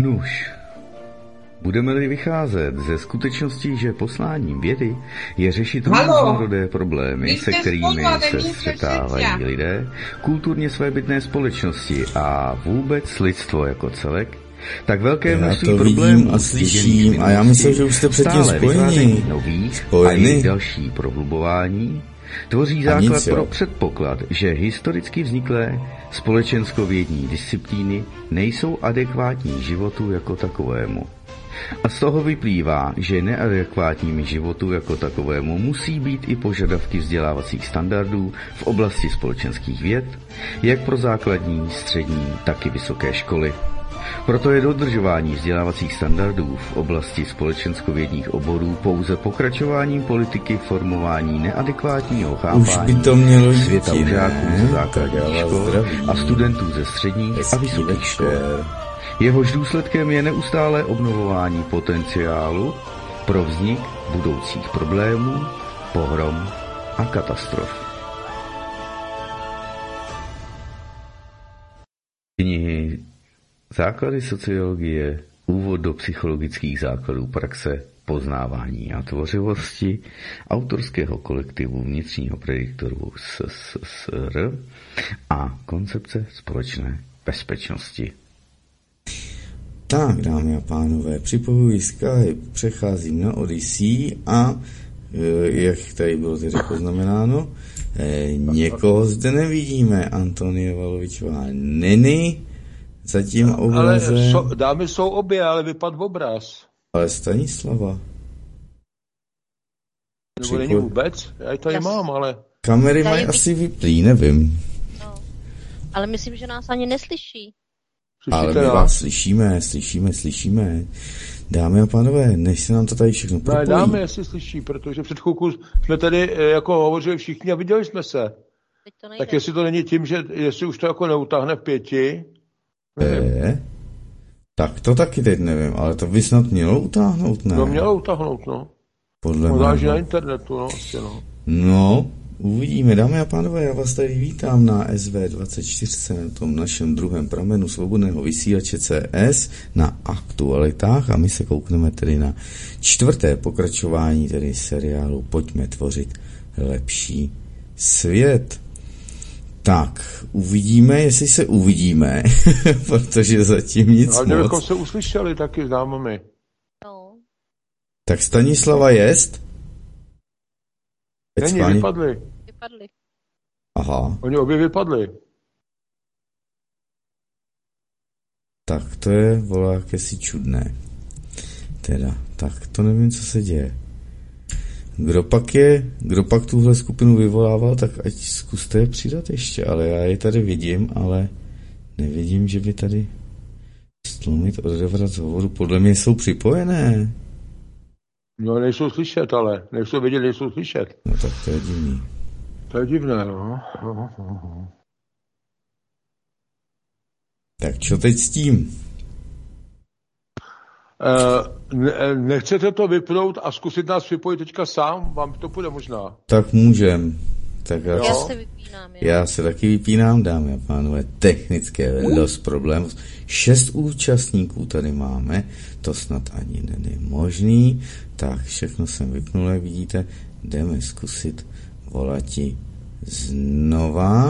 Nuž, budeme-li vycházet ze skutečnosti, že posláním vědy je řešit různorodé problémy, se kterými se střetávají lidé, kulturně svébytné společnosti a vůbec lidstvo jako celek, tak velké množství problémů a slyším a já myslím, že už jste předtím spojení. A jejich další prohlubování tvoří základ pro předpoklad, že historicky vzniklé společenskovědní disciplíny nejsou adekvátní životu jako takovému. A z toho vyplývá, že neadekvátními životu jako takovému musí být i požadavky vzdělávacích standardů v oblasti společenských věd, jak pro základní, střední, tak i vysoké školy. Proto je dodržování vzdělávacích standardů v oblasti společenskovědních oborů pouze pokračováním politiky formování neadekvátního chápání světa u žáků ze základních škol a studentů ze středních a vysokých škol. Jehož důsledkem je neustálé obnovování potenciálu pro vznik budoucích problémů, pohrom a katastrof. Knihy Základy sociologie, úvod do psychologických základů praxe, poznávání a tvořivosti autorského kolektivu vnitřního prediktoru SSR a koncepce společné bezpečnosti. Tak, dámy a pánové, připojuji Skype, přecházím na Odyssey a jak tady bylo tedy poznamenáno, někoho zde nevidíme. Antonie Valovičová není zatím obraze. Ale dámy jsou obě, ale vypadl obraz. Ale Stanislava. Nebo není vůbec? Já ji tady mám, ale... Kamery mají asi vyplý, nevím. No. Ale myslím, že nás ani neslyší. Ale my vás slyšíme. Dámy a pánové, než se nám to tady všechno propojí. Ne, dámy, jestli slyší, protože před chvilkou jsme tady jako hovořili všichni a viděli jsme se. Tak jestli to není tím, že jestli už to jako neutáhne v 5, tak to taky teď nevím, ale to by snad mělo utáhnout, ne? To mělo utáhnout, no. Podle mě. Záleží na internetu, no, asi, no. No, uvidíme. Dámy a pánové, já vás tady vítám na SV24, na tom našem druhém pramenu svobodného vysílače CS, na aktualitách a my se koukneme tedy na 4. pokračování tedy seriálu Pojďme tvořit lepší svět. Tak, uvidíme, jestli se uvidíme, protože zatím nic moc. Ale bychom se uslyšeli taky s dámami. No. Tak Stanislava jest? Není, vypadli. Aha. Oni obě vypadli. Tak to je, volá, jakési čudné. Teda, tak to nevím, co se děje. Kdo pak tuhle skupinu vyvolával, tak ať zkuste je přidat ještě, ale já je tady vidím, ale nevidím, že by tady stlumit, odevrat z hovoru. Podle mě jsou připojené. No, nejsou slyšet, ale. Nejsou vidět, nejsou slyšet. No tak to je divný. To je divné, no. Tak čo teď s tím? Nechcete to vypnout a zkusit nás připojit teďka sám? Vám to půjde možná. Tak můžem. Tak já se vypínám. Já se taky vypínám, dámy a pánové. Technické dost problémů. 6 účastníků tady máme. To snad ani není možný. Tak všechno jsem vypnul, jak vidíte. Jdeme zkusit volati znova.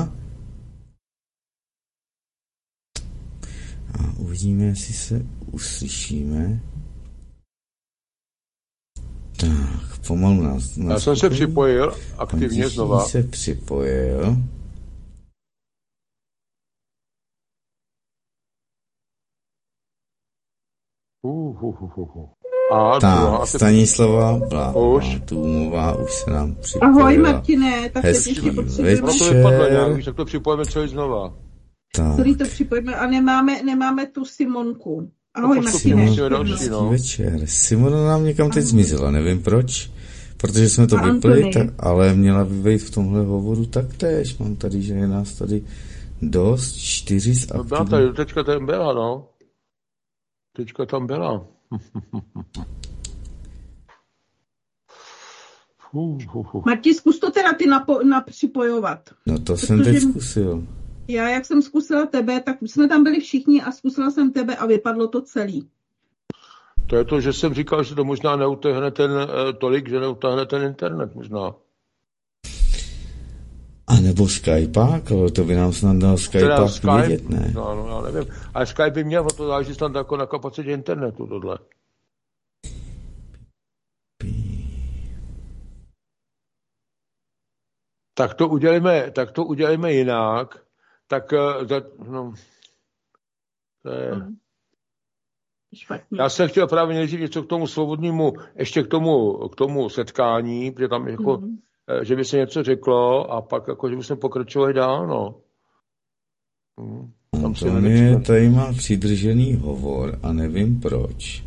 A uvidíme, jestli se uslyšíme. Tak, pomalu nás já jsem se připojil aktivně znova. se připojil. Tak, Stanislava Tůmová už se nám připojila. Ahoj Martine, tak hezký ještě potřebujeme. Proto vypadlo nějak, víš, tak to připojíme celý znova. Tak. To připojíme a nemáme tu Simonku. Ahoj Martine. Hezký večer. Simona nám někam teď zmizela, nevím proč, protože jsme to vypli, ale měla by být v tomhle hovoru taktéž. Mám tady, že je nás tady dost, 4 z aktivní. Byla tady, teďka tam byla, no. Teďka tam byla. Marti, zkus to teda ty připojovat. No to jsem teď zkusil. Já, jak jsem zkusila tebe, tak jsme tam byli všichni a zkusila jsem tebe a vypadlo to celý. To je to, že jsem říkal, že to možná neutahne tolik, že neutahne ten internet možná. A nebo Skypeák, ale to by nám snad dal Skypeák vědět, ne? No, já nevím. Ale Skype by měl, to záleží snad jako na kapacitě internetu, tohle. Tak to udělejme jinak. Tak, no, to je... Já jsem chtěl právě nejdřív něco k tomu svobodnému, ještě k tomu setkání, protože tam jako, že by se něco řeklo a pak jako, že by jsme pokračovali dál, no. Antonie tady má přidržený hovor a nevím proč.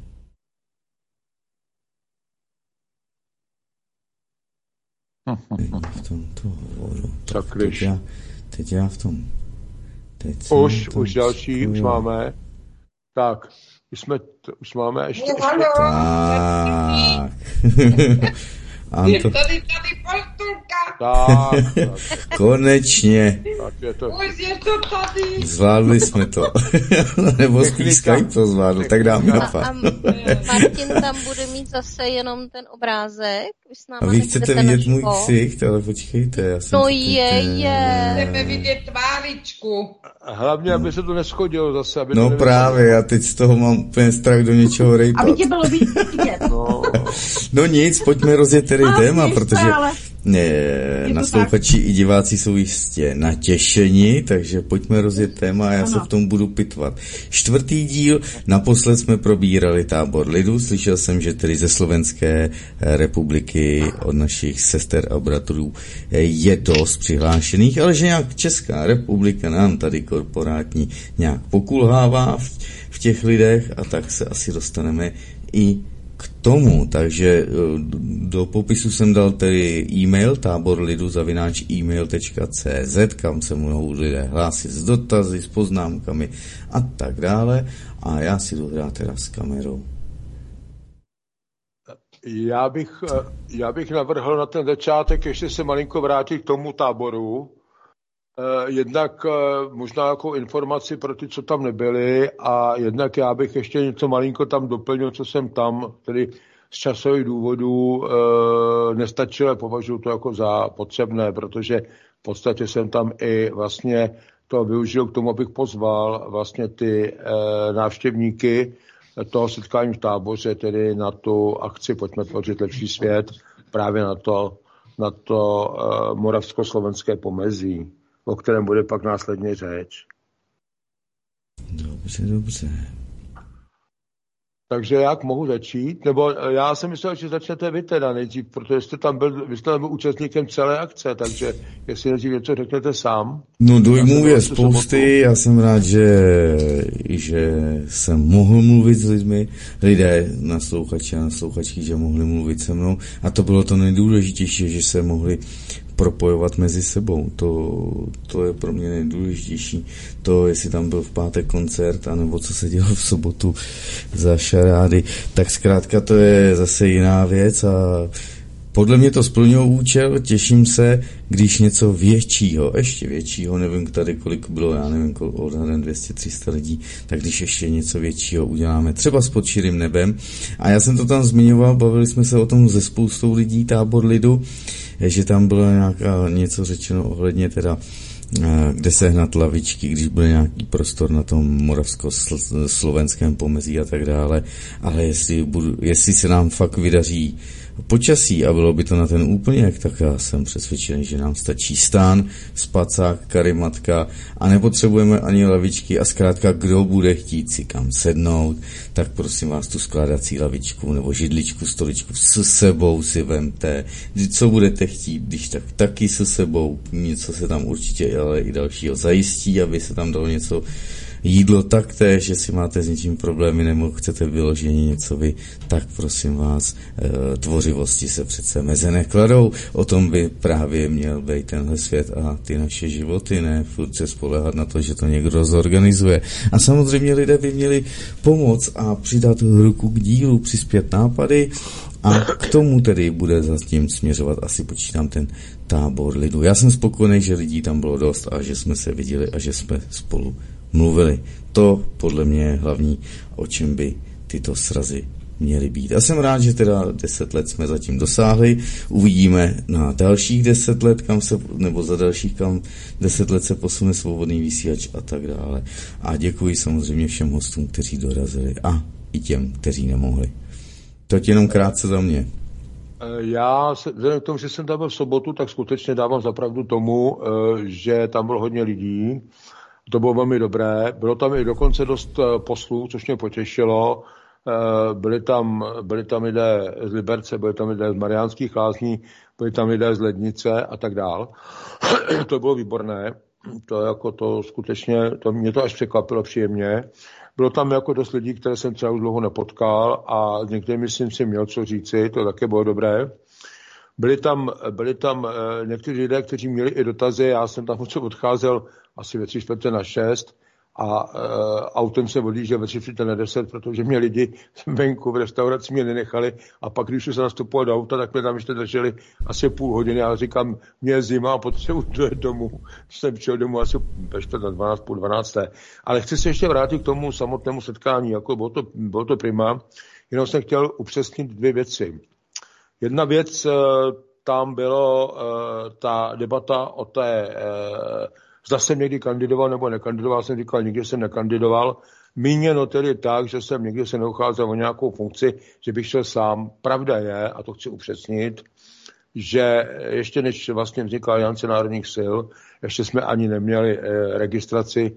V tomto hovoru. Tak když... Teď já v tom... Už další, už máme. Tak, už máme ještě... Tak. Je tady postulka. Tak. Konečně. Tak je to... Už je to tady. Zvládli jsme to. Nebo spíš Skype to zvládl, tak dáme na a Martin tam bude mít zase jenom ten obrázek. A vy chcete vidět můj ksicht, ale počkejte. Já jsem Chceme vidět tváričku. Hlavně, aby se to neschodilo zase. Aby no právě, já teď z toho mám úplně strach do něčeho rejpat. Aby tě bylo vidět. No nic, pojďme rozjet tedy téma, protože naslouchači i diváci jsou jistě natěšeni, takže pojďme rozjet téma a já se v tom budu pitvat. 4. díl, naposled jsme probírali Tábor lidu, slyšel jsem, že tedy ze Slovenské republiky od našich sester a bratrů je dost přihlášených, ale že nějak Česká republika nám tady korporátní nějak pokulhává v těch lidech a tak se asi dostaneme i k tomu, takže do popisu jsem dal tedy e-mail táborlidu@email.cz, kam se mohou lidé hlásit s dotazy, s poznámkami a tak dále. A já si jdu hrát teda s kamerou. Já bych navrhl na ten začátek ještě se malinko vrátit k tomu táboru. Jednak možná jako informaci pro ty, co tam nebyli, a jednak já bych ještě něco malinko tam doplnil, co jsem tam, tedy z časových důvodů nestačil a považuji to jako za potřebné, protože v podstatě jsem tam i vlastně to využil k tomu, abych pozval vlastně ty návštěvníky toho setkání v táboře, tedy na tu akci Pojďme tvořit lepší svět, právě na to moravsko-slovenské pomezí, o kterém bude pak následně řeč. Dobře. Takže jak mohu začít? Nebo já jsem myslel, že začnete vy teda nejdřív, protože vy jste tam byl účastníkem celé akce, takže jestli nejdřív něco řeknete sám. No dojmů je spousty, já jsem rád, že jsem mohl mluvit s lidmi, lidé naslouchači a naslouchačky, že mohli mluvit se mnou a to bylo to nejdůležitější, že se mohli propojovat mezi sebou. To je pro mě nejdůležitější. To, jestli tam byl v pátek koncert, anebo co se dělo v sobotu za šarády, tak zkrátka to je zase jiná věc a podle mě to splnilo účel, těším se, když něco většího, ještě většího, nevím tady kolik bylo, já nevím, odhadem 200-300 lidí, tak když ještě něco většího uděláme, třeba s Pod širým nebem. A já jsem to tam zmiňoval, bavili jsme se o tom se spoustou lidí, Tábor lidu, že tam bylo něco řečeno ohledně teda kde sehnat lavičky, když bude nějaký prostor na tom moravsko-slovenském pomezí a tak dále, ale jestli se nám fakt vydaří počasí a bylo by to na ten úplněk, tak já jsem přesvědčený, že nám stačí stán, spacák, karimatka a nepotřebujeme ani lavičky a zkrátka kdo bude chtít si kam sednout, tak prosím vás tu skládací lavičku nebo židličku, stoličku s sebou si vemte, co budete chtít, když tak taky se sebou, něco se tam určitě ale i dalšího zajistí, aby se tam dalo něco jídlo taktéž, jestli máte s něčím problémy nebo chcete vyloženě něco vy, tak prosím vás, tvořivosti se přece meze nekladou. O tom by právě měl být tenhle svět a ty naše životy, ne furt se spoléhat na to, že to někdo zorganizuje. A samozřejmě lidé by měli pomoct a přidat ruku k dílu, přispět nápady a k tomu tedy bude zatím směřovat, asi počítám, ten tábor lidu. Já jsem spokojený, že lidí tam bylo dost a že jsme se viděli a že jsme spolu mluvili. To podle mě je hlavní, o čem by tyto srazy měly být. A jsem rád, že teda 10 let jsme zatím dosáhli. Uvidíme na dalších 10 let, nebo za dalších 10 let se posune svobodný vysílač a tak dále. A děkuji samozřejmě všem hostům, kteří dorazili a i těm, kteří nemohli. To jenom krátce za mě. Já, vzhledem k tomu, že jsem tam byl v sobotu, tak skutečně dávám zapravdu tomu, že tam bylo hodně lidí. To bylo velmi dobré. Bylo tam i dokonce dost poslů, což mě potěšilo. Byli tam lidé z Liberce, byli tam lidé z Mariánských Lázní, byli tam lidé z Lednice a tak dál. To bylo výborné. To skutečně, mě to až překvapilo příjemně. Bylo tam jako dost lidí, které jsem třeba už dlouho nepotkal a s některými jsem si měl co říci, to také bylo dobré. Byli tam někteří lidé, kteří měli i dotazy, já jsem tam odcházel asi ve 3:45 a autem se odjížděl ve 3:10, protože mě lidi venku v restauraci mě nenechali a pak, když se nastupoval do auta, tak mě tam ještě drželi asi půl hodiny a říkám, mě je zima a potřebuji dojet domů. Jsem přijel domů asi na 12, půl 12. Ale chci se ještě vrátit k tomu samotnému setkání, jako bylo to prima, jenom jsem chtěl upřesnit 2 věci. Jedna věc, tam bylo ta debata o té, zda jsem někdy kandidoval nebo nekandidoval, jsem říkal, nikdy jsem nekandidoval. Míněno tedy tak, že jsem někdy se neucházel o nějakou funkci, že bych šel sám. Pravda je, a to chci upřesnit, že ještě než vlastně vznikla Aliance národních sil, ještě jsme ani neměli registraci,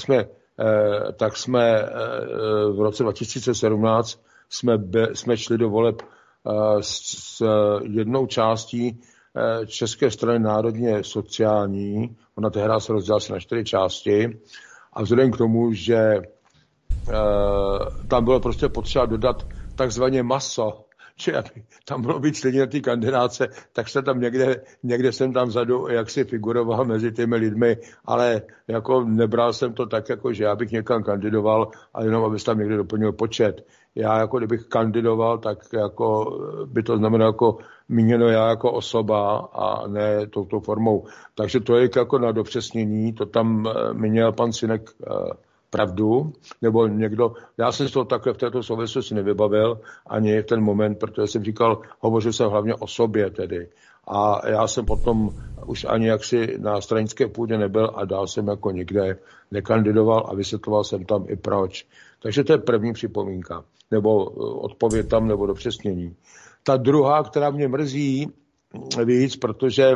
tak jsme v roce 2017 jsme šli do voleb s jednou částí České strany národně sociální. Ona tehdy se rozdělala na 4 části a vzhledem k tomu, že tam bylo prostě potřeba dodat takzvaně maso, že aby tam bylo víc lidí na té kandidáce, tak se tam někde jsem tam vzadu jaksi figuroval mezi těmi lidmi, ale jako nebral jsem to tak, jako že já bych někam kandidoval a jenom aby se tam někde doplnil počet. Já jako kdybych kandidoval, tak jako by to znamenalo jako míněno já jako osoba a ne touto formou. Takže to je jako na dopřesnění, to tam měl pan Synek pravdu, nebo někdo, já jsem z toho takhle v této souvislosti nevybavil ani v ten moment, protože jsem říkal, hovořil jsem hlavně o sobě tedy. A já jsem potom už ani jaksi na stranické půdě nebyl a dál jsem jako nikde nekandidoval a vysvětloval jsem tam i proč. Takže to je první připomínka, nebo odpověď tam, nebo dopřesnění. Ta druhá, která mě mrzí víc, protože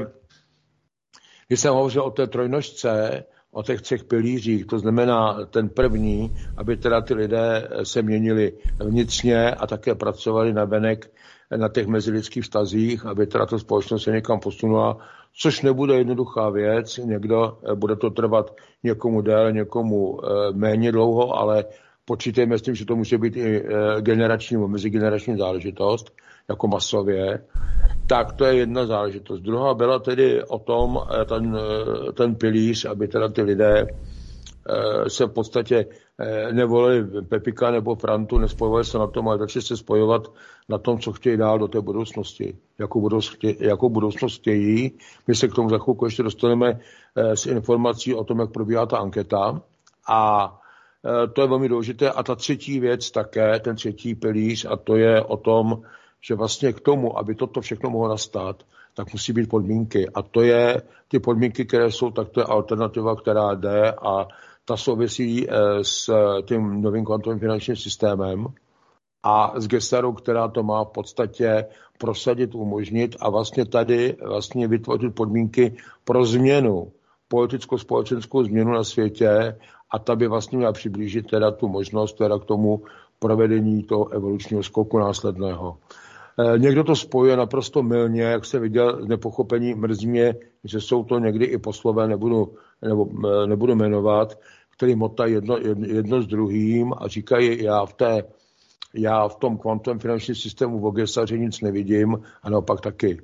když jsem hovořil o té trojnožce, o těch 3 pilířích, to znamená ten první, aby teda ty lidé se měnili vnitřně a také pracovali navenek na těch mezilidských vztazích, aby teda ta společnost se někam posunula, což nebude jednoduchá věc, bude to trvat někomu déle, někomu méně dlouho, ale počítejme s tím, že to může být i generační nebo mezigenerační záležitost, jako masově. Tak to je jedna záležitost. Druhá byla tedy o tom, ten pilíř, aby teda ty lidé se v podstatě nevolili Pepika nebo Frantu, nespojovali se na tom, ale začali se spojovat na tom, co chtějí dál do té budoucnosti. Jakou budoucnost chtějí. My se k tomu za chvilku ještě dostaneme s informací o tom, jak probíhá ta anketa. A to je velmi důležité. A ta třetí věc také, ten třetí pilíř, a to je o tom, že vlastně k tomu, aby toto všechno mohlo nastat, tak musí být podmínky. A to je ty podmínky, které jsou, tak to je alternativa, která jde a ta souvisí s tím novým kvantovým finančním systémem a s Gestarou, která to má v podstatě prosadit, umožnit a vlastně tady vlastně vytvořit podmínky pro změnu, politicko-společenskou změnu na světě a ta by vlastně měla přiblížit teda tu možnost teda k tomu provedení toho evolučního skoku následného. Někdo to spojuje naprosto mylně, jak se viděl z nepochopení, mrzí mě, že jsou to někdy i poslové, nebudu jmenovat, který motají jedno s druhým a říkají, já v té Já v tom kvantovém finančním systému v Ogesaři nic nevidím a naopak taky.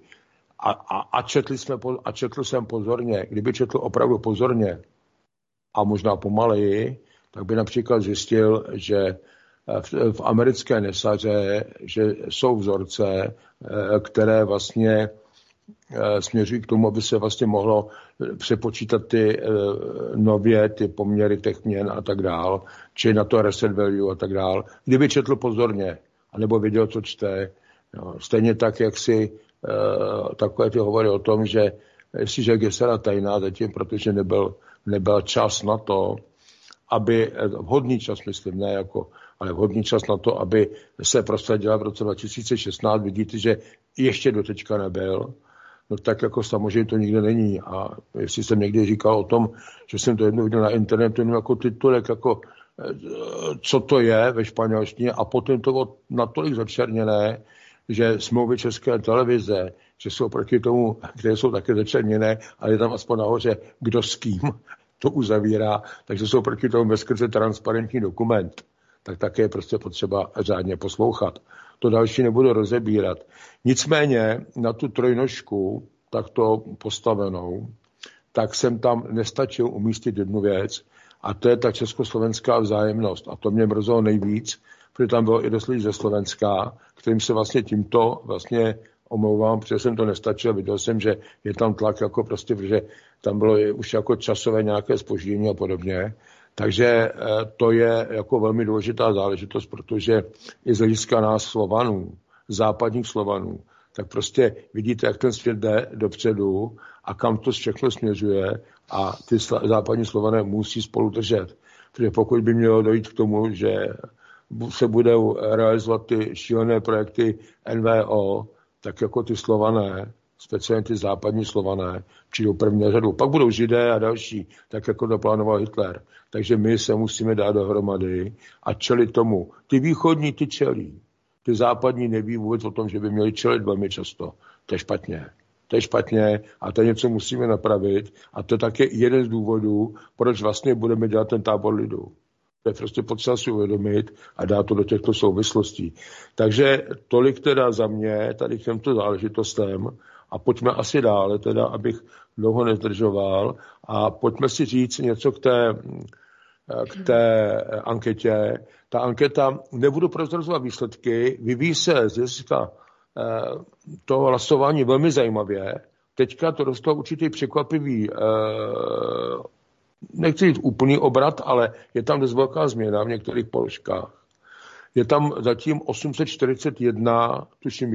A četl jsem pozorně. Kdyby četl opravdu pozorně a možná pomaleji, tak by například zjistil, že v americké nesaře, že jsou vzorce, které vlastně směřují k tomu, aby se vlastně mohlo přepočítat nově ty poměry těch měn a tak dál, či na to reset value a tak dál. Kdyby četl pozorně, anebo viděl, co čte, no, stejně tak, jak si takové ty hovory o tom, že jestliže je Gesera tajná zatím, protože nebyl čas na to, aby, vhodný čas, myslím, ne jako, ale vhodný čas na to, aby se prosadila v roce 2016, vidíte, že ještě doteďka nebyl, no tak jako samozřejmě to nikde není. A jestli jsem někdy říkal o tom, že jsem to jednou viděl na internetu, jenom jako titulek, jako co to je ve španělštině a potom to bylo natolik začerněné, že smlouvy České televize, že jsou proti tomu, které jsou také začerněné, ale je tam aspoň nahoře, kdo s kým to uzavírá, takže jsou proti tomu bezkrze transparentní dokument. Tak také je prostě potřeba řádně poslouchat. To další nebudu rozebírat. Nicméně na tu trojnožku, takto postavenou, tak jsem tam nestačil umístit jednu věc, a to je ta československá vzájemnost. A to mě mrzelo nejvíc, protože tam bylo i dost lidí ze Slovenska, kterým se vlastně tímto vlastně omlouvám, protože jsem to nestačil. Viděl jsem, že je tam tlak, jako prostě, protože tam bylo už jako časové nějaké zpoždění a podobně. Takže to je jako velmi důležitá záležitost, protože i z hlediska nás Slovanů, západních Slovanů, tak prostě vidíte, jak ten svět jde dopředu a kam to všechno směřuje a ty západní Slované musí spolu držet. Protože pokud by mělo dojít k tomu, že se budou realizovat ty šílené projekty NVO, tak jako ty Slované, speciálně ty západní Slované, přijdou první řadu. Pak budou Židé a další, tak jako to plánoval Hitler. Takže my se musíme dát dohromady a čelit tomu. Ty východní ty čelí. Ty západní neví vůbec o tom, že by měli čelit velmi často. To je špatně. To je špatně a to něco musíme napravit. A to je také jeden z důvodů, proč vlastně budeme dělat ten tábor lidu. To je prostě potřeba si uvědomit a dát to do těchto souvislostí. Takže tolik teda za mě, tady k těmto záležitostem a pojďme asi dále, teda, abych dlouho nezdržoval a pojďme si říct něco k té anketě. Ta anketa, nebudu prozrazovat výsledky, vyvíjí se z hlediska toho hlasování velmi zajímavě. Teďka to dostalo určitý překvapivý nechci říct úplný obrat, ale je tam dost velká změna v některých položkách. Je tam zatím 841, tuším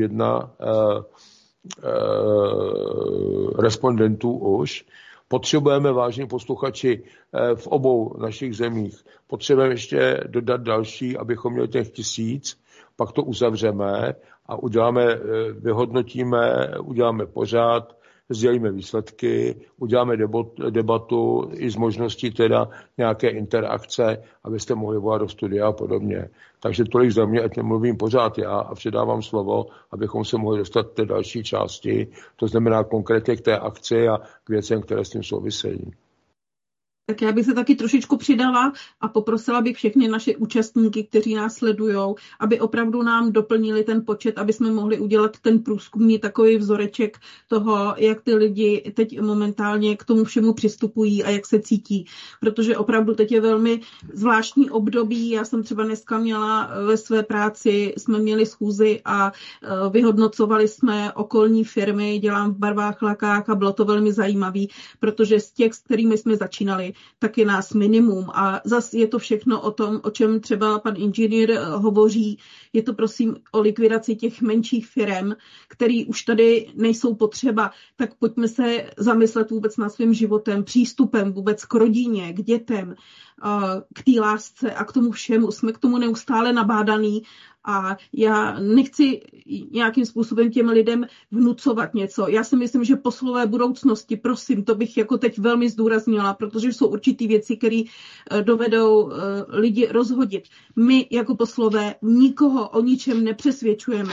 respondentů už. Potřebujeme, vážení posluchači, v obou našich zemích, potřebujeme ještě dodat další, abychom měli těch 1000, pak to uzavřeme a vyhodnotíme, uděláme pořád, sdělíme výsledky, uděláme debatu i z možností teda nějaké interakce, abyste mohli volat do studia a podobně. Takže tolik za mě, ať nemluvím pořád já a předávám slovo, abychom se mohli dostat k té další části, to znamená konkrétně k té akci a k věcem, které s tím souvisejí. Tak já bych se taky trošičku přidala a poprosila bych všechny naše účastníky, kteří nás sledujou, aby opravdu nám doplnili ten počet, aby jsme mohli udělat ten průzkumný takový vzoreček toho, jak ty lidi teď momentálně k tomu všemu přistupují a jak se cítí. Protože opravdu teď je velmi zvláštní období. Já jsem třeba dneska měla ve své práci, jsme měli schůzi a vyhodnocovali jsme okolní firmy, dělám v barvách lakách a bylo to velmi zajímavé, protože z těch, s kterými jsme začínali, tak je nás minimum. A zase je to všechno o tom, o čem třeba pan inženýr hovoří. Je to prosím o likvidaci těch menších firem, který už tady nejsou potřeba. Tak pojďme se zamyslet vůbec nad svým životem, přístupem vůbec k rodině, k dětem, k té lásce a k tomu všemu. Jsme k tomu neustále nabádaný a já nechci nějakým způsobem těm lidem vnucovat něco. Já si myslím, že poslové budoucnosti, prosím, to bych jako teď velmi zdůraznila, protože jsou určitý věci, které dovedou lidi rozhodit. My jako poslové nikoho o ničem nepřesvědčujeme.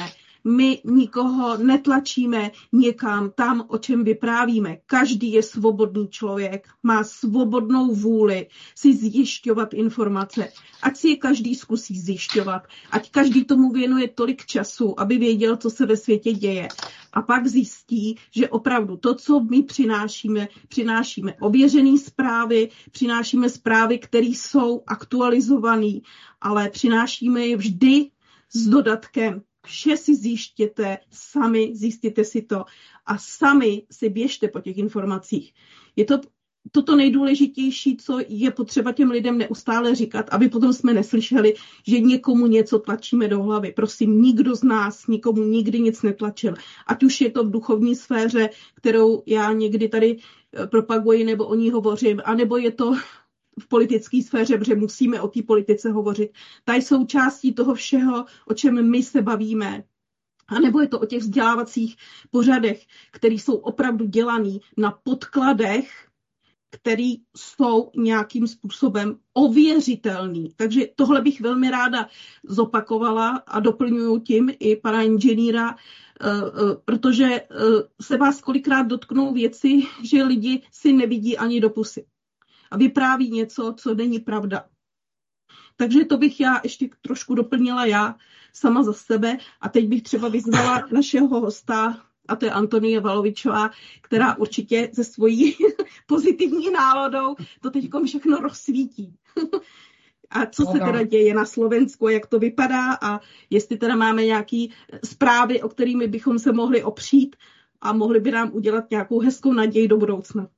My nikoho netlačíme někam tam, o čem vyprávíme. Každý je svobodný člověk, má svobodnou vůli si zjišťovat informace. Ať si je každý zkusí zjišťovat, ať každý tomu věnuje tolik času, aby věděl, co se ve světě děje. A pak zjistí, že opravdu to, co my přinášíme ověřené zprávy, přinášíme zprávy, které jsou aktualizované, ale přinášíme je vždy s dodatkem. Vše si zjištěte sami, zjistěte si to a sami si běžte po těch informacích. Je to toto nejdůležitější, co je potřeba těm lidem neustále říkat, aby potom jsme neslyšeli, že někomu něco tlačíme do hlavy. Prosím, nikdo z nás nikomu nikdy nic netlačil. Ať už je to v duchovní sféře, kterou já někdy tady propaguji nebo o ní hovořím, anebo je to v politické sféře, protože musíme o té politice hovořit. Ta je součástí toho všeho, o čem my se bavíme. A nebo je to o těch vzdělávacích pořadech, které jsou opravdu dělaný na podkladech, který jsou nějakým způsobem ověřitelný. Takže tohle bych velmi ráda zopakovala a doplňuju tím i pana inženýra, protože se vás kolikrát dotknou věci, že lidi si nevidí ani do pusy. A vypráví něco, co není pravda. Takže to bych já ještě trošku doplnila já sama za sebe. A teď bych třeba vyzvala našeho hosta, a to je Antonie Valovičová, která určitě se svojí pozitivní náladou to teďkom všechno rozsvítí. A co se teda děje na Slovensku, jak to vypadá a jestli teda máme nějaké zprávy, o kterými bychom se mohli opřít a mohli by nám udělat nějakou hezkou naději do budoucna.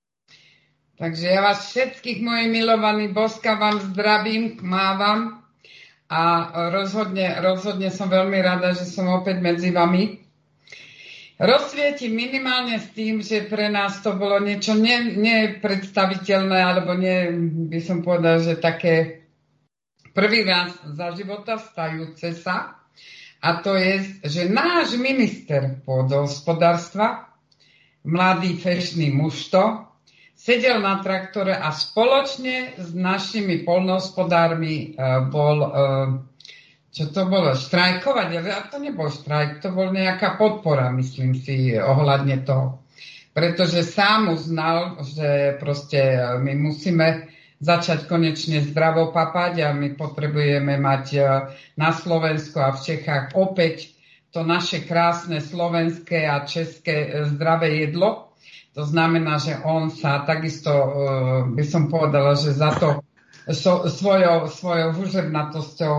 Takže ja vás všetkých, moji milovaní, boskám, zdravím, mávam a rozhodne som veľmi rada, že som opäť medzi vami. Rozsvietím minimálne s tým, že pre nás to bolo niečo nepredstaviteľné, alebo by som povedal, že také prvý raz za života stajúce sa. A to je, že náš minister pôdohospodárstva, mladý fešný mužto, sedel na traktore a spoločne s našimi poľnohospodármi bol... Čo to bolo? Štrajkovať? A to nebol štrajk, to bol nejaká podpora, myslím si, ohľadne toho. Pretože sám uznal, že proste my musíme začať konečne zdravo papať a my potrebujeme mať na Slovensku a v Čechách opäť to naše krásne slovenské a české zdravé jedlo. To znamená, že on sa takisto, by som povedala, že za to svojou huževnatosťou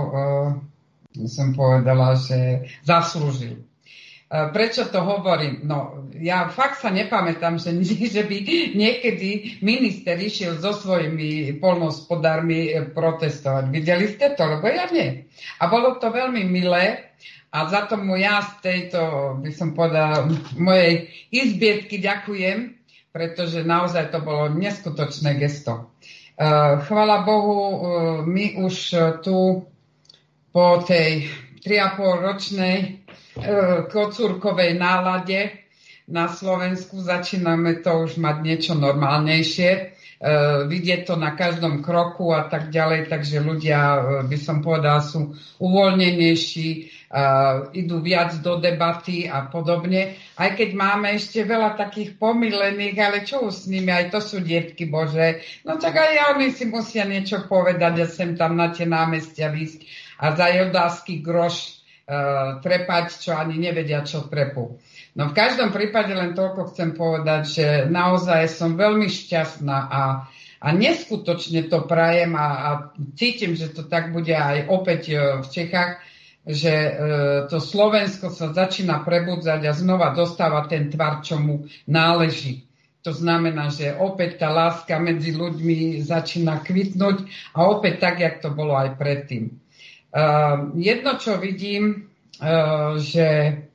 som povedala, že zaslúžil. Prečo to hovorím? No, ja fakt sa nepamätám, že by niekedy minister išiel so svojimi poľnohospodármi protestovať. Videli ste to? Lebo ja nie. A bolo to veľmi milé a za tomu ja z tejto, by som povedala, mojej izbietky ďakujem, pretože naozaj to bolo neskutočné gesto. Chvala Bohu, my už tu po tej 3,5-ročnej kocúrkovej nálade na Slovensku začíname to už mať niečo normálnejšie. Vidieť to na každom kroku a tak ďalej, takže ľudia, by som povedala, sú uvoľnenejší, idú viac do debaty a podobne. Aj keď máme ešte veľa takých pomylených, ale čo už s nimi, aj to sú detky Bože. No tak aj oni si musia niečo povedať a sem tam na tie námestia výsť a za jodársky groš trepať, čo ani nevedia, čo trepú. No v každom prípade len toľko chcem povedať, že naozaj som veľmi šťastná a neskutočne to prajem a cítim, že to tak bude aj opäť v Čechách, že to Slovensko sa začína prebudzať a znova dostáva ten tvar, čo mu náleží. To znamená, že opäť tá láska medzi ľuďmi začína kvitnúť a opäť tak, jak to bolo aj predtým. Jedno, čo vidím, že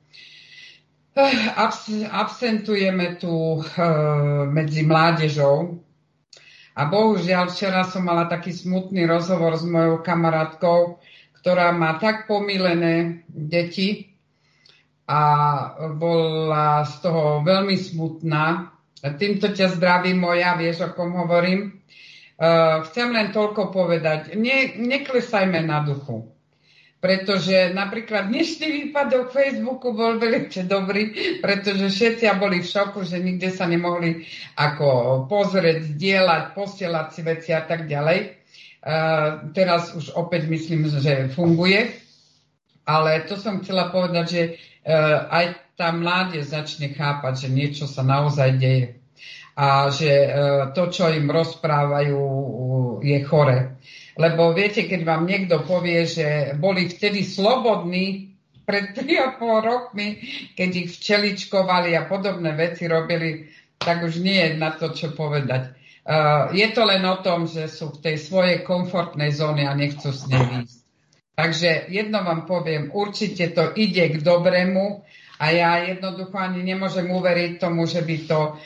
absentujeme tu medzi mládežou a bohužiaľ včera som mala taký smutný rozhovor s mojou kamarátkou, ktorá má tak pomílené deti a bola z toho veľmi smutná. Týmto ťa zdravím, moja, vieš, o kom hovorím. Chcem len toľko povedať, neklesajme na duchu. Pretože napríklad dnešný výpadok Facebooku bol veľmi dobrý, pretože všetci boli v šoku, že nikde sa nemohli ako pozrieť, zdieľať, posielať si veci a tak ďalej. Teraz už opäť myslím, že funguje. Ale to som chcela povedať, že aj tá mládež začne chápať, že niečo sa naozaj deje. A že to, čo im rozprávajú, je chore. Lebo viete, keď vám niekto povie, že boli vtedy slobodní pred 3,5 rokmi, keď ich včeličkovali a podobné veci robili, tak už nie je na to, čo povedať. Je to len o tom, že sú v tej svojej komfortnej zóne a nechcú s nej výjsť. Takže jedno vám poviem, určite to ide k dobrému a ja jednoducho ani nemôžem uveriť tomu, že by to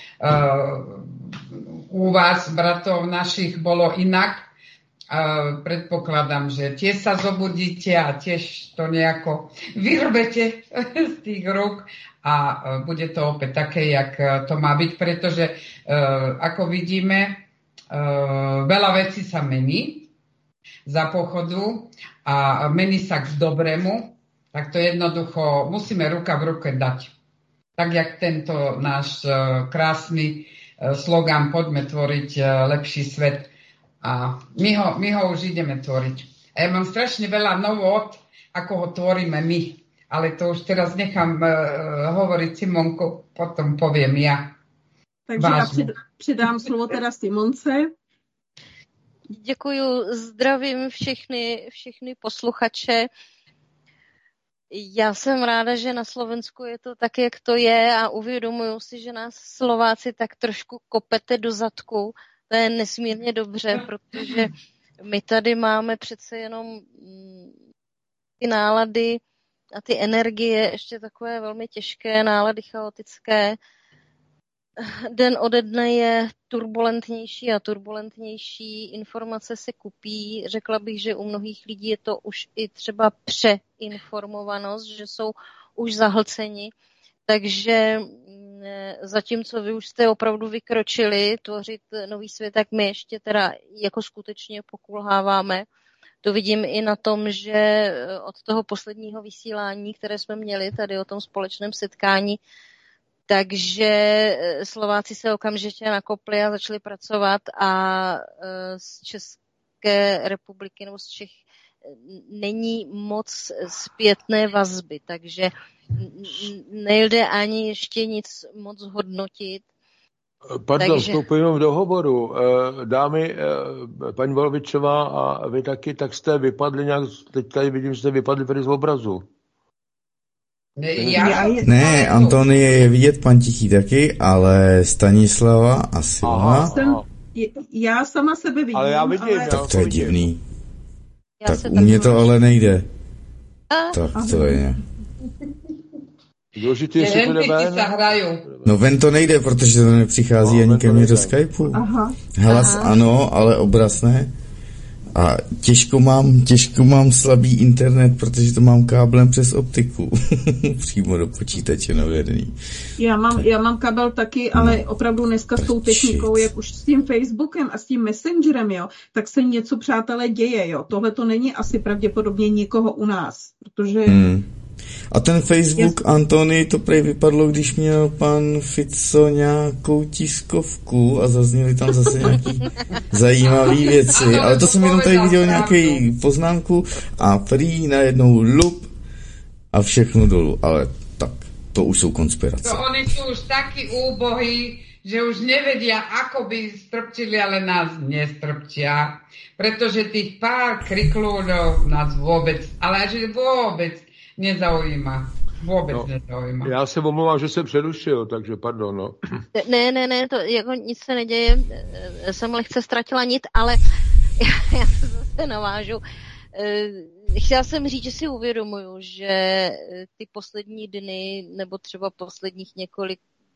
u vás, bratov našich, bolo inak. Predpokladám, že tiež sa zobudíte a tiež to nejako vyrbete z tých rúk a bude to opäť také, jak to má byť, pretože ako vidíme, veľa vecí sa mení za pochodu a mení sa k dobrému, tak to jednoducho musíme ruka v ruke dať. Tak, jak tento náš krásny slogan Poďme tvoriť lepší svet. A my ho už ideme tvoriť. A ja mám strašne veľa novôt, ako ho tvoríme my. Ale to už teraz nechám hovoriť Simonku, potom poviem ja. Takže vážně. Já předám slovo teda Simonce. Děkuju, zdravím všechny posluchače. Já jsem ráda, že na Slovensku je to tak, jak to je a uvědomuju si, že nás Slováci tak trošku kopete do zadku. To je nesmírně dobře, protože my tady máme přece jenom ty nálady a ty energie, ještě takové velmi těžké, nálady chaotické. Den ode dne je turbulentnější a turbulentnější, informace se kupí. Řekla bych, že u mnohých lidí je to už i třeba přeinformovanost, že jsou už zahlceni. Takže zatímco vy už jste opravdu vykročili tvořit nový svět, tak my ještě teda jako skutečně pokulháváme. To vidím i na tom, že od toho posledního vysílání, které jsme měli tady o tom společném setkání, takže Slováci se okamžitě nakopli a začali pracovat a z České republiky nebo z Čech není moc zpětné vazby, takže nejde ani ještě nic moc hodnotit. Pardon, vstupuji jenom do hovoru. Dámy, paní Volovičová a vy taky, tak jste vypadli nějak, teď tady vidím, že jste vypadli tady z obrazu. Ne, Antonie je vidět, pan Tichý taky, ale Stanislava a Silva. Já sama sebe vidím. Ale já vidím. Ale... Tak to je divný. Tak u mě to ale nejde. Tak to je. Důležitý, jestli to jde ven. No ven to nejde, protože to nepřichází ani ke mně do Skypeu. Hlas ano, ale obraz ne. A těžko mám slabý internet, protože to mám káblem přes optiku. Přímo do počítače navedený. Já mám kabel taky, ale opravdu dneska s tou technikou, jak už s tím Facebookem a s tím Messengerem, jo, tak se něco, přátelé, děje, jo. Tohle to není asi pravděpodobně nikoho u nás, protože... A ten Facebook, Antony, to prej vypadlo, když měl pan Fico nějakou tiskovku a zazněly tam zase nějaký zajímavý věci. Ale to jsem jenom tady viděl nějaký poznámku a prý najednou lup a všechno dolů. Ale tak, to už jsou konspirace. To oni sú už takí úbohí, že už nevedia, ako by strpčili, ale nás nestrpčia. Pretože tých pár kriklúdov nás vôbec, ale že vôbec nezaujíma. Vůbec nezaujíma. Já se omlouvám, že jsem přerušil, takže pardon. No. Ne, to jako nic se neděje. Jsem lehce ztratila nit, ale já se zase navážu. Chtěla jsem říct, že si uvědomuju, že ty poslední dny, nebo třeba posledních několik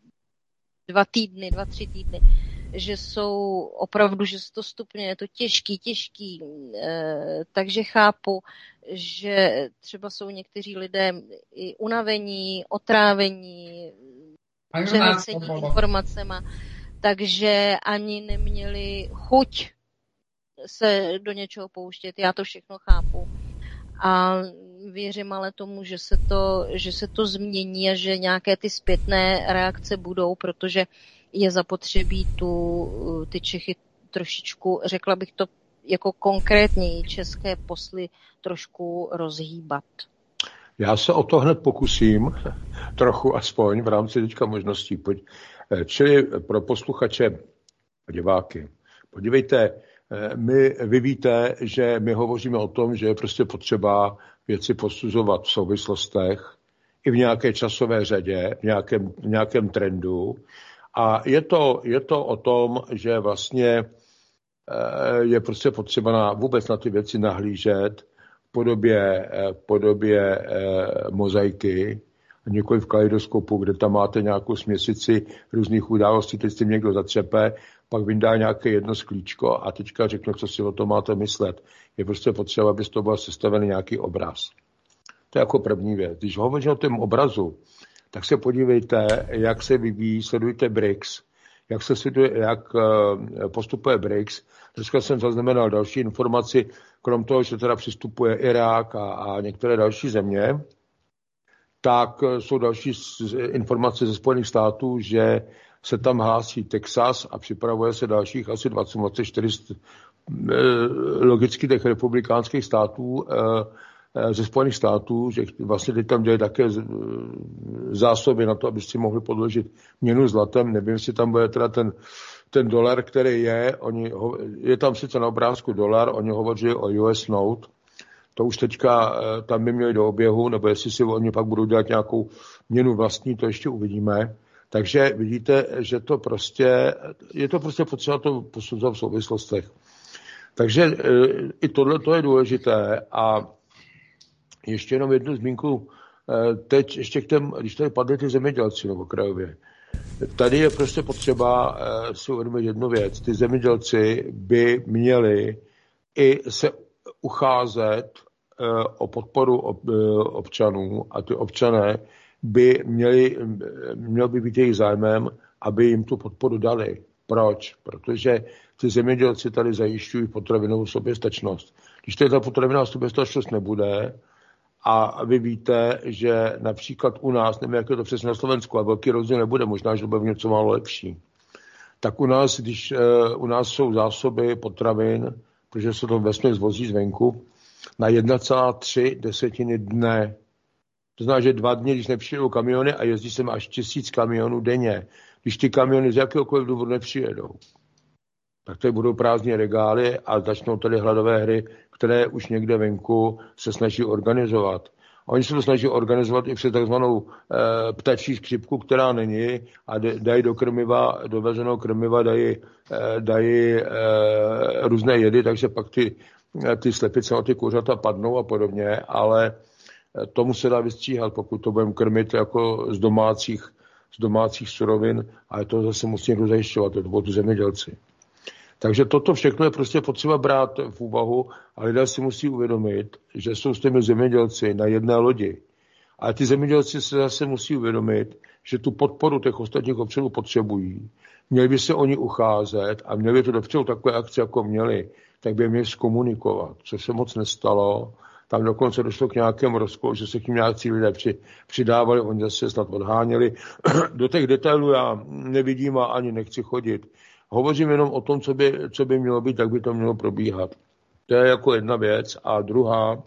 2-3 týdny, že jsou opravdu, že se to stupňuje, je to těžký, takže chápu, že třeba jsou někteří lidé i unavení, otrávení, přehlcení informacema, takže ani neměli chuť se do něčeho pouštět. Já to všechno chápu. a věřím ale tomu, že se to změní a že nějaké ty zpětné reakce budou, protože je zapotřebí ty Čechy trošičku, řekla bych to jako konkrétněji, české posly trošku rozhýbat. Já se o to hned pokusím, trochu aspoň v rámci teďka možností. Čili pro posluchače, diváky, podívejte, vy víte, že my hovoříme o tom, že je prostě potřeba věci posuzovat v souvislostech i v nějaké časové řadě, v nějakém trendu. A je to o tom, že vlastně je prostě potřeba vůbec na ty věci nahlížet v podobě mozaiky, nikoli v kaleidoskopu, kde tam máte nějakou směsici různých událostí, teď si někdo zatřepe, pak vyndá nějaké jedno sklíčko a teďka řekne, co si o tom máte myslet. Je prostě potřeba, aby z toho byl sestavený nějaký obraz. To je jako první věc. Když hovořím o tom obrazu, tak se podívejte, jak se vyvíjí, sledujte BRICS, jak postupuje BRICS. Dneska jsem zaznamenal další informaci, krom toho, že teda přistupuje Irák a některé další země, tak jsou další informace ze Spojených států, že se tam hlásí Texas a připravuje se dalších asi 24 logicky těch republikánských států ze Spojených států, že vlastně teď tam dělají také zásoby na to, aby si mohli podložit měnu zlatem. Nevím, jestli tam bude teda ten dolar, který je tam sice na obrázku dolar, oni hovoří o US note, to už teďka tam by měli do oběhu, nebo jestli si oni pak budou dělat nějakou měnu vlastní, to ještě uvidíme. Takže vidíte, že je to prostě potřeba to posuzovat v souvislostech. Takže i tohle to je důležité a ještě jenom jednu zmínku teď ještě když tady padly ty zemědělci nebo krajově. Tady je prostě potřeba si uvědomit jednu věc. Ty zemědělci by měli i se ucházet o podporu občanů a ty občané by měl by být jejich zájmem, aby jim tu podporu dali. Proč? Protože ty zemědělci tady zajišťují potravinovou soběstačnost. Když tady ta potravinová soběstačnost nebude, a vy víte, že například u nás, nevím, jak je to přesně na Slovensku, a velký rozdíl nebude, možná, že to bude něco málo lepší, tak když u nás jsou zásoby potravin, protože se to vesměs vozí zvenku, na 1,3 dne. To znamená, že 2 dny, když nepřijedou kamiony a jezdí sem až 1000 kamionů denně. Když ty kamiony z jakéhokoliv důvodu nepřijedou, tak tady budou prázdné regály a začnou tady hladové hry, které už někde venku se snaží organizovat. A oni se to snaží organizovat i přes takzvanou ptačí skřipku, která není, a dají do krmiva, do vezeného krmiva dají různé jedy, takže pak ty slepice a ty kuřata padnou a podobně, ale tomu se dá vystříhat, pokud to budeme krmit jako z domácích surovin, ale to zase musí někdo zajišťovat, to budou zemědělci. Takže toto všechno je prostě potřeba brát v úvahu a lidé si musí uvědomit, že jsou s těmi zemědělci na jedné lodi. Ale ty zemědělci se zase musí uvědomit, že tu podporu těch ostatních občanů potřebují. Měli by se oni ucházet a měli by to dopředu takové akce, jako měli, tak by je měli zkomunikovat, což se moc nestalo. Tam dokonce došlo k nějakému rozkolu, že se k ním nějaký lidé přidávali, oni zase snad odháněli. Do těch detailů já nevidím a ani nechci chodit. Hovořím jenom o tom, co by mělo být, tak by to mělo probíhat. To je jako jedna věc. A druhá,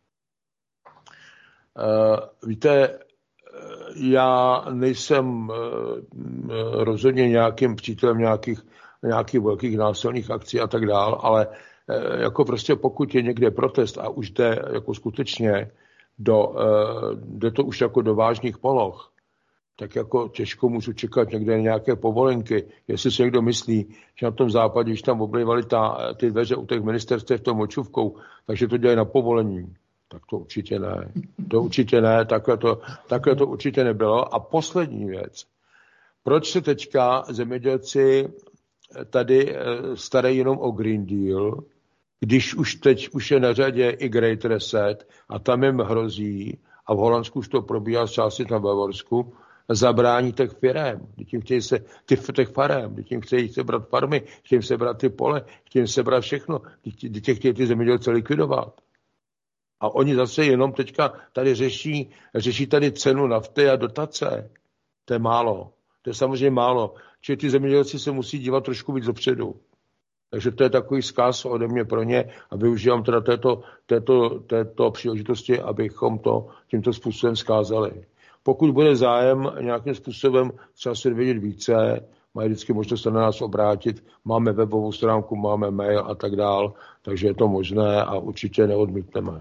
víte, já nejsem rozhodně nějakým přítelem nějakých velkých násilných akcí a tak dál, ale jako prostě pokud je někde protest a už jde jako skutečně jde to už jako do vážných poloh, tak jako těžko můžu čekat někde nějaké povolenky. Jestli si někdo myslí, že na tom západě, když tam oblivali ty dveře u těch ministerstev tou močůvkou, takže to dělají na povolení. Tak to určitě ne. To určitě ne, takhle to určitě nebylo. A poslední věc. Proč se teďka zemědělci tady starají jenom o Green Deal, když už je na řadě i Great Reset a tam jim hrozí, a v Holandsku už to probíhá z části na Bavorsku, zabrání těch firem, těch farem, tím chtějí sebrat farmy, chtějí sebrat ty pole, chtějí sebrat všechno, chtějí ty zemědělce likvidovat. A oni zase jenom teďka tady řeší tady cenu nafty a dotace. To je málo. To je samozřejmě málo. Čili ty zemědělci se musí dívat trošku víc dopředu. Takže to je takový vzkaz ode mě pro ně a využívám teda této příležitosti, abychom to tímto způsobem vzkázali. Pokud bude zájem nějakým způsobem třeba se vědět více, mají vždycky možnost se na nás obrátit, máme webovou stránku, máme mail a tak dál, takže je to možné a určitě neodmítneme.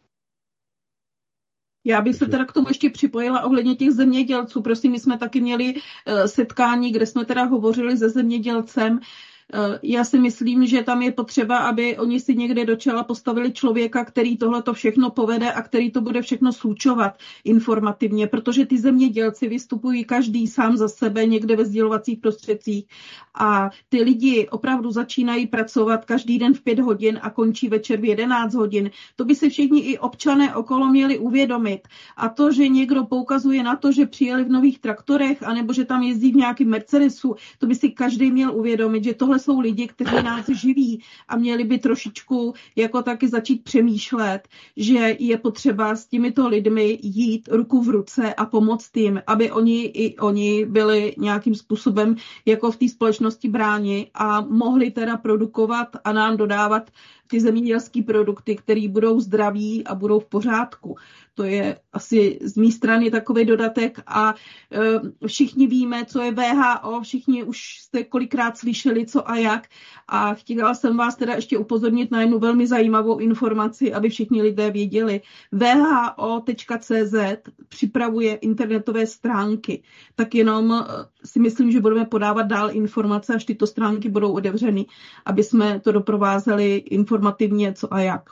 Já bych se teda k tomu ještě připojila ohledně těch zemědělců. Prosím, my jsme taky měli setkání, kde jsme teda hovořili se zemědělcem. Já si myslím, že tam je potřeba, aby oni si někde do čela postavili člověka, který tohleto všechno povede a který to bude všechno slučovat informativně, protože ty zemědělci vystupují každý sám za sebe někde ve sdělovacích prostředcích a ty lidi opravdu začínají pracovat každý den v 5 hodin a končí večer v 11 hodin. To by si všichni i občané okolo měli uvědomit. A to, že někdo poukazuje na to, že přijeli v nových traktorech anebo že tam jezdí v nějakém Mercedesu, to by si každý měl uvědomit, že tohle jsou lidi, kteří nás živí a měli by trošičku jako taky začít přemýšlet, že je potřeba s těmito lidmi jít ruku v ruce a pomoct jim, aby oni byli nějakým způsobem jako v té společnosti bráni a mohli teda produkovat a nám dodávat ty zemědělské produkty, které budou zdraví a budou v pořádku. To je asi z mé strany takový dodatek a všichni víme, co je WHO, všichni už jste kolikrát slyšeli, co a jak a chtěla jsem vás teda ještě upozornit na jednu velmi zajímavou informaci, aby všichni lidé věděli. WHO.cz připravuje internetové stránky, tak jenom si myslím, že budeme podávat dál informace, až tyto stránky budou otevřeny, aby jsme to doprovázeli informativně, co a jak.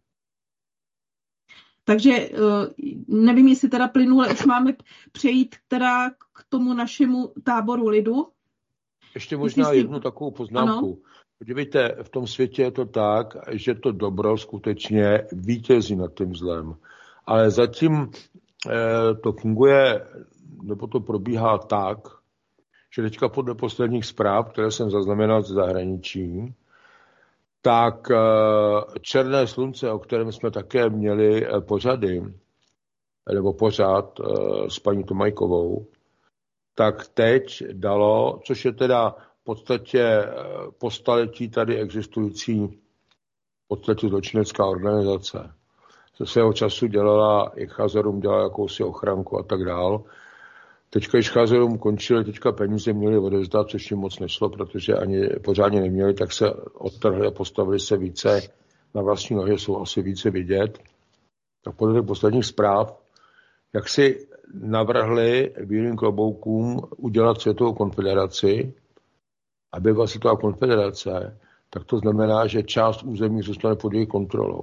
Takže nevím, jestli teda plynule už máme přejít teda k tomu našemu táboru lidu. Ještě možná jednu takovou poznámku. Ano? Podívejte, v tom světě je to tak, že to dobro skutečně vítězí nad tím zlem. Ale zatím to funguje, nebo to probíhá tak, že teďka podle posledních zpráv, které jsem zaznamenal z zahraničí, tak Černé slunce, o kterém jsme také měli pořady, nebo pořad s paní Tomajkovou, tak teď dalo, což je teda v podstatě po staletí tady existující v podstatě zločinecká organizace. Ze svého času dělala, i Chazarum dělala jakousi ochranku a tak dál. Teďka, když Chazarum končili, teďka peníze měli odevzdat, což jim moc nešlo, protože ani pořádně neměli, tak se odtrhli a postavili se více na vlastní nohy, jsou asi více vidět. Tak podle těch posledních zpráv, jak si navrhli Bílým kloboukům udělat Světovou konfederaci, aby byla Světová konfederace, tak to znamená, že část území zůstane pod jejich kontrolou.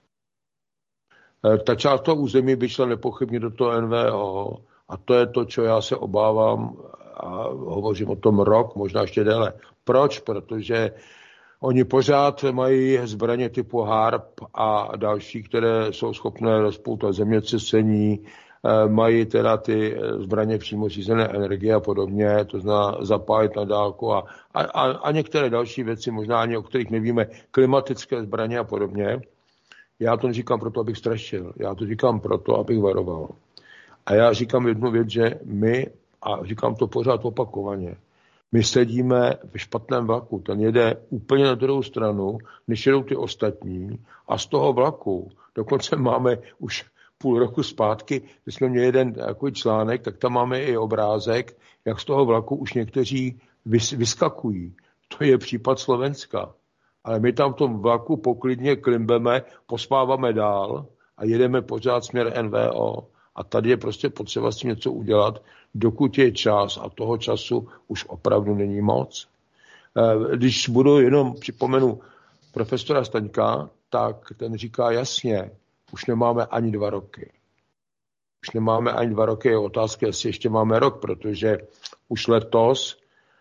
Ta část toho území by šla nepochybně do toho NVO, a to je to, co já se obávám a hovořím o tom rok, možná ještě déle. Proč? Protože oni pořád mají zbraně typu HARP a další, které jsou schopné rozpoutat zemětřesení, mají teda ty zbraně přímo řízené energie a podobně, to znamená zapálit na dálku a některé další věci, možná ani o kterých nevíme, klimatické zbraně a podobně. Já to neříkám proto, abych strašil, já to říkám proto, abych varoval. A já říkám jednu věc, že my, a říkám to pořád opakovaně, my sedíme ve špatném vlaku, ten jede úplně na druhou stranu, než jedou ty ostatní a z toho vlaku, dokonce máme už půl roku zpátky, když jsme měli jeden takový článek, tak tam máme i obrázek, jak z toho vlaku už někteří vyskakují. To je případ Slovenska. Ale my tam v tom vlaku poklidně klimbeme, pospáváme dál a jedeme pořád směr NVO. A tady je prostě potřeba s tím něco udělat, dokud je čas a toho času už opravdu není moc. Když budu jenom připomenu profesora Staňka, tak ten říká jasně, už nemáme ani 2 roky. Už nemáme ani 2 roky, je otázka, jestli ještě máme rok, protože už letos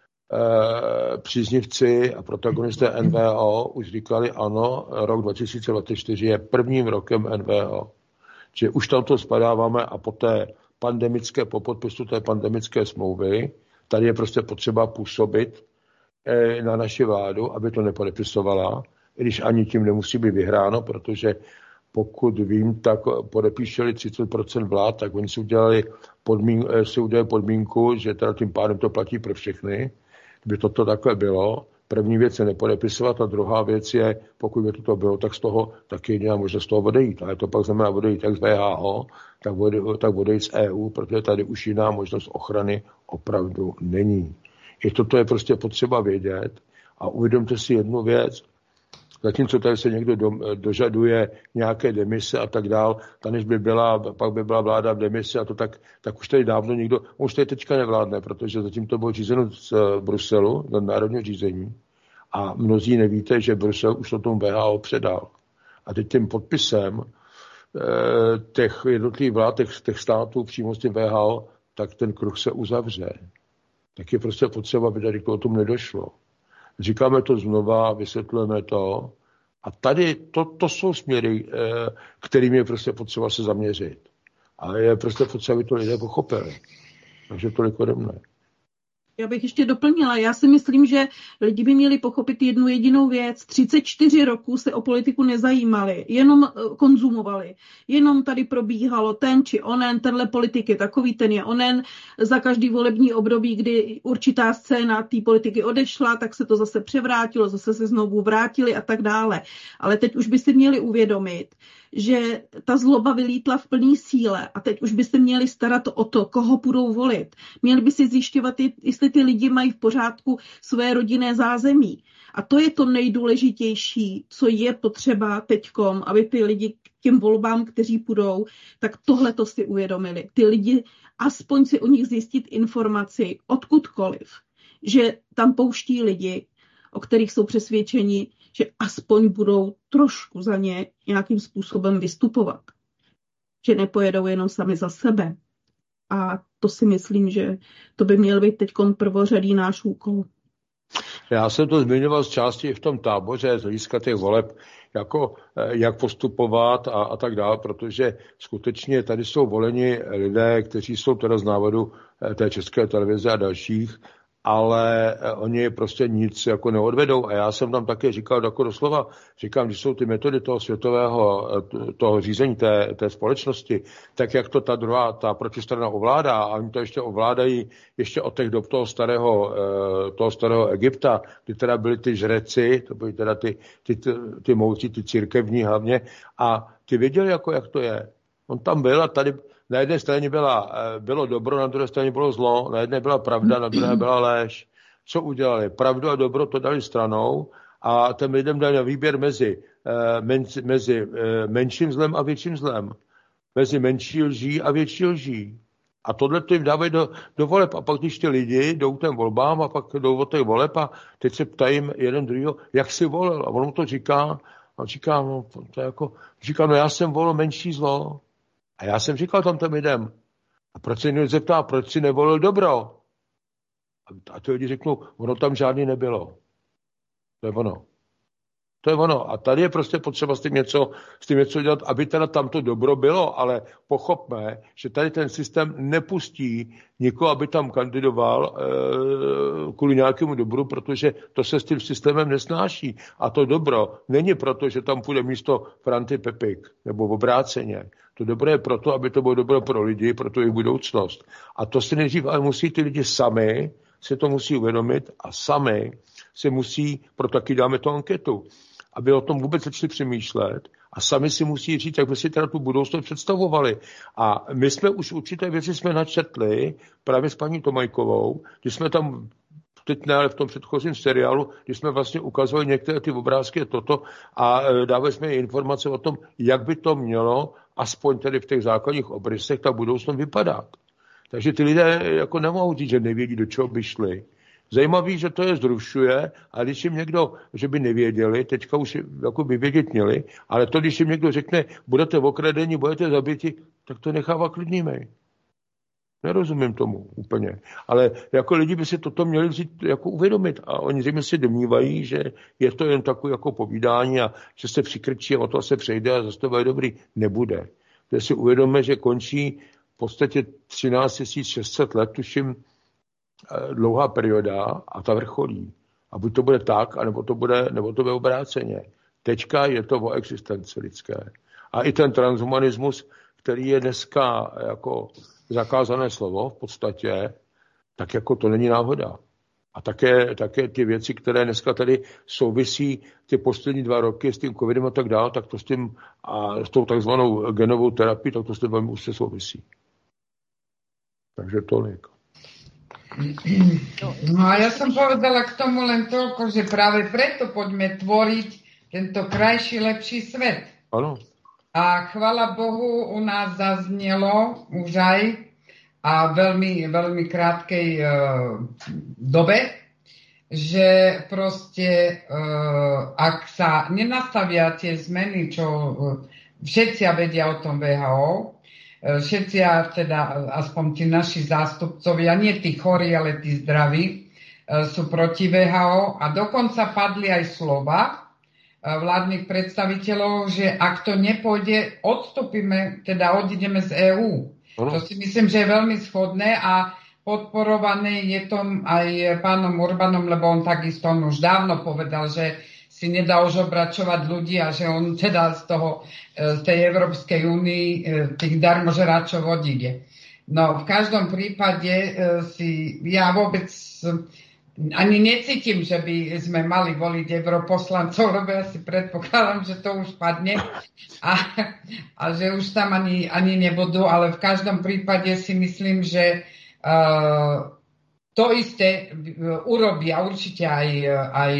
příznivci a protagonisté NVO už říkali, ano, rok 2024 je prvním rokem NVO. Že už tam to spadáváme a po podpisu té pandemické smlouvy, tady je prostě potřeba působit na naši vládu, aby to nepodepisovala, i když ani tím nemusí být vyhráno, protože pokud vím, tak podepíšeli 30% vlád, tak oni si udělali podmínku, že teda tím pádem to platí pro všechny, kdyby toto takhle bylo. První věc je nepodepisovat a druhá věc je, pokud by toto bylo, tak z toho taky jediná možnost z toho odejít. Ale to pak znamená odejít jak z WHO, tak odejít z EU, protože tady už jiná možnost ochrany opravdu není. I toto je prostě potřeba vědět a uvědomte si jednu věc. Zatímco tady se někdo dožaduje nějaké demise a tak dál, než pak by byla vláda v demisi a to tak už tady dávno nikdo, už tady teďka nevládne, protože zatím to bylo řízeno z Bruselu, do národního řízení a mnozí nevíte, že Brusel už to tomu WHO předal. A teď tím podpisem těch jednotlivých vlád, těch států přímo s tím WHO, tak ten kruh se uzavře. Tak je prostě potřeba, aby tady k tomu nedošlo. Říkáme to znova, vysvětlujeme to. A tady to jsou směry, kterým je prostě potřeba se zaměřit. A je prostě potřeba, aby to lidé pochopili. Takže tolik ode mne. Já bych ještě doplnila. Já si myslím, že lidi by měli pochopit jednu jedinou věc. 34 roků se o politiku nezajímali, jenom konzumovali. Jenom tady probíhalo ten či onen, tenhle politik je takový, ten je onen. Za každý volební období, kdy určitá scéna té politiky odešla, tak se to zase převrátilo, zase se znovu vrátili a tak dále. Ale teď už by si měli uvědomit, že ta zloba vylítla v plné síle a teď už by se měli starat o to, koho budou volit. Měli by si zjišťovat, jestli ty lidi mají v pořádku své rodinné zázemí. A to je to nejdůležitější, co je potřeba teďkom, aby ty lidi k těm volbám, kteří půjdou, tak tohle to si uvědomili. Ty lidi aspoň si o nich zjistit informaci odkudkoliv, že tam pouští lidi, o kterých jsou přesvědčeni, že aspoň budou trošku za ně nějakým způsobem vystupovat. Že nepojedou jenom sami za sebe. A to si myslím, že to by měl být teďkom prvořadý náš úkol. Já jsem to zmiňoval z části i v tom táboře, z hlediska těch voleb, jako jak postupovat a tak dále, protože skutečně tady jsou voleni lidé, kteří jsou teda z návodu té České televize a dalších, ale oni prostě nic jako neodvedou. A já jsem tam také říkal jako doslova, říkám, když jsou ty metody toho světového, toho řízení té společnosti, tak jak to ta protistrana ovládá, a oni to ještě ovládají ještě od těch dob toho starého Egypta, kdy teda byli ty žreci, to byly teda ty mouci, ty církevní hlavně, a ty věděli, jako jak to je. On tam byl a tady na jedné straně bylo dobro, na druhé straně bylo zlo, na jedné byla pravda, na druhé byla léž. Co udělali? Pravdu a dobro to dali stranou a těm lidem dali na výběr mezi menším zlem a větším zlem. Mezi menší lží a větší lží. A tohle to jim dávají do voleb. A pak, když ty lidi jdou těm volbám a pak jdou od těch voleb a teď se ptají jeden druhýho, jak jsi volil. A on mu to říká, a říká, no já jsem volil menší zlo. A já jsem říkal tam těm lidem, a proč se někdo zeptá, proč si nevolil dobro? A ty lidi řeknou, ono tam žádný nebylo. To je ono. To je ono. A tady je prostě potřeba s tím něco dělat, aby teda tam to dobro bylo, ale pochopme, že tady ten systém nepustí nikoho, aby tam kandidoval kvůli nějakému dobru, protože to se s tím systémem nesnáší. A to dobro není proto, že tam půjde místo Franty Pepik, nebo obráceně. To dobro je proto, aby to bylo dobro pro lidi, pro tu jejich budoucnost. A to si nejdřív ale musí ty lidi sami si to musí uvědomit a sami si musí, proto taky dáme tu anketu, aby o tom vůbec začali přemýšlet a sami si musí říct, jak by si teda tu budoucnost představovali. A my jsme už určité věci jsme načetli právě s paní Tomajkovou, když jsme tam, teď ne, ale v tom předchozím seriálu, když jsme vlastně ukazovali některé ty obrázky toto a dávali jsme informace o tom, jak by to mělo, aspoň tedy v těch základních obrysech, ta budoucnost vypadat. Takže ty lidé jako nemohou říct, že nevědí, do čeho by šli. Zajímavý, že to je zrušuje, a když jim někdo, že by nevěděli, teďka už jako by vědět měli, ale to, když jim někdo řekne, budete okradeni, budete zabiti, tak to nechává klidnými. Nerozumím tomu úplně. Ale jako lidi by si toto měli vzít, jako uvědomit. A oni zřejmě si domnívají, že je to jen takové jako povídání a že se přikrčí a o to se přejde a zase to bude dobrý. Nebude. Když si uvědomíme, že končí v podstatě 13 600 let, tuším, dlouhá perioda a ta vrcholí. A buď to bude tak, anebo to bude obráceně. Teďka je to o existenci lidské. A i ten transhumanismus, který je dneska jako zakázané slovo v podstatě, tak jako to není náhoda. A také ty věci, které dneska tady souvisí ty poslední 2 roky s tím covidem a tak dále, tak to s tím a s tou takzvanou genovou terapii, tak to s tím velmi úzce souvisí. Takže tolik. No a ja som povedala k tomu len toľko, že práve preto poďme tvoriť tento krajší, lepší svet. Áno. A chvala Bohu, u nás zaznelo už aj a veľmi, veľmi krátkej dobe, že proste ak sa nenastavia tie zmeny, čo všetci vedia o tom WHO, všetci, teda aspoň tí naši zástupcovia, nie tí chorí, ale tí zdraví, sú proti WHO a dokonca padli aj slova vládnych predstaviteľov, že ak to nepôjde, odstúpime, teda odídeme z EÚ. To si myslím, že je veľmi schodné a podporované je tom aj pánom Urbanom, lebo on takisto už dávno povedal, že si nedá už obračovať ľudí a že on teda z tej Európskej únii tých darmožeráčov odíde. No v každom prípade ja vôbec ani necítim, že by sme mali voliť europoslancov, lebo ja si predpokladám, že to už padne a že už tam ani nebudú, ale v každom prípade si myslím, že to isté urobia určite aj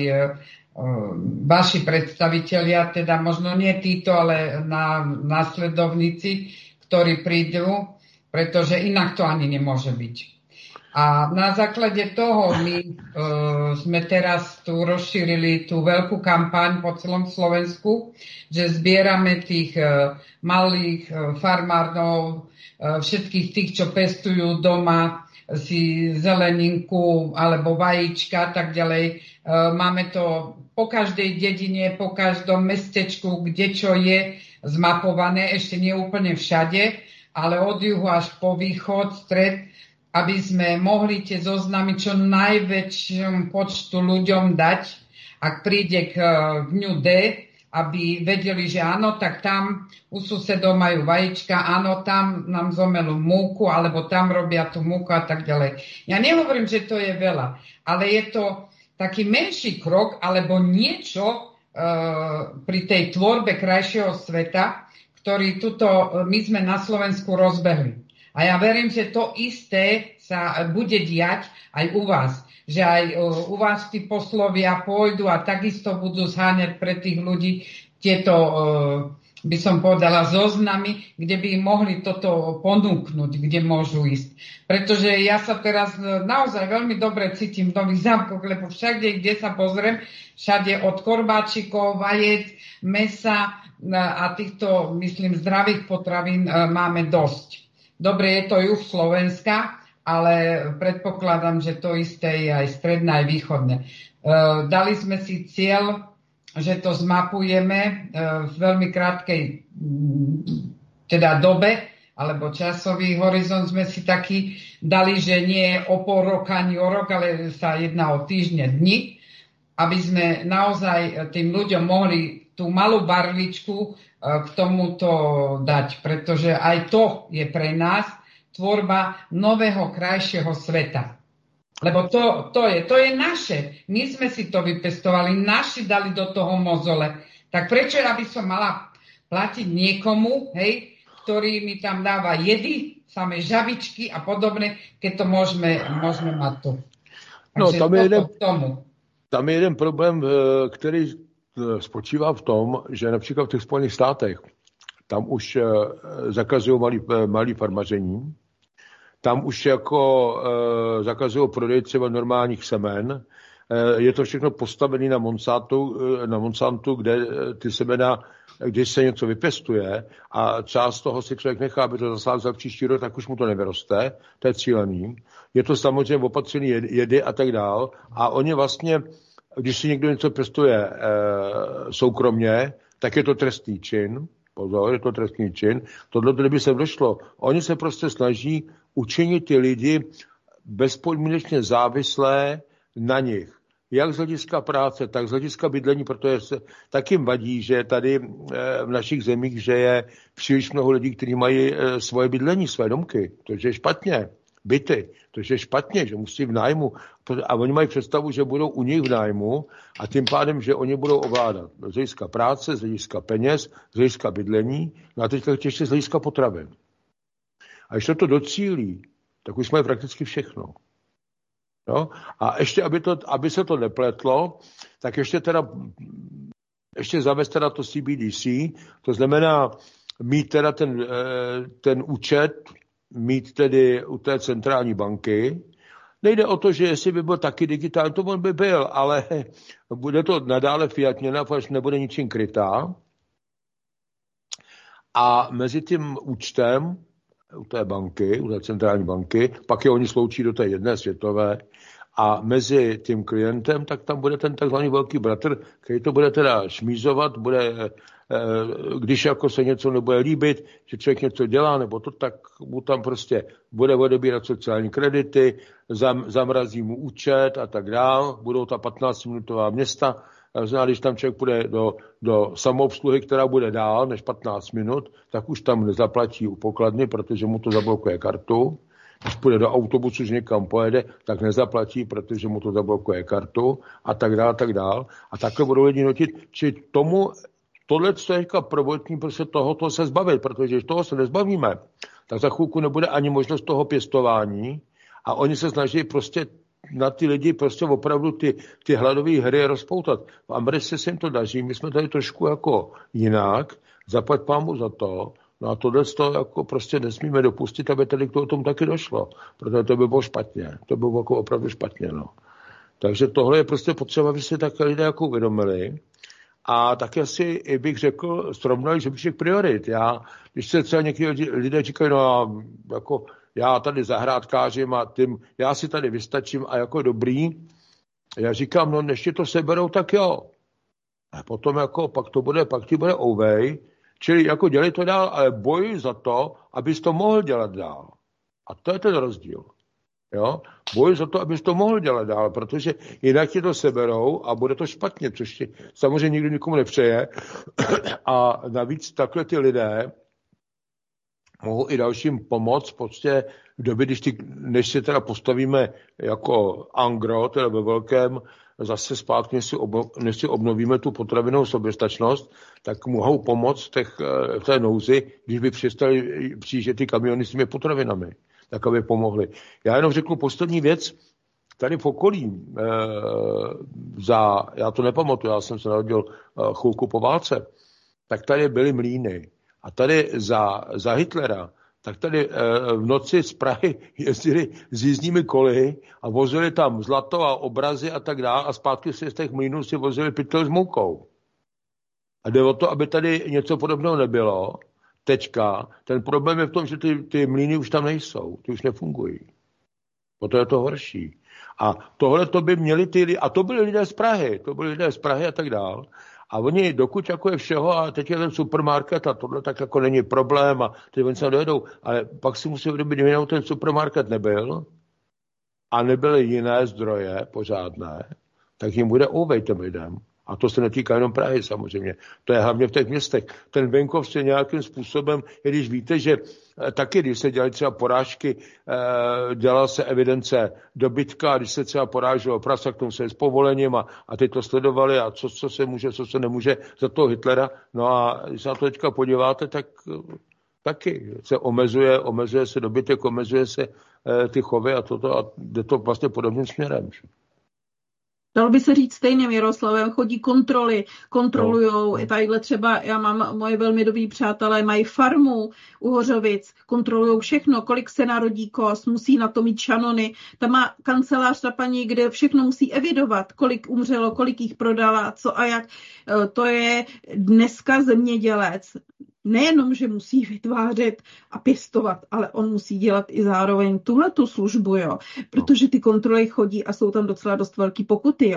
vaši predstavitelia, teda možno nie títo, ale následovníci, ktorí prídu, pretože inak to ani nemôže byť. A na základe toho my sme teraz tu rozšírili tú veľkú kampaň po celom Slovensku, že zbierame tých malých farmárov, všetkých tých, čo pestujú doma si zeleninku alebo vajíčka, tak ďalej. Máme to po každej dedine, po každom mestečku, kde čo je zmapované, ešte nie úplne všade, ale od juhu až po východ, stred, aby sme mohli tie zoznamy čo najväčšom počtu ľuďom dať, ak príde k dňu D, aby vedeli, že áno, tak tam u susedov majú vajíčka, áno, tam nám zomelú múku, alebo tam robia tú múku a tak ďalej. Ja nehovorím, že to je veľa, ale je to taký menší krok, alebo niečo pri tej tvorbe krajšieho sveta, ktorý my sme na Slovensku rozbehli. A ja verím, že to isté sa bude diať aj u vás. Že aj u vás tí poslovia pôjdu a takisto budú zháňať pre tých ľudí tieto, by som povedala, zoznamy, kde by im mohli toto ponúknuť, kde môžu ísť. Pretože ja sa teraz naozaj veľmi dobre cítim v Nových Zámkoch, lebo všade, kde sa pozriem, všade od korbáčikov, vajec, mesa a týchto, myslím, zdravých potravín máme dosť. Dobre, je to juh Slovenska, ale predpokladám, že to isté je aj stredné, aj východné. Dali sme si cieľ, že to zmapujeme v veľmi krátkej teda dobe, alebo časový horizont sme si taký dali, že nie o pol roka, ani o rok, ale sa jedná o týždne, dni, aby sme naozaj tým ľuďom mohli tú malú barličku k tomuto dať, pretože aj to je pre nás tvorba nového, krajšieho sveta. Lebo to je naše. My sme si to vypestovali, naši dali do toho mozole. Tak prečo ja by som mala platiť niekomu, ktorý mi tam dáva jedy, samé žabičky a podobne, keď to môžeme mať tu. Takže tam je jeden problém, který spočívá v tom, že například v těch Spojených státech tam už zakazují malý farmaření, tam už jako zakazují prodej třeba normálních semen. Je to všechno postavené na Monsantu, kde ty semena, když se něco vypěstuje a část toho si člověk nechá, aby to zasázal příští rok, tak už mu to nevyroste, to je cílený. Je to samozřejmě opatřený jedy a tak dál a oni vlastně, když si někdo něco pěstuje soukromně, tak je to trestný čin. Pozor, je to trestný čin. Tohle by se došlo. Oni se prostě snaží učinit ty lidi bezpodmínečně závislé na nich. jak z hlediska práce, tak z hlediska bydlení, protože tak jim vadí, že tady v našich zemích, že je příliš mnoho lidí, kteří mají svoje bydlení, své domky. To je špatně. Byty. To je špatně, že musí v nájmu. A oni mají představu, že budou u nich v nájmu a tím pádem, že oni budou ovládat z hlediska práce, z hlediska peněz, z hlediska bydlení, no a teď ještě z hlediska potravin. A když to docílí, tak už mají prakticky všechno. No? A ještě, aby se to nepletlo, tak ještě zavést teda to CBDC, to znamená mít teda ten účet, mít tedy u té centrální banky. Nejde o to, že jestli by byl taky digitální, to on by byl, ale bude to nadále fiatněna, až nebude ničím krytá. A mezi tím účtem u té banky, u té centrální banky, pak je oni sloučí do té jedné světové a mezi tím klientem, tak tam bude ten takzvaný velký bratr, který to bude teda šmízovat, když jako se něco nebude líbit, že člověk něco dělá, nebo to, tak mu tam prostě bude odebírat sociální kredity, zamrazí mu účet a tak dál, budou ta 15-minutová města. Když tam člověk půjde do samoobsluhy, která bude dál než 15 minut, tak už tam nezaplatí u pokladny, protože mu to zablokuje kartu. Když půjde do autobusu, že někam pojede, tak nezaplatí, protože mu to zablokuje kartu a tak dál, tak dál. A takhle budou lidi nutit. Či tohle je prvotní, prostě tohoto se zbavit, protože když toho se nezbavíme, tak za chvilku nebude ani možnost toho pěstování a oni se snaží prostě na ty lidi prostě opravdu ty hladové hry rozpoutat. V Americe se jim to daří, my jsme tady trošku jako jinak, zaplať pámu za to, no a tohle jako prostě nesmíme dopustit, aby tady k tomu taky došlo, protože to by bylo špatně, to by bylo jako opravdu špatně, no. Takže tohle je prostě potřeba, aby si také lidé jako uvědomili a taky asi bych řekl, srovnali žebříček priorit. Když se třeba někdy lidé říkají, no jako já tady zahrádkářím a já si tady vystačím a jako dobrý. Já říkám, no než ti to seberou, tak jo. A potom jako pak ti bude ouvej, čili jako dělej to dál, ale bojuj za to, abys to mohl dělat dál. A to je ten rozdíl. Jo? Bojuj za to, abys to mohl dělat dál, protože jinak ti to seberou a bude to špatně, což ti samozřejmě nikdo nikomu nepřeje. A navíc takhle ty lidé mohou i dalším pomoct prostě v době, než si teda postavíme jako angro, teda ve velkém, zase zpátky, než si obnovíme tu potravinovou soběstačnost, tak mohou pomoct v té nouzi, když by přestali přijíždět ty kamiony s těmi potravinami, tak aby pomohli. Já jenom řeknu poslední věc, tady v okolí, já to nepamatuju, já jsem se narodil chvilku po válce, tak tady byly mlýny. A tady za Hitlera, tak tady v noci z Prahy jezdili s jízdními koly a vozili tam zlato a obrazy a tak dále a zpátky si z těch mlýnů si vozili pytel s moukou. A jde o to, aby tady něco podobného nebylo. Ten problém je v tom, že ty mlýny už tam nejsou, ty už nefungují. Proto je to horší. A tohle to by měli a to byli lidé z Prahy a tak dále. A oni, dokud jako je všeho, a teď je ten supermarket a tohle tak jako není problém a teď oni se dojedou, ale pak si musí uvědomit, že jenom ten supermarket nebyl a nebyly jiné zdroje pořádné, tak jim bude ouvej těm lidem. A to se netýká jenom Prahy samozřejmě. To je hlavně v těch městech. Ten venkov se nějakým způsobem, když víte, že taky, když se dělaly třeba porážky, dělala se evidence dobytka, když se třeba poráželo prasa, k tomu se s povolením a teď to sledovali a co se může, co se nemůže za toho Hitlera. No a když se na to teďka podíváte, tak taky se omezuje se dobytek, omezuje se ty chovy a jde to vlastně podobným směrem. Dalo by se říct stejně, Miroslavem, chodí kontrolujou, i tadyhle třeba, já mám moje velmi dobrý přátelé, mají farmu u Hořovic, kontrolujou všechno, kolik se narodí koz, musí na to mít šanony, tam má kancelář ta paní, kde všechno musí evidovat, kolik umřelo, kolik jich prodala, co a jak, to je dneska zemědělec. Nejenom, že musí vytvářet a pěstovat, ale on musí dělat i zároveň tuhletu službu, jo, protože ty kontroly chodí a jsou tam docela dost velký pokuty, jo, a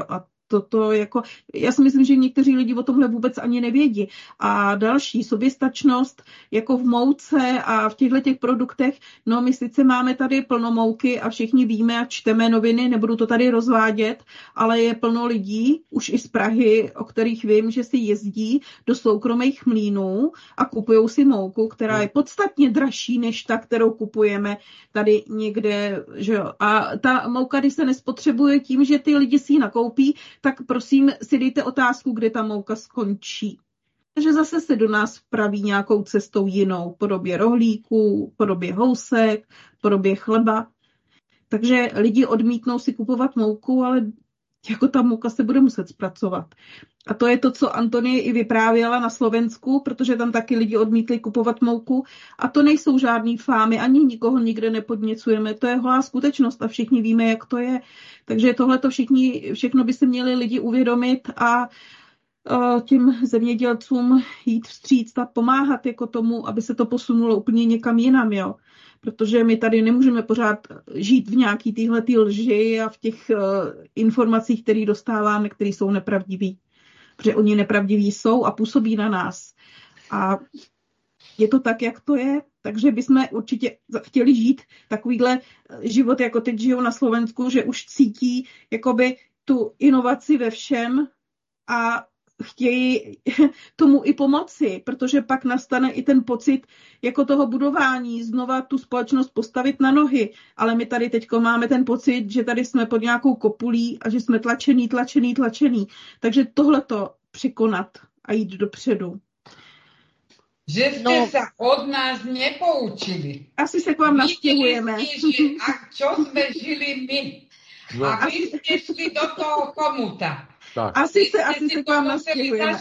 Toto jako, já si myslím, že někteří lidi o tomhle vůbec ani nevědí. A další soběstačnost, jako v mouce a v těchto produktech, no my sice máme tady plno mouky a všichni víme a čteme noviny, nebudu to tady rozvádět, ale je plno lidí, už i z Prahy, o kterých vím, že si jezdí do soukromých mlýnů a kupují si mouku, která je podstatně dražší než ta, kterou kupujeme tady někde. Že jo? A ta mouka, když se nespotřebuje tím, že ty lidi si ji nakoupí, tak prosím si dejte otázku, kde ta mouka skončí. Takže zase se do nás vpraví nějakou cestou jinou, v podobě rohlíků, v podobě housek, v podobě chleba. Takže lidi odmítnou si kupovat mouku, ale jako ta mouka se bude muset zpracovat. A to je to, co Antonie i vyprávěla na Slovensku, protože tam taky lidi odmítli kupovat mouku. A to nejsou žádný fámy, ani nikoho nikde nepodněcujeme. To je holá skutečnost a všichni víme, jak to je. Takže tohleto všechno by se měli lidi uvědomit a těm zemědělcům jít vstříc a pomáhat jako tomu, aby se to posunulo úplně někam jinam, jo. Protože my tady nemůžeme pořád žít v nějaký tyhletý lži a v těch informacích, které dostáváme, které jsou nepravdivý. Protože oni nepravdiví jsou a působí na nás. A je to tak, jak to je, takže bychom určitě chtěli žít takovýhle život, jako teď žijou na Slovensku, že už cítí jakoby tu inovaci ve všem a chtějí tomu i pomoci, protože pak nastane i ten pocit jako toho budování, znova tu společnost postavit na nohy. Ale my tady teďko máme ten pocit, že tady jsme pod nějakou kopulí a že jsme tlačený. Takže tohleto překonat a jít dopředu. Že ste sa od nás nepoučili. Asi se k vám nastěhujeme. A čo sme žili my? No. A vy ste šli do toho komuta. Tak. Asi se k vám nastěhujeme.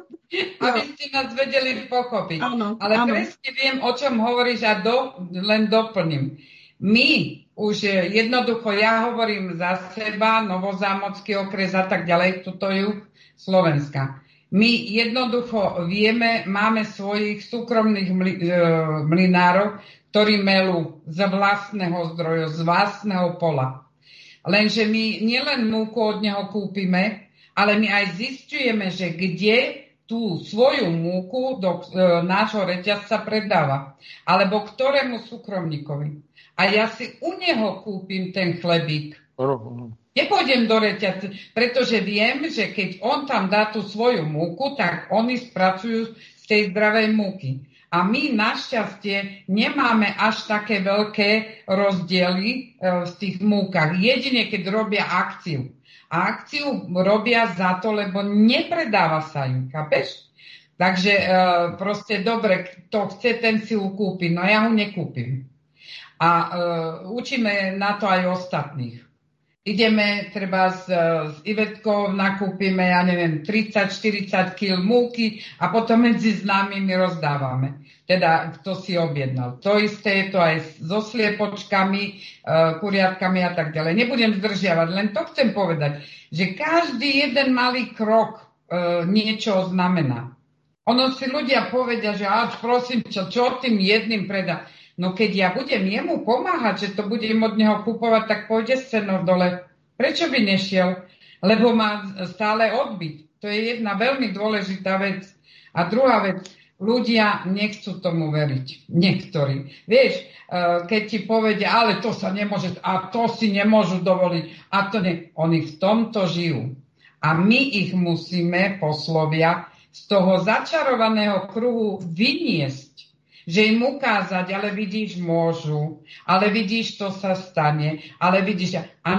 Aby ste nás vedeli pochopiť. Ano, ale presne viem, o čom hovoríš a len doplním. My už jednoducho, ja hovorím za seba, Novozámocký okres a tak ďalej, tuto juh Slovenska. My jednoducho vieme, máme svojich súkromných mlynárov, ktorí melú z vlastného zdroju, z vlastného pola. Lenže my nielen múku od neho kúpime, ale my aj zisťujeme, že kde tú svoju múku do nášho reťazca predáva. Alebo ktorému súkromníkovi. A ja si u neho kúpim ten chlebík. Nepôjdem do reťazca, pretože viem, že keď on tam dá tú svoju múku, tak oni spracujú z tej zdravej múky. A my našťastie nemáme až také veľké rozdiely v tých múkach. Jedine, keď robia akciu. A akciu robia za to, lebo nepredáva sa im, chápeš? Takže proste dobre, kto chce, ten si ju kúpi. No ja ho nekúpim. A učíme na to aj ostatných. Ideme treba s Ivetkou, nakúpime, ja neviem, 30-40 kg múky a potom medzi známymi rozdávame. Teda, kto si objednal. To isté je to aj so sliepočkami, kuriatkami a tak ďalej. Nebudem zdržiavať, len to chcem povedať, že každý jeden malý krok niečo znamená. Ono si ľudia povedia, že prosím, čo tým jedným predá. No keď ja budem jemu pomáhať, že to budem od neho kupovať, tak pôjde scénor dole. Prečo by nešiel? Lebo má stále odbyť. To je jedna veľmi dôležitá vec. A druhá vec, ľudia nechcú tomu veriť. Niektorí. Vieš, keď ti povedia, ale to sa nemôže, a to si nemôžu dovoliť, a to nie. Oni v tomto žijú. A my ich musíme, poslovia, z toho začarovaného kruhu vyniesť. Že im ukázať, ale vidíš, môžu, ale vidíš, to sa stane, ale vidíš, a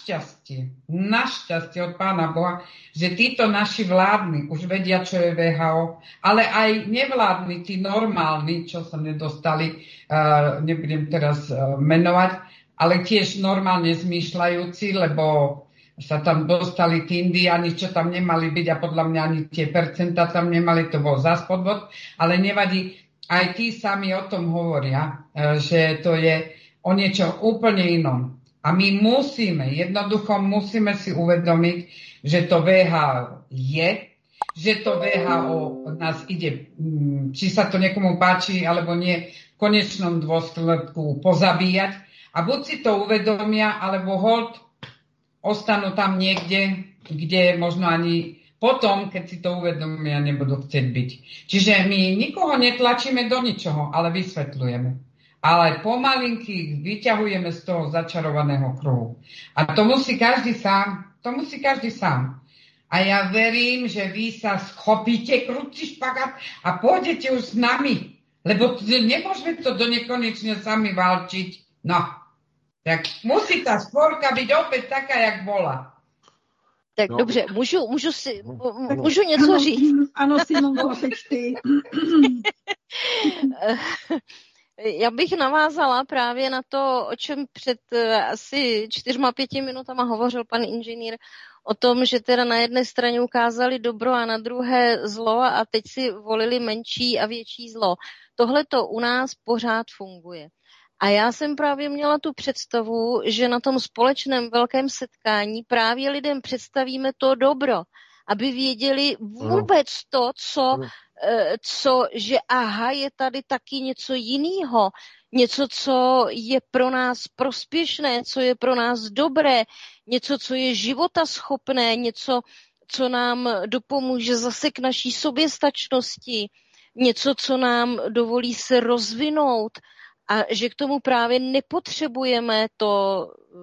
našťastie od Pána Boha, že títo naši vládni už vedia, čo je VHO, ale aj nevládni, tí normálni, čo sa nedostali, nebudem teraz menovať, ale tiež normálne zmýšľajúci, lebo sa tam dostali tí Indiáni, čo tam nemali byť a podľa mňa ani tie percentá tam nemali, to bol zas podvod, ale nevadí. Aj tí sami o tom hovoria, že to je o niečo úplne inom. A my jednoducho musíme si uvedomiť, že to VHO je, že to VHO nás ide, či sa to niekomu páči, alebo nie, v konečnom dôsledku pozabíjať. A buď si to uvedomia, alebo hold, ostanú tam niekde kde možno ani potom, keď si to uvedomia, nebudú chcieť byť. Čiže my nikoho netlačíme do ničoho, ale vysvetľujeme. Ale pomalinky vyťahujeme z toho začarovaného kruhu. A to musí každý sám. A ja verím, že vy sa schopíte krúci špagát a pôjdete už s nami. Lebo nemôžeme to do nekonečne sami válčiť. No, tak musí tá sporka byť opäť taká, jak bola. Tak dobře, můžu něco říct? Ano, Simonko, teď ty. Já bych navázala právě na to, o čem před asi 4-5 minutama hovořil pan inženýr, o tom, že teda na jedné straně ukázali dobro a na druhé zlo a teď si volili menší a větší zlo. Tohle to u nás pořád funguje. A já jsem právě měla tu představu, že na tom společném velkém setkání právě lidem představíme to dobro, aby věděli vůbec to, že aha, je tady taky něco jiného, něco, co je pro nás prospěšné, co je pro nás dobré, něco, co je životaschopné, něco, co nám dopomůže zase k naší soběstačnosti, něco, co nám dovolí se rozvinout a že k tomu právě nepotřebujeme to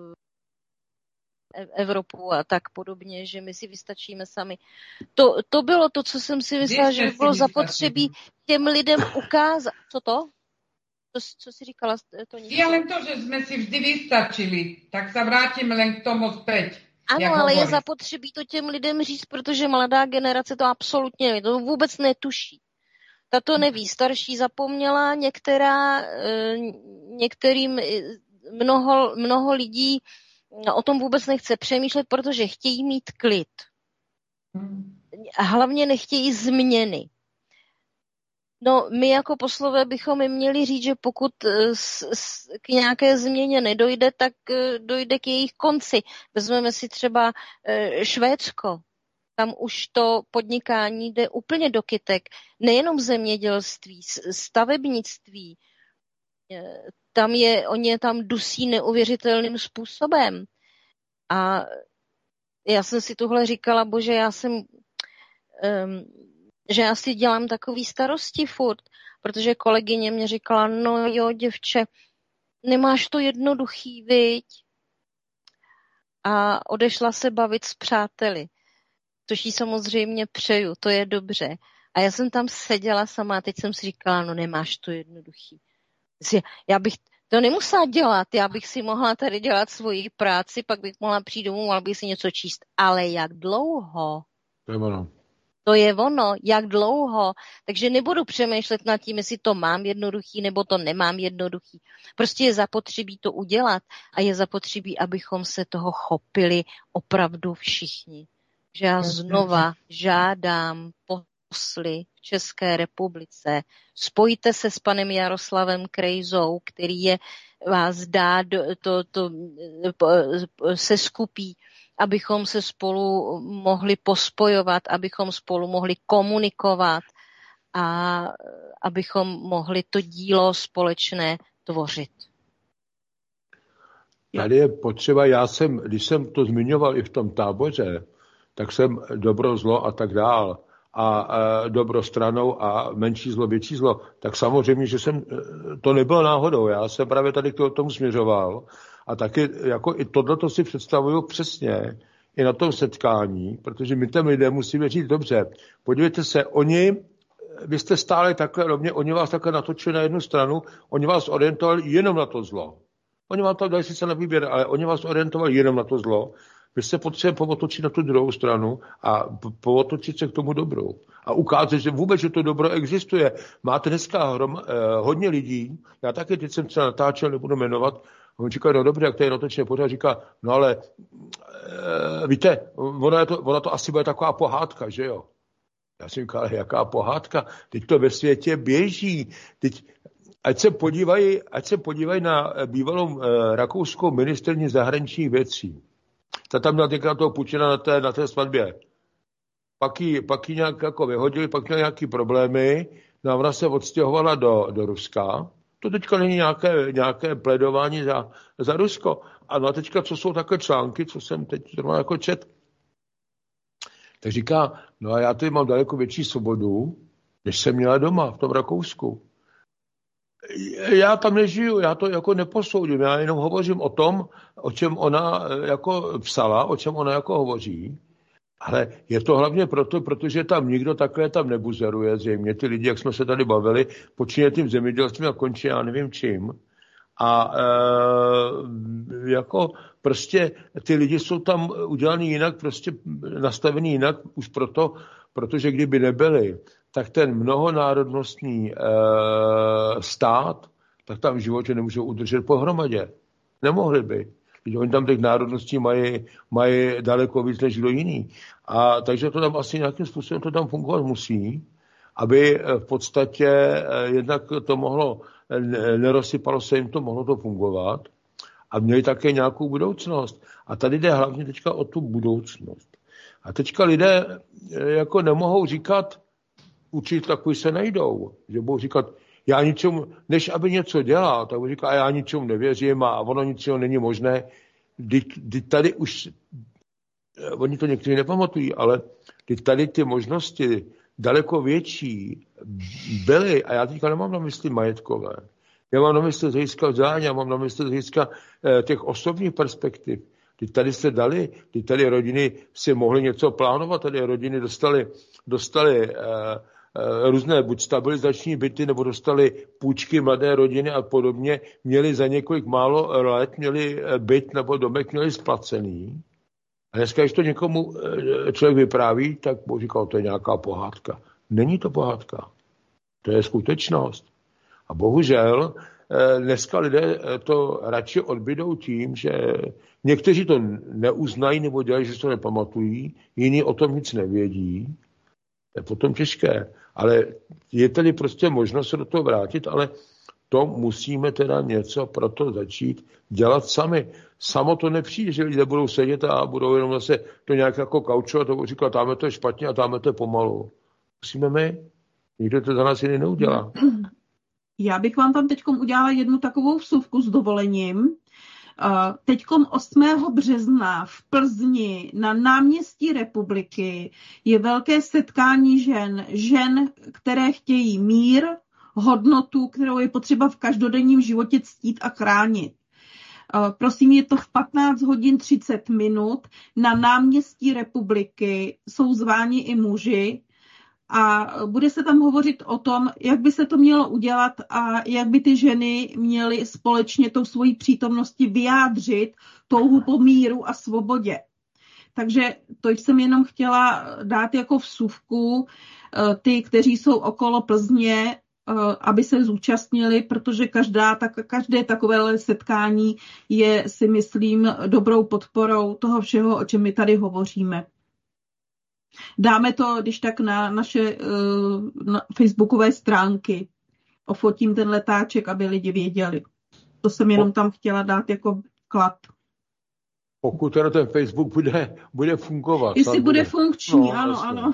Evropu a tak podobně, že my si vystačíme sami. To bylo to, co jsem si myslela, že bylo zapotřebí těm lidem ukázat. Co to? Co si říkala? Ja len to, že sme si vždy vystačili, tak sa vrátime len k tomu späť. Ano, ale je zapotřebí to těm lidem říct, protože mladá generace to absolutně neví, to vůbec netuší. Ta to neví, starší zapomněla, některým mnoho lidí o tom vůbec nechce přemýšlet, protože chtějí mít klid. A hlavně nechtějí změny. No, my jako poslové bychom jim měli říct, že pokud k nějaké změně nedojde, tak dojde k jejich konci. Vezmeme si třeba Švédsko. Tam už to podnikání jde úplně do kytek. Nejenom zemědělství, stavebnictví. Oni je tam dusí neuvěřitelným způsobem. A já jsem si tohle říkala, bože, že já si dělám takový starosti furt, protože kolegyně mě říkala, no jo, děvče, nemáš to jednoduchý, viď? A odešla se bavit s přáteli, což jí samozřejmě přeju, to je dobře. A já jsem tam seděla sama a teď jsem si říkala, no nemáš to jednoduchý. Já bych to nemusela dělat, já bych si mohla tady dělat svoji práci, pak bych mohla přijít domů, mohla bych si něco číst. Ale jak dlouho? To je ono, jak dlouho. Takže nebudu přemýšlet nad tím, jestli to mám jednoduchý, nebo to nemám jednoduchý. Prostě je zapotřebí to udělat a je zapotřebí, abychom se toho chopili opravdu všichni. Že já znova žádám posly v České republice, spojte se s panem Jaroslavem Krejzou, který vás se skupí, abychom se spolu mohli pospojovat, abychom spolu mohli komunikovat a abychom mohli to dílo společné tvořit. Tady je potřeba, když jsem to zmiňoval i v tom táboře, tak jsem dobro, zlo a tak dál. A dobro stranou a menší zlo, větší zlo. Tak samozřejmě, že to nebylo náhodou. Já jsem právě tady k tomu směřoval. A taky jako i tohleto si představuju přesně i na tom setkání, protože my těm lidem musíme říct dobře. Podívejte se, vy jste stále takhle rovně, oni vás takhle natočili na jednu stranu, oni vás orientovali jenom na to zlo. Oni vám tam dali sice na výběr, ale oni vás orientovali jenom na to zlo. Vy se potřebujete povotočit na tu druhou stranu a povotočit se k tomu dobru. A ukázat, že vůbec, že to dobro existuje. Máte dneska hodně lidí, já taky teď jsem třeba natáčel, nebudu jmenovat, on říká, no dobře, jak to je natočně pořád, říká, no ale víte, ona to asi bude taková pohádka, že jo? Já jsem říkal, jaká pohádka? Teď to ve světě běží. Ať se podívají na bývalou rakouskou ministryni zahraničních věcí. Ta tam měla teďka toho Putina na té svatbě. Pak ji nějak jako vyhodili, pak měla nějaký problémy, no a ona se odstěhovala do Ruska. To teďka není nějaké plédování za Rusko. A no a teďka, co jsou takové články, co jsem teď zrovna jako čet, Tak říká, no a já tady mám daleko větší svobodu, než jsem měla doma v tom Rakousku. Já tam nežiju, já to jako neposoudím, já jenom hovořím o tom, o čem ona jako psala, o čem ona jako hovoří, ale je to hlavně proto, protože tam nikdo takhle tam nebuzeruje, zřejmě ty lidi, jak jsme se tady bavili, počínají tím zemědělstvím a končí já nevím čím. A jako prostě ty lidi jsou tam udělaný jinak, prostě nastavený jinak už proto, protože kdyby nebyli, tak ten mnohonárodnostní stát, tak tam v životě nemůžou udržet pohromadě. Nemohli by. Oni tam těch národností mají daleko víc než kdo jiný. A takže to tam asi nějakým způsobem to tam fungovat musí, aby v podstatě jednak to mohlo, nerozsypalo se jim to, mohlo to fungovat a měli také nějakou budoucnost. A tady jde hlavně teďka o tu budoucnost. A teďka lidé jako nemohou říkat, určitě takový se nejdou, že budou říkat, já ničemu, než aby něco dělal, tak říká, já ničemu nevěřím a ono ničeho není možné. Tady už, oni to někteří nepamatují, ale tady ty možnosti daleko větší byly, a já teďka nemám na mysli majetkové, já mám na mysli z hlediska vzdělání, já mám na mysli z hlediska těch osobních perspektiv. Tady se dali, tady rodiny si mohly něco plánovat, tady rodiny dostali různé buď stabilizační byty, nebo dostali půjčky mladé rodiny a podobně, měli za několik málo let, měli byt nebo domek, měli splacený. A dneska, když to někomu člověk vypráví, tak mu říká, to je nějaká pohádka. Není to pohádka. To je skutečnost. A bohužel dneska lidé to radši odbydou tím, že někteří to neuznají nebo dělají, že se to nepamatují, jiní o tom nic nevědí. To je potom těžké. Ale je tady prostě možnost se do toho vrátit, ale to musíme teda něco pro to začít dělat sami. Samo to nepřijde, že lidé budou sedět a budou jenom zase to nějak jako kaučovat a budou říkat, táme to je špatně a táme to je pomalu. Musíme my. Nikdo to za nás jiný neudělá. Já bych vám tam teďkom udělala jednu takovou vsuvku s dovolením. Teďkom 8. března v Plzni na náměstí Republiky je velké setkání žen, které chtějí mír, hodnotu, kterou je potřeba v každodenním životě ctít a chránit. Prosím, je to v 15 hodin 30 minut na náměstí Republiky. Jsou zváni i muži. A bude se tam hovořit o tom, jak by se to mělo udělat a jak by ty ženy měly společně tou svojí přítomností vyjádřit touhu po míru a svobodě. Takže to jsem jenom chtěla dát jako vsuvku ty, kteří jsou okolo Plzně, aby se zúčastnili, protože každé takové setkání je, si myslím, dobrou podporou toho všeho, o čem my tady hovoříme. Dáme to, když tak na naše na facebookové stránky. Ofotím ten letáček, aby lidi věděli. To jsem jenom tam chtěla dát jako vklad. Pokud teda ten Facebook bude fungovat. Jestli bude funkční, no, ano.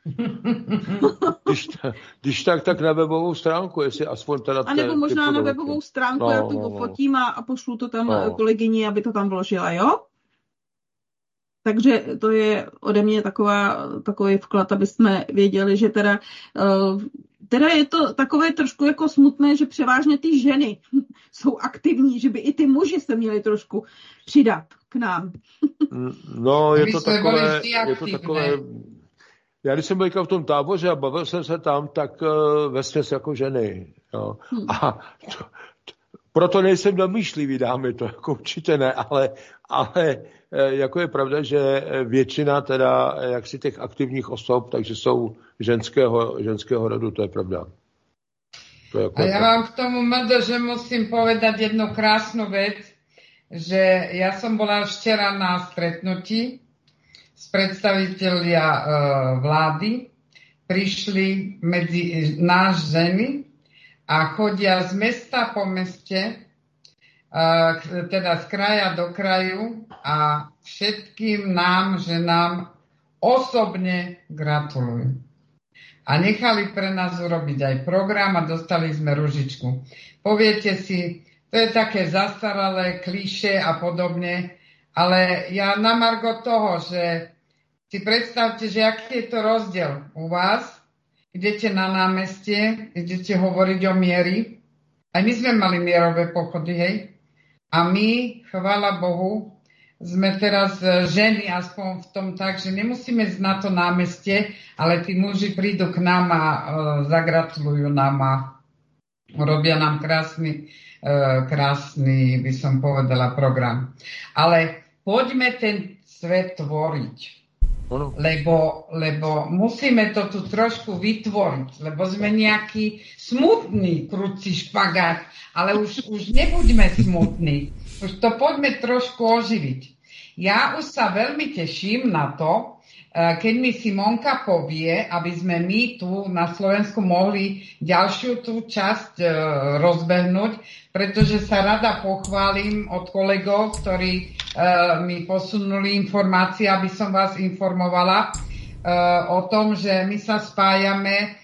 Když tak na webovou stránku, jestli aspoň teda... A nebo možná na webovou stránku, já to ofotím a pošlu to tam kolegyni, aby to tam vložila, jo? Takže to je ode mě takový vklad, aby jsme věděli, že teda je to takové trošku jako smutné, že převážně ty ženy jsou aktivní, že by i ty muži se měli trošku přidat k nám. No, je to takové... Já když jsem byl v tom táboře a bavil jsem se tam, tak vesměs jako ženy. Jo. A proto nejsem domýšlivý, dámy to, jako určitě ne, ale jako je pravda, že většina teda jaksi těch aktivních osob, takže jsou ženského rodu, to je pravda. To je jako a ja vám k tomu že musím povedať jednu krásnu vec, že ja som bola včera na stretnutí s predstavitelia vlády, prišli medzi nás ženy a chodia z mesta po meste, teda z kraja do kraju a všetkým nám, ženám osobne gratulujú. A nechali pre nás urobiť aj program a dostali sme ružičku. Poviete si, to je také zastaralé, klišé a podobne, ale ja na margo toho, že Si predstavte, že aký je to rozdiel u vás. Idete na námestie, idete hovoriť o miery. Aj my sme mali mierové pochody, hej. A my, chvála Bohu, sme teraz ženy aspoň v tom tak, že nemusíme ísť na to námestie, ale tí muži prídu k nám a zagratulujú nám a robia nám krásny, by som povedala, program. Ale poďme ten svet tvoriť. Lebo musíme to tu trošku vytvoriť, lebo sme nejaký smutný krúci špagát, ale už nebuďme smutní. Už to poďme trošku oživiť. Ja už sa veľmi teším na to, keď mi Simonka povie, aby sme my tu na Slovensku mohli ďalšiu tú časť rozbehnúť, pretože sa rada pochválim od kolegov, ktorí mi posunuli informácie, aby som vás informovala o tom, že my sa spájame,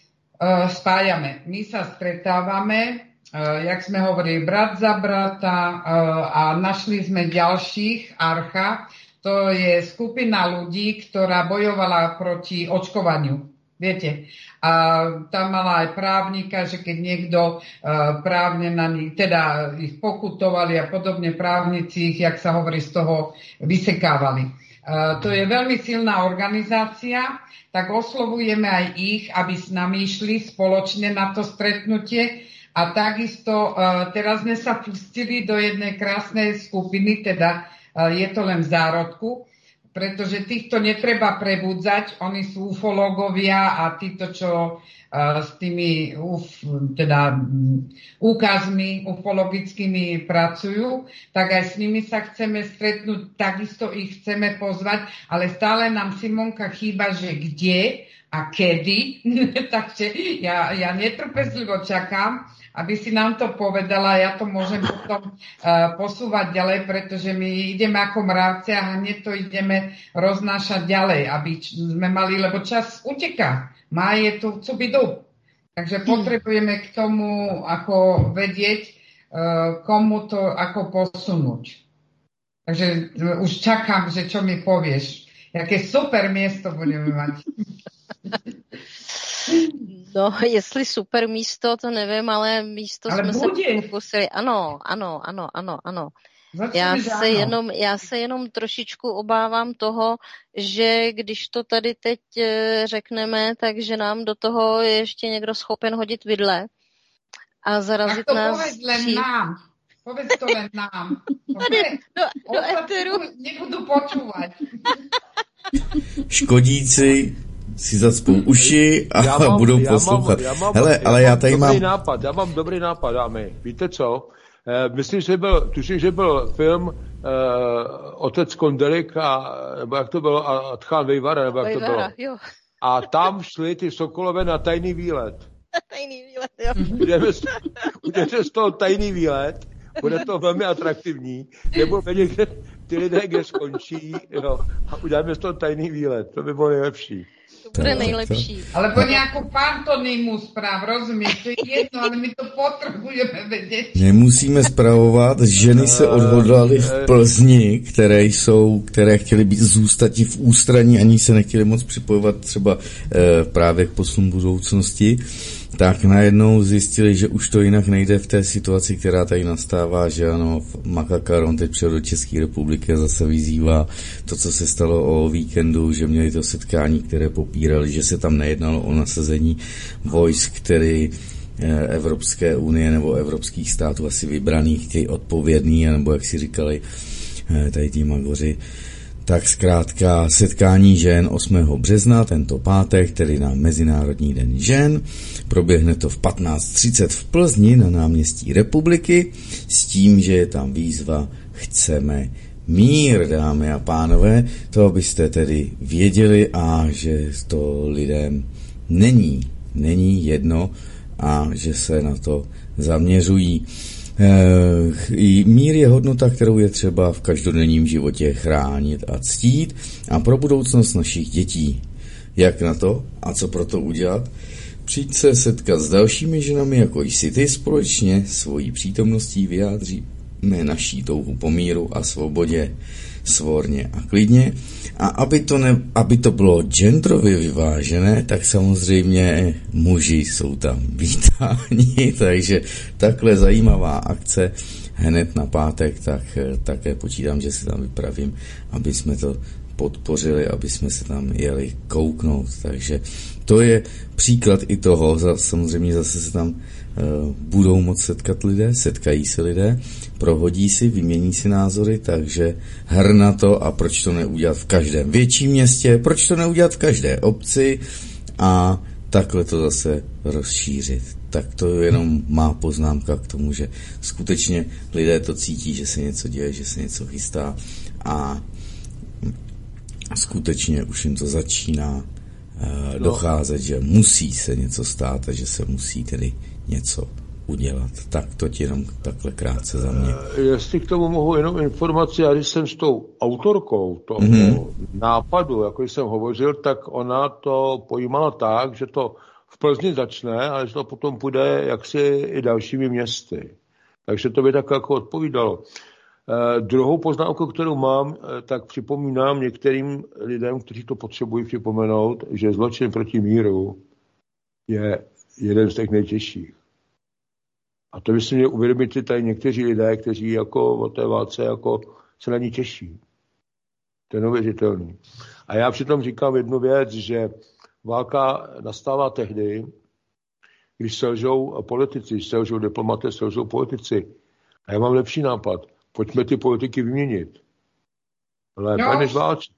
my sa stretávame, jak sme hovorili, brat za brata a našli sme ďalších, Archa. To je skupina ľudí, ktorá bojovala proti očkovaniu. Viete, a tam mala aj právnika, že keď niekto právne na nich, teda ich pokutovali a podobne, právnici ich, jak sa hovorí, z toho vysekávali. To je veľmi silná organizácia, tak oslovujeme aj ich, aby s nami išli spoločne na to stretnutie. A takisto teraz sme sa pustili do jednej krásnej skupiny, teda je to len v zárodku, pretože týchto netreba prebudzať, oni sú ufológovia a títo, čo s tými úkazmi ufologickými pracujú, tak aj s nimi sa chceme stretnúť, takisto ich chceme pozvať, ale stále nám Simonka chýba, že kde a kedy, takže ja netrpezlivo čakám, aby si nám to povedala, ja to môžem potom posúvať ďalej, pretože my ideme ako mravci a hneď to ideme roznášať ďalej, aby sme mali, lebo čas uteká. Má je tu cubidu. Takže potrebujeme k tomu ako vedieť, komu to ako posunúť. Takže už čakám, že čo mi povieš. Jaké super miesto budeme mať. No, jestli super místo, to nevím, ale místo ale jsme bude. Se pokusili. Ano. Já se jenom trošičku obávám toho, že když to tady teď řekneme, takže nám do toho je ještě někdo schopen hodit vidle a zarazit to nás. Povedz to len nám. Tady, do éteru. Nebudu počúvať. Škodíci si zacpou uši a budou poslouchat. Já mám dobrý nápad, dámy. Víte co? Tuším, že byl film Otec Kondelik nebo jak to bylo, a Tchán Vejvara, nebo jak to bylo. Jo. A tam šli ty Sokolové na tajný výlet. Tajný výlet, jo. Udělejte z toho tajný výlet, bude to velmi atraktivní, nebo vědět, kde ty lidé kde skončí, jo, a uděláme z toho tajný výlet, to by bylo nejlepší. To bude nejlepší. Alebo nejakú pantonimu správ, rozumieš? To je jedno, ale my to potrebujeme vedieť. Nemusíme spravovat. Ženy se odhodlaly v Plzni, které chtěly zůstat v ústraní, ani se nechtěly moc připojovat třeba právě k poslům budoucnosti, tak najednou zjistili, že už to jinak nejde v té situaci, která tady nastává, že ano, Makakaron teď přijel do České republiky a zase vyzývá to, co se stalo o víkendu, že měli to setkání, které popírali, že se tam nejednalo o nasazení vojsk, který Evropské unie nebo evropských států asi vybraných, těch odpovědný, nebo jak si říkali tady tí magoři. Tak zkrátka setkání žen 8. března, tento pátek, tedy na Mezinárodní den žen. Proběhne to v 15:30 v Plzni na náměstí Republiky s tím, že je tam výzva Chceme mír, dámy a pánové. To abyste tedy věděli a že to lidem není jedno a že se na to zaměřují. Mír je hodnota, kterou je třeba v každodenním životě chránit a ctít a pro budoucnost našich dětí. Jak na to a co pro to udělat? Přijď se setkat s dalšími ženami, jako jsi ty, společně svojí přítomností vyjádří naší touhu po míru a svobodě svorně a klidně. A aby to bylo genderově vyvážené, tak samozřejmě muži jsou tam vítáni, takže takhle zajímavá akce hned na pátek, tak také počítám, že se tam vypravím, aby jsme to podpořili, aby jsme se tam jeli kouknout. Takže to je příklad i toho, samozřejmě zase se tam budou moct setkat lidé, setkají se lidé, prohodí si, vymění si názory, takže hr na to a proč to neudělat v každém větším městě, proč to neudělat v každé obci a takhle to zase rozšířit. Tak to je jenom má poznámka k tomu, že skutečně lidé to cítí, že se něco děje, že se něco chystá a skutečně už jim to začíná docházet, že musí se něco stát a že se musí tedy něco udělat. Tak to jenom takhle krátce za mě. Jestli k tomu mohu jenom informaci, já když jsem s tou autorkou toho nápadu, jako jsem hovořil, tak ona to pojímala tak, že to v Plzni začne, ale že to potom půjde jaksi i dalšími městy. Takže to by tak jako odpovídalo. Druhou poznámku, kterou mám, tak připomínám některým lidem, kteří to potřebují připomenout, že zločin proti míru je jeden z těch nejtěžších. A to by si měli uvědomit i tady někteří lidé, kteří jako o té válce jako se na ní těší. To je neuvěřitelný. A já přitom říkám jednu věc, že válka nastává tehdy, když selžou politici, selžou diplomaté, selžou politici. A já mám lepší nápad. Pojďme ty politiky vyměnit. Lépe než válčit.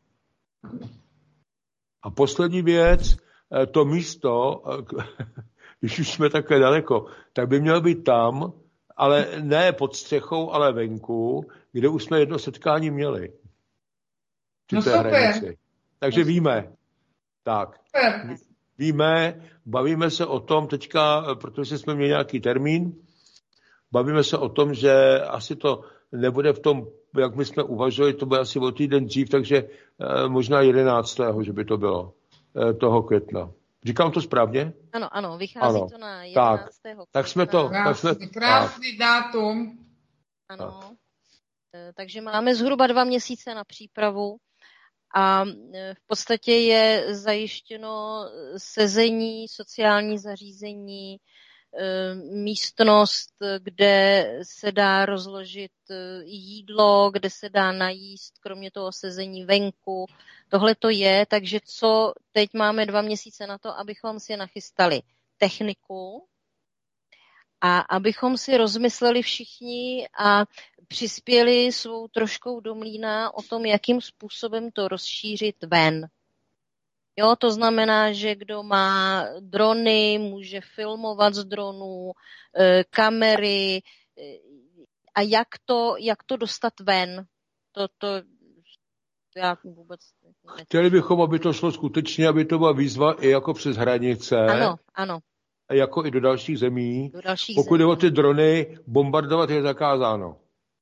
A poslední věc, to místo, když už jsme takhle daleko, tak by mělo být tam, ale ne pod střechou, ale venku, kde už jsme jedno setkání měli. Při té hranici. Takže víme. Tak. Víme, bavíme se o tom teďka, protože jsme měli nějaký termín, bavíme se o tom, že asi to nebude v tom, jak my jsme uvažovali, to bude asi o týden dřív, takže možná 11. že by to bylo, toho května. Říkám to správně? Ano, vychází to na 11. Tak jsme to... Krásný dátum. Ano, takže máme zhruba 2 měsíce na přípravu a v podstatě je zajištěno sezení, sociální zařízení, místnost, kde se dá rozložit jídlo, kde se dá najíst, kromě toho sezení venku. Tohle to je, takže co teď máme 2 měsíce na to, abychom si nachystali techniku a abychom si rozmysleli všichni a přispěli svou troškou do mlýna o tom, jakým způsobem to rozšířit ven. Jo, to znamená, že kdo má drony, může filmovat z dronů, kamery a jak to dostat ven. To já vůbec... Chtěli bychom, aby to šlo skutečně, aby to byla výzva i jako přes hranice. Ano. Jako i do dalších zemí. Pokud jde o ty drony, bombardovat je zakázáno.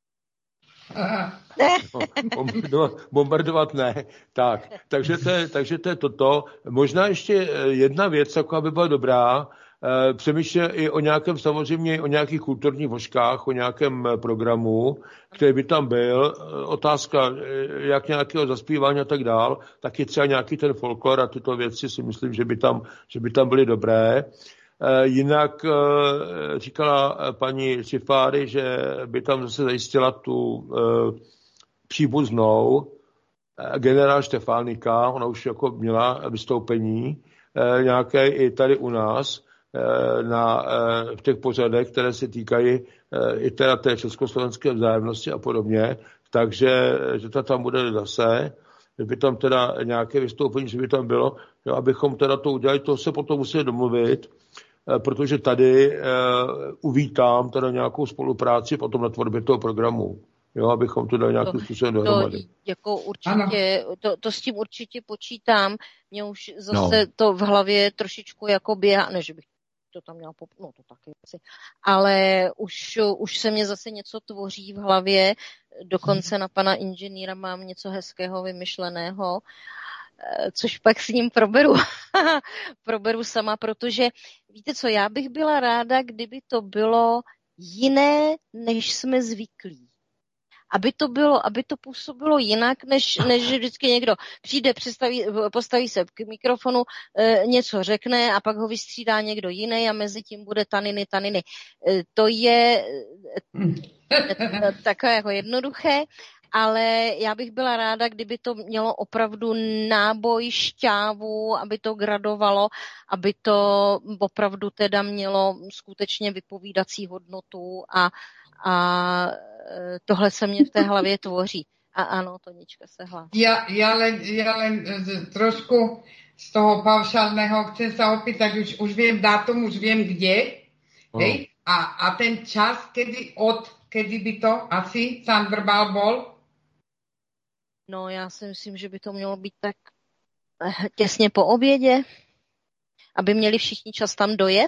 Bombardovat ne. Tak, takže to je toto. Možná ještě jedna věc, taková by byla dobrá, přemýšlel i o nějakém, samozřejmě o nějakých kulturních vložkách, o nějakém programu, který by tam byl. Otázka, jak nějakého zaspívání a tak dál, tak je třeba nějaký ten folklor a tyto věci si myslím, že by tam byly dobré. Jinak říkala paní Čifáry, že by tam zase zajistila tu příbuznou generál Štefánika, ona už jako měla vystoupení nějaké i tady u nás v těch pořadech, které se týkají i teda té československé vzájemnosti a podobně, takže že to tam bude zase, že by tam teda nějaké vystoupení, že by tam bylo, jo, abychom teda to udělali, to se potom musí domluvit, protože tady uvítám teda nějakou spolupráci potom na tvorbě toho programu. Jo, abychom to dali nějakým způsobem dohromady. Jako určitě, to s tím určitě počítám. Mě už zase to v hlavě trošičku jako běhá, ne, že bych to tam měla no to taky asi, ale už se mě zase něco tvoří v hlavě, dokonce na pana inženýra mám něco hezkého vymyšleného, což pak s ním proberu sama, protože víte co, já bych byla ráda, kdyby to bylo jiné, než jsme zvyklí. aby to působilo jinak, než že vždycky někdo přijde, postaví se k mikrofonu, něco řekne a pak ho vystřídá někdo jiný a mezi tím bude taniny. To je takové jako jednoduché, ale já bych byla ráda, kdyby to mělo opravdu náboj, šťávu, aby to gradovalo, aby to opravdu teda mělo skutečně vypovídací hodnotu a tohle se mě v té hlavě tvoří. A ano, Tonička se hlásí. Ja len trošku z toho paušálneho chcem sa opýtať, už viem dátum, už viem kde, hej? A ten čas, kedy by to asi Sám Vrbal bol? No, já si myslím, že by to mělo být tak těsně po obědě, aby měli všichni čas tam dojet.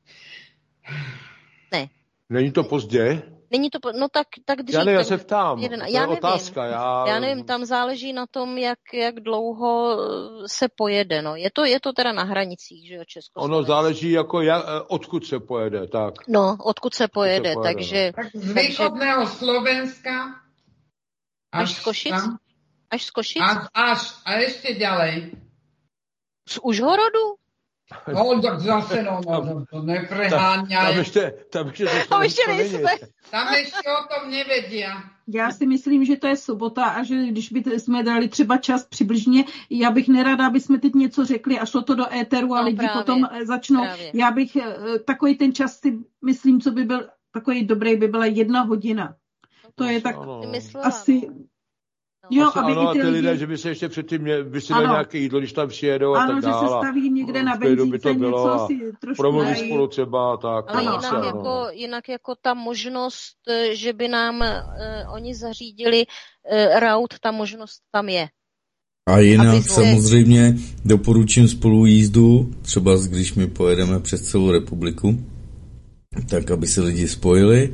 Ne. Není to pozdě? Není to, no tak dřív. Já se ptám, to je otázka. Já nevím, tam záleží na tom, jak dlouho se pojede, no. Je to teda na hranicích, že jo, Československa. Ono záleží odkud se pojede, tak. No, odkud se pojede, takže... Tak z východného Slovenska až z Košic? Až z Košic? A ešte ďalej. Z Užhorodu? No, tak zase, to nepreháňaj. Tam ešte nejste. Tam ešte o tom nevedia. Já si myslím, že to je sobota a že když by jsme dali třeba čas přibližně, já bych nerada, aby jsme teď něco řekli a šlo to do éteru a lidi právě, potom začnou. Právě. Já bych takový ten čas si myslím, co by byl takový dobrý, by byla 1 hodina. To je tak asi... Jo, aby ano, a ty lidé, že by se ještě předtím vysílali nějaké jídlo, když tam přijedou a tak dále. Ano, že se staví někde na benzínce, něco si trošku promluví spolu třeba, tak. Ale jinak jako ta možnost, že by nám oni zařídili raut, ta možnost tam je. A jinak samozřejmě doporučím spolujízdu, třeba když my pojedeme přes celou republiku, tak aby se lidi spojili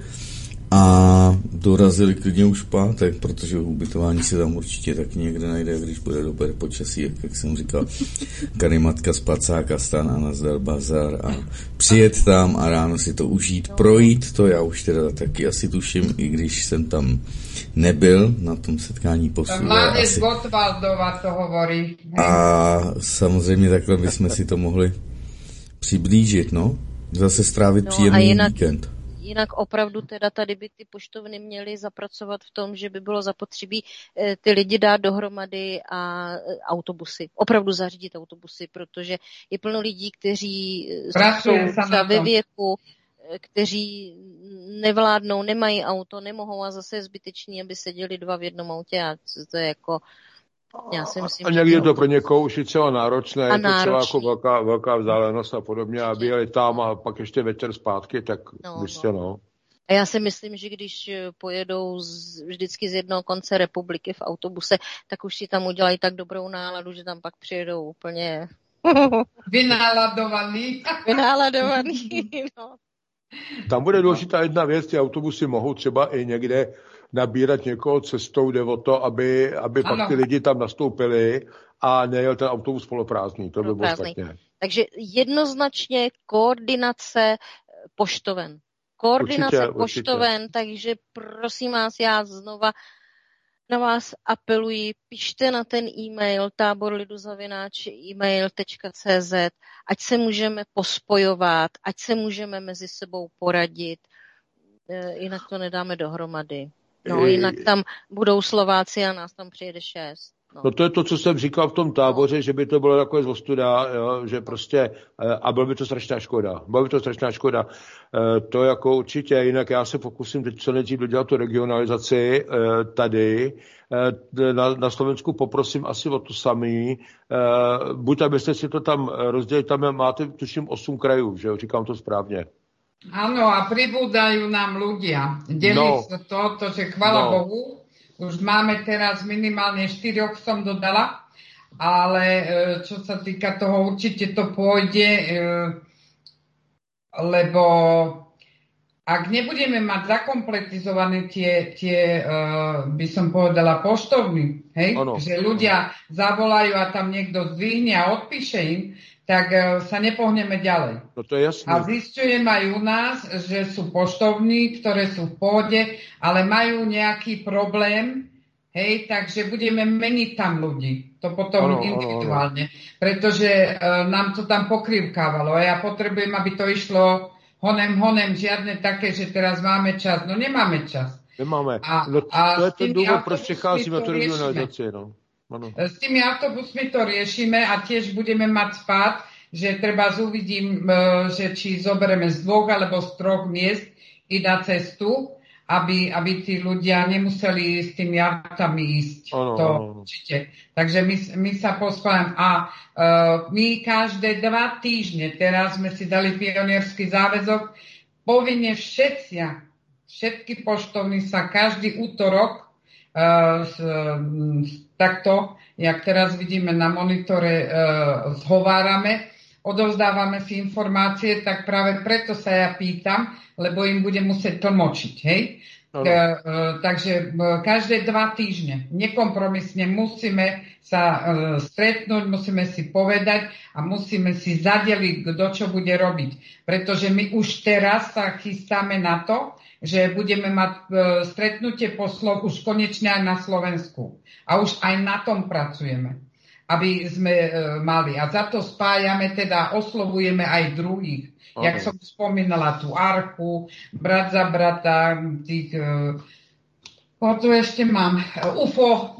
a dorazili klidně už v pátek, protože ubytování se tam určitě taky někde najde, když bude dobré počasí, jak jsem říkal, karimatka z Pacáka, Stana, nazdar, bazar a přijet tam a ráno si to užít, projít to, já už teda taky asi tuším, i když jsem tam nebyl na tom setkání poslu. Mládež Gottwaldova to hovorí. A samozřejmě takhle bychom si to mohli přiblížit, no. Zase strávit příjemný víkend. Jinak opravdu teda tady by ty poštovny měly zapracovat v tom, že by bylo zapotřebí ty lidi dát dohromady a autobusy. Opravdu zařídit autobusy, protože je plno lidí, kteří jsou třeba ve věku, kteří nevládnou, nemají auto, nemohou a zase je zbytečný, aby seděli 2 v jednom autě a to je jako... Já si myslím, a někdy je to pro někoho už je třeba náročné, je to třeba jako velká vzdálenost a podobně, aby jeli tam a pak ještě večer zpátky, tak no. A já si myslím, že když pojedou vždycky z jednoho konce republiky v autobuse, tak už si tam udělají tak dobrou náladu, že tam pak přijedou úplně... Vynáladovaný, no. Tam bude důležitá jedna věc, ty autobusy mohou třeba i někde nabírat někoho cestou, jde o to, aby pak ty lidi tam nastoupili a nejel ten autobus poloprázdný. To by bylo špatně. Takže jednoznačně koordinace poštoven. Koordinace poštoven, takže prosím vás, já znova na vás apeluji, pište na ten e-mail táborlidu@email.cz, ať se můžeme pospojovat, ať se můžeme mezi sebou poradit, jinak to nedáme dohromady. No, jinak tam budou Slováci a nás tam přijede 6. No to je to, co jsem říkal v tom táboře, že by to bylo takové zvostuda, že prostě, a bylo by to strašná škoda. To jako určitě, jinak já se pokusím teď co nejdřív dodělat tu regionalizaci tady. Na Slovensku poprosím asi o to samý. Buď abyste si to tam rozdělili, tam máte tuším 8 krajů, že jo, říkám to správně. Áno, a pribúdajú nám ľudia. Delí sa to, že chvala Bohu, už máme teraz minimálne 4 som dodala, ale čo sa týka toho, určite to pôjde, lebo ak nebudeme mať zakompletizované tie by som povedala, poštovny, hej? Že ľudia zavolajú a tam niekto zdvihne a odpíše im, tak sa nepohneme ďalej. No to je jasné. A zisťujem aj u nás, že sú poštovní, ktoré sú v pohode, ale majú nejaký problém, hej, takže budeme meniť tam ľudí. To potom individuálne. Pretože nám to tam pokrývkávalo. A ja potrebujem, aby to išlo honem, žiadne také, že teraz máme čas. No nemáme čas. Nemáme. To je ten dôvod, proč přecházíme na tú regionalizáciu. No. S tými autobusmi to riešime a tiež budeme mať spát, že treba uvidím, že či zoberieme z 2 alebo z 3 miest i na cestu, aby tí ľudia nemuseli s tými autami ísť. Určite. Takže my sa pospájame. A my každé 2 týždne, teraz sme si dali pionierský záväzok, povinne všetky poštovní sa každý útorok takto, jak teraz vidíme na monitore, zhovárame, odovzdávame si informácie, tak práve preto sa ja pýtam, lebo im budem musieť tlmočiť, hej? Takže každé 2 týždne nekompromisne musíme sa stretnúť, musíme si povedať a musíme si zadeliť, kto čo bude robiť. Pretože my už teraz sa chystáme na to, že budeme mať stretnutie poslov už konečne aj na Slovensku. A už aj na tom pracujeme, aby sme mali. A za to spájame, teda oslovujeme aj druhých. Jak som spomínala tú Archu, brat za brata, tých... tu ešte mám UFO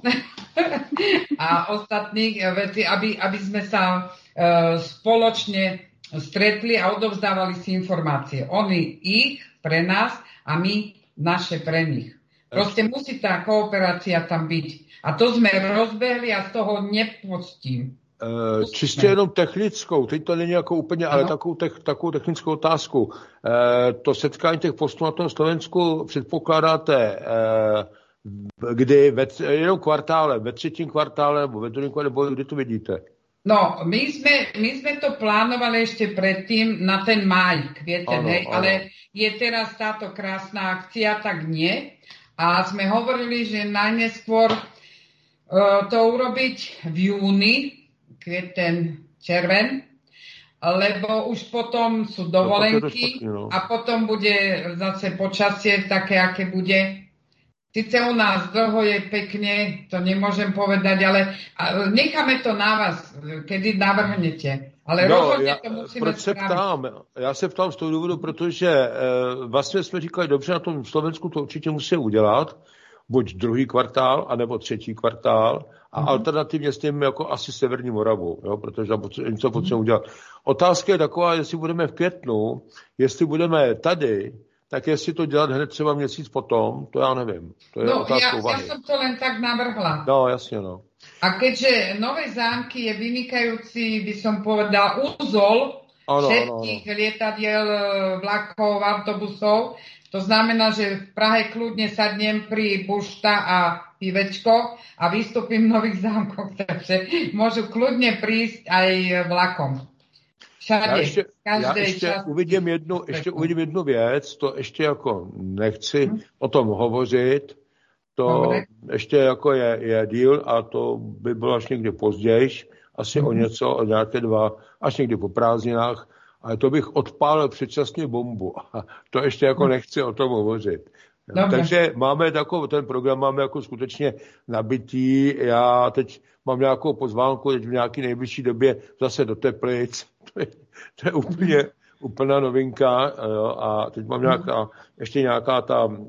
a ostatných veci, aby sme sa spoločne stretli a odovzdávali si informácie. Oni ich pre nás a my naše pre nich. Proste musí tá kooperácia tam byť. A to sme rozbehli a z toho nepoctím. Čistě jenom technickou, teď to není jako úplně, ale takovou technickou otázku. To setkání těch postů na tom Slovensku předpokládáte kdy? Jenom kvartále, ve 3. kvartále nebo ve 2. kvartále, nebo kdy to vidíte? No, my sme to plánovali ešte predtým na ten máj, kvieten, ale je teraz táto krásna akcia, tak nie. A sme hovorili, že najneskôr to urobiť v júni, kvieten, červen, lebo už potom sú dovolenky a potom bude zase počasie také, aké bude. Sice u nás dlho je pekne, to nemôžem povedať, ale necháme to na vás, kedy navrhnete. Ale rozhodně to musíme proč se ptám? Já se ptám z toho důvodu, protože vlastně jsme říkali, dobře, na tom Slovensku to určitě musí udělat, buď 2. kvartál, anebo 3. kvartál, a alternativně s tím jako asi Severní Moravu, jo, protože tam něco potřebujeme udělat. Otázka je taková, jestli budeme v květnu, jestli budeme tady, tak jestli to dělat hned třeba měsíc potom, to já nevím. To je otázka úvahy. Ja som to len tak navrhla. No, jasne, no. A keďže Nové Zámky je vynikajúci, by som povedal, úzol všetkých lietadiel, vlakov, autobusov, to znamená, že v Prahe kľudne sadnem pri bušta a pivečko a vystúpim v Nových Zámkoch, takže môžu kľudne prísť aj vlakom. Já ještě uvidím jednu věc, to ještě jako nechci o tom hovořit, to ještě jako je díl a to by bylo až někdy později, asi o nějaké 2, až někdy po prázdninách, ale to bych odpálil předčasně bombu a to ještě jako nechci o tom hovořit. Takže máme ten program máme jako skutečně nabitý, já teď mám nějakou pozvánku, teď v nějaké nejbližší době zase do Teplic, to je úplná novinka, jo, a teď mám ještě nějaká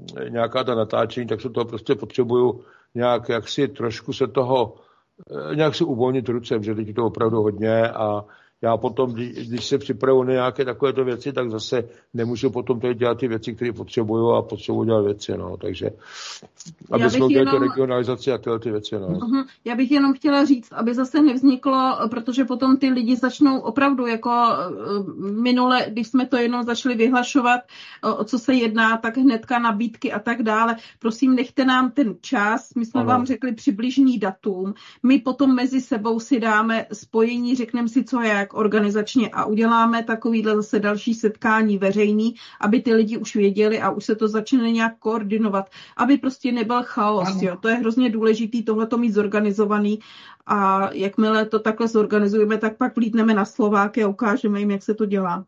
ta natáčení, tak se toho prostě potřebuju nějak jaksi trošku se toho, nějak si uvolnit ruce, protože teď je to opravdu hodně a já potom, když se připravuju na nějaké takovéto věci, tak zase nemůžu potom tady dělat ty věci, které potřebuju a potřebuju dělat věci, no, takže aby jsme udělali tu regionalizaci a tyhle ty věci, no. Já bych jenom chtěla říct, aby zase nevzniklo, protože potom ty lidi začnou opravdu jako minule, když jsme to jenom začali vyhlašovat, o co se jedná, tak hnedka nabídky a tak dále. Prosím, nechte nám ten čas, my jsme vám řekli přibližný datum, my potom mezi sebou si dáme spojení, řekneme si co jak, nějak organizačně a uděláme takovýhle zase další setkání veřejný, aby ty lidi už věděli a už se to začne nějak koordinovat, aby prostě nebyl chaos. Jo. To je hrozně důležitý tohleto mít zorganizovaný a jakmile to takhle zorganizujeme, tak pak vlítneme na Slováky a ukážeme jim, jak se to dělá.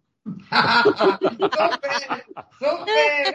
Super.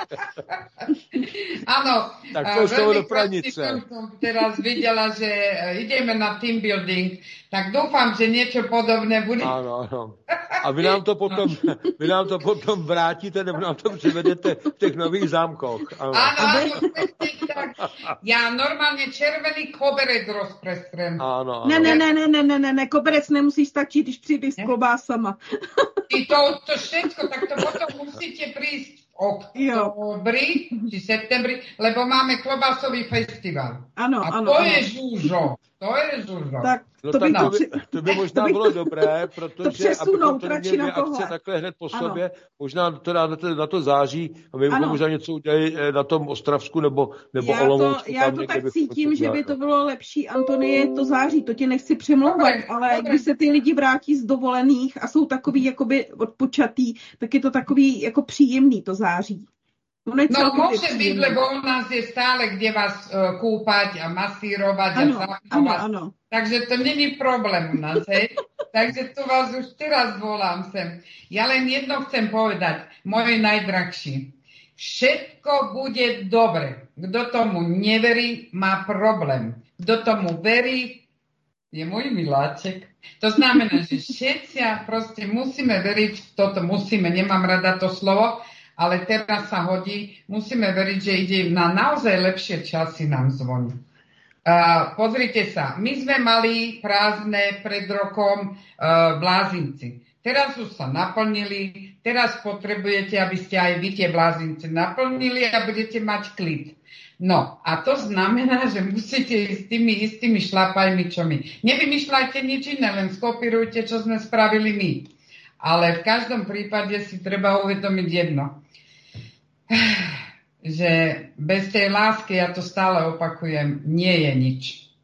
Áno, tak to veľmi krásne som teraz videla, že ideme na team building, tak dúfam, že niečo podobné bude. Áno. A vy nám to potom vrátíte, nebo nám to přivedete v těch nových zámkoch. Áno, tak. Ja normálne červený koberec rozprestrem. Áno. Ne, koberec nemusí stačit, když přijdeš s klobásama. I to všetko, tak to potom musíte prísť v oktobri či septembri, lebo máme klobásový festival. Áno. To je žúžo. Tak, to by možná bylo dobré, protože aby to neměli akce takhle hned po sobě, možná teda na to září, a my bychom možná něco udělali na tom Ostravsku nebo Olomoucku. Já to tak cítím, že by to bylo lepší, Antonie, to září, to tě nechci přemlouvat, ale když se ty lidi vrátí z dovolených a jsou takový jakoby odpočatý, tak je to takový jako příjemný to září. No môže byť, lebo u nás je stále kde vás kúpať a masírovať a zahovať. Áno. Takže to není problém u nás, hej. Takže tu vás už teraz volám sem. Ja len jedno chcem povedať, môj najdrahší. Všetko bude dobre. Kto tomu neverí, má problém. Kto tomu verí, je môj miláček. To znamená, že všetci proste musíme veriť v toto, nemám rada to slovo, ale teraz sa hodí, musíme veriť, že ide na naozaj lepšie časy nám zvoní. Pozrite sa, my sme mali prázdne pred rokom blázinci. Teraz už sa naplnili, teraz potrebujete, aby ste aj vy tie blázince naplnili a budete mať klid. No a to znamená, že musíte ísť tými istými šlapajmi, čo my. Nevymýšľajte nič iné, len skopírujte, čo sme spravili my. Ale v každom prípade si treba uvedomiť jedno. Že bez tej lásky, ja to stále opakujem, nie je nič.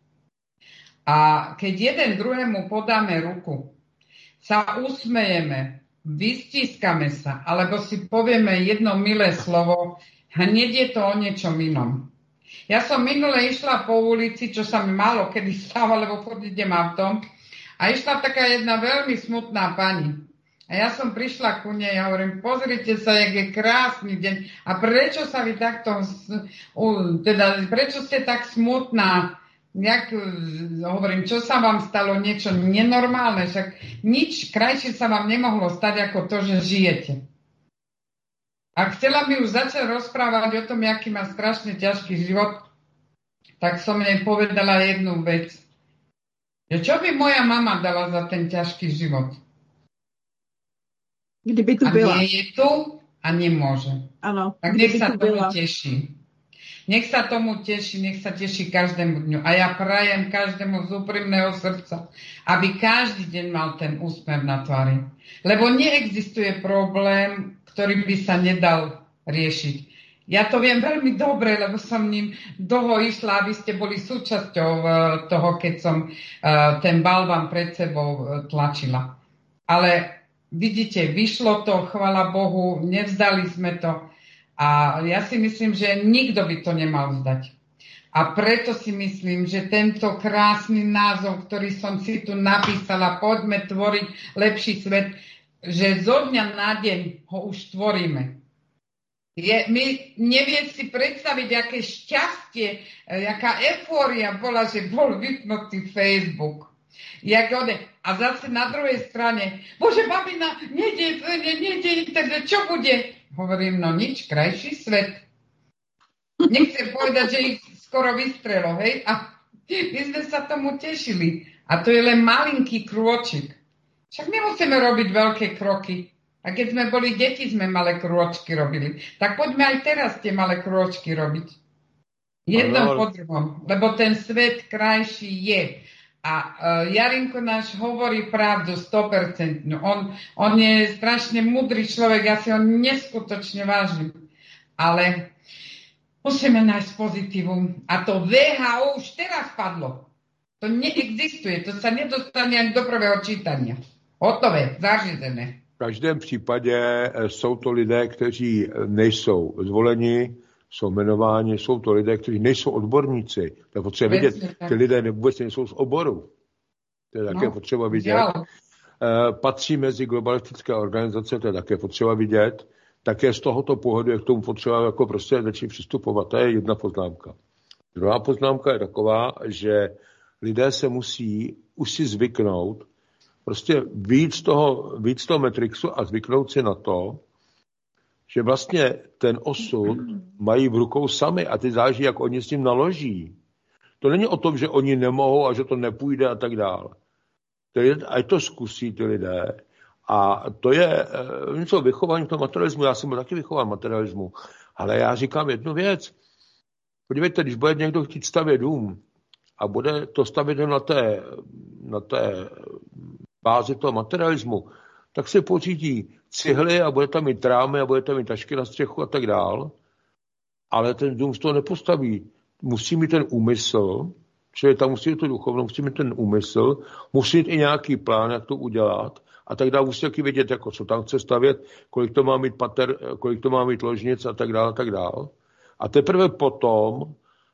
A keď jeden druhému podáme ruku, sa usmejeme, vystískame sa, alebo si povieme jedno milé slovo, hneď je to o niečom inom. Ja som minule išla po ulici, čo sa mi málo kedy stáva, lebo chodím autom, a išla taká jedna veľmi smutná pani. A ja som prišla ku nej a hovorím, pozrite sa, jak je krásny deň. A prečo sa vy takto, prečo ste tak smutná? Hovorím, čo sa vám stalo? Niečo nenormálne, však nič krajšie sa vám nemohlo stať ako to, že žijete. A chcela mi už začať rozprávať o tom, aký má strašne ťažký život, tak som jej povedala jednu vec. Že čo by moja mama dala za ten ťažký život? Kdyby tu byla. A nie je tu a nemôže. Áno. Tak nech sa tomu teší. Nech sa tomu teší, nech sa teší každému dňu. A ja prajem každému z úprimného srdca, aby každý deň mal ten úsmev na tvári. Lebo neexistuje problém, ktorý by sa nedal riešiť. Ja to viem veľmi dobre, lebo som ním dlho išla, aby ste boli súčasťou toho, keď som ten balvan pred sebou tlačila. Ale vidíte, vyšlo to, chvala Bohu, nevzdali sme to a ja si myslím, že nikto by to nemal vzdať. A preto si myslím, že tento krásny názov, ktorý som si tu napísala, poďme tvoriť lepší svet, že zo dňa na deň ho už tvoríme. My neviem si predstaviť, aké šťastie, jaká eufória bola, že bol vypnutý Facebook. A zase na druhej strane, bože, babina, nejde internet, čo bude? Hovorím, no nič, krajší svet. Nechcem povedať, že ich skoro vystrelo, hej? A my sme sa tomu tešili. A to je len malinký krôčik. Však nemusíme robiť veľké kroky. A keď sme boli deti, sme malé krôčky robili. Tak poďme aj teraz tie malé krôčky robiť. Jedno po druhom. Lebo ten svet krajší je. A Jarinko náš hovorí pravdu 100%. On je strašne múdry človek, ja si ho neskutočne vážim. Ale musíme nájsť pozitívum. A to WHO už teraz padlo. To neexistuje, to sa nedostane ani do prvého čítania. Hotové, zařízené. V každém případě jsou to lidé, kteří nejsou zvoleni, jsou jmenováni, jsou to lidé, kteří nejsou odborníci. To je potřeba vidět, ty lidé vůbec nejsou z oboru. To je také potřeba vidět. Patří mezi globalistické organizace, to je také potřeba vidět. Také z tohoto pohledu je k tomu potřeba jako prostě začít přistupovat. To je jedna poznámka. Druhá poznámka je taková, že lidé se musí už si zvyknout, prostě víc toho Matrixu a zvyknout si na to, že vlastně ten osud mají v rukou sami a ty záleží, jak oni s tím naloží. To není o tom, že oni nemohou a že to nepůjde a tak dále. Ať to zkusí ty lidé. A to je něco vychování toho materialismu. Já jsem byl taky vychován materialismu. Ale já říkám jednu věc. Podívejte, když bude někdo chtít stavět dům a bude to stavět na té bázi toho materialismu, tak se pořídí cihly a bude tam mít trámy a bude tam mít tašky na střechu a tak dál. Ale ten dům z toho nepostaví. Musí mít ten úmysl, čili tam musí mít to duchovno, musí mít ten úmysl, musí mít i nějaký plán, jak to udělat a tak dále. Musí taky vědět, jako, co tam chce stavět, kolik to má mít kolik to má mít ložnic a tak dále, a tak dále. A teprve potom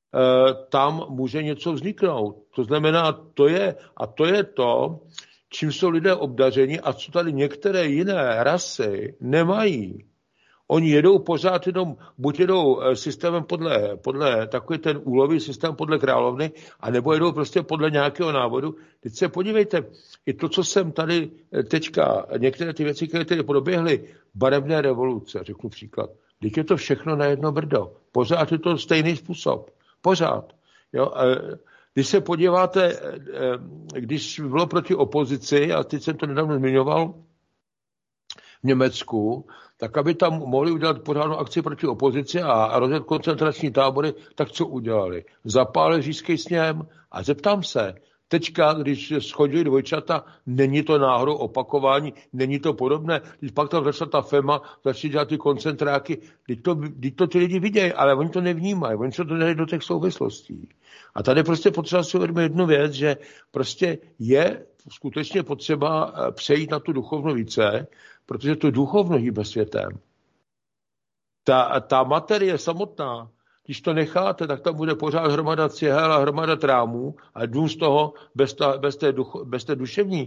tam může něco vzniknout. To znamená, to je to, čím jsou lidé obdařeni a co tady některé jiné rasy nemají. Oni jedou pořád jenom, buď jedou systémem podle takový ten úlový systém podle královny, anebo jedou prostě podle nějakého návodu. Teď se podívejte, i to, co jsem tady teďka, některé ty věci, které tady proběhly, barevné revoluce, řeknu příklad. Teď je to všechno na jedno brdo. Pořád je to stejný způsob. Pořád. Jo? Když se podíváte, když bylo proti opozici, a teď jsem to nedávno zmiňoval, v Německu, tak aby tam mohli udělat pořádnou akci proti opozici a rozjet koncentrační tábory, tak co udělali? Zapálili říšský sněm a zeptám se, teďka, když schodili dvojčata, není to náhodou opakování, není to podobné, když pak tam začala ta FEMA, začali dělat ty koncentráky, když to ty lidi vidějí, ale oni to nevnímají, oni se to nedají do těch souvislostí. A tady prostě potřeba si uvědomit jednu věc, že prostě je skutečně potřeba přejít na tu duchovno více, protože to duchovno hýbe světem. Ta materie samotná, když to necháte, tak tam bude pořád hromada cihel a hromada trámů a dům z toho bez té duševní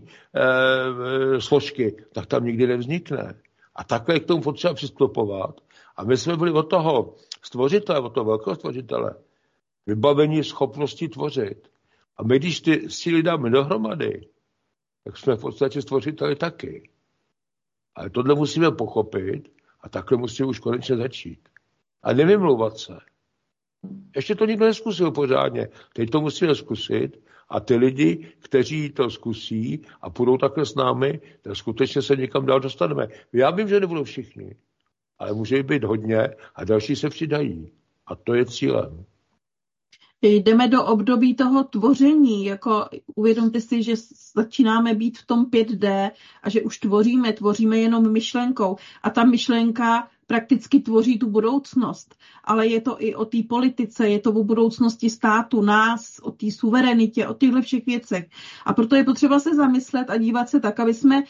složky, tak tam nikdy nevznikne. A takhle k tomu potřeba přistupovat. A my jsme byli od toho stvořitele, od toho velkého stvořitele, vybavení schopností tvořit. A my, když ty síly dáme dohromady, tak jsme v podstatě stvořiteli taky. Ale tohle musíme pochopit a takhle musíme už konečně začít. A nevymlouvat se. Ještě to nikdo neskusil pořádně. Teď to musíme zkusit a ty lidi, kteří to zkusí a půjdou takhle s námi, tak skutečně se někam dál dostaneme. Já vím, že nebudou všichni, ale může být hodně a další se přidají. A to je cílem. Jdeme do období toho tvoření, jako uvědomte si, že začínáme být v tom 5D a že už tvoříme jenom myšlenkou a ta myšlenka prakticky tvoří tu budoucnost, ale je to i o té politice, je to o budoucnosti státu, nás, o té suverenitě, o těchto všech věcech. A proto je potřeba se zamyslet a dívat se tak,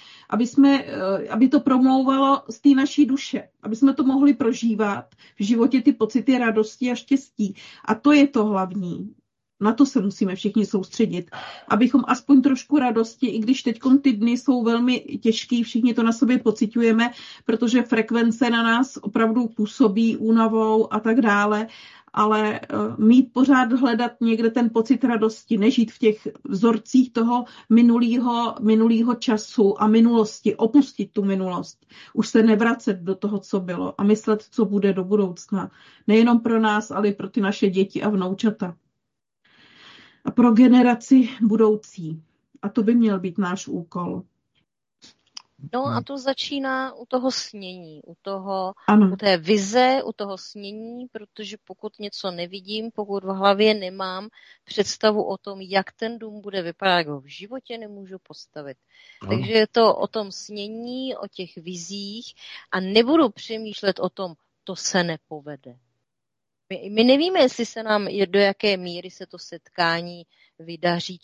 aby to promlouvalo z té naší duše, aby jsme to mohli prožívat v životě ty pocity radosti a štěstí. A to je to hlavní. Na to se musíme všichni soustředit, abychom aspoň trošku radosti, i když teď ty dny jsou velmi těžký, všichni to na sobě pociťujeme, protože frekvence na nás opravdu působí únavou a tak dále, ale mít pořád hledat někde ten pocit radosti, nežít v těch vzorcích toho minulého času a minulosti, opustit tu minulost, už se nevracet do toho, co bylo a myslet, co bude do budoucna. Nejenom pro nás, ale i pro ty naše děti a vnoučata. A pro generaci budoucí. A to by měl být náš úkol. No a to začíná u toho snění, u té vize, u toho snění, protože pokud něco nevidím, pokud v hlavě nemám představu o tom, jak ten dům bude vypadat, jak ho v životě nemůžu postavit. Takže je to o tom snění, o těch vizích a nebudu přemýšlet o tom, to se nepovede. My nevíme, jestli se nám, do jaké míry se to setkání vydaří,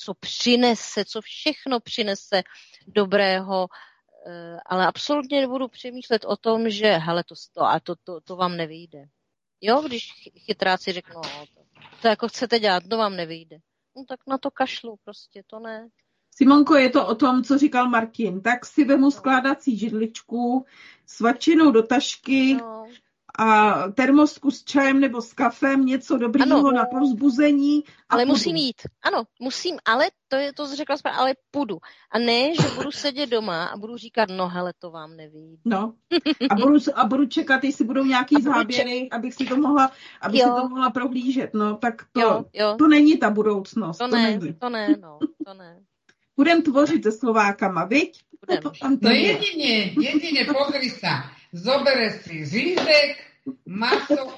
co všechno přinese dobrého, ale absolutně nebudu přemýšlet o tom, že hele, to vám nevyjde. Jo, když chytráci řeknou, to jako chcete dělat, to vám nevyjde. No tak na to kašlu prostě, to ne. Simonko, je to o tom, co říkal Martin. Tak si vemu skládací židličku, svačinu do tašky a termosku s čajem nebo s kafem, něco dobrýho na povzbuzení. Ale musím jít. Ano, musím, ale to řekla správně, ale půjdu. A ne, že budu sedět doma a budu říkat, no hele, to vám nevyjde. No. A budu čekat, jestli budou nějaký záběry, abych si to mohla prohlížet. No, tak to není ta budoucnost. To ne. Budem tvořit se Slovákama, viď? No jedine, pozri sa. Zobere si řízek, maso,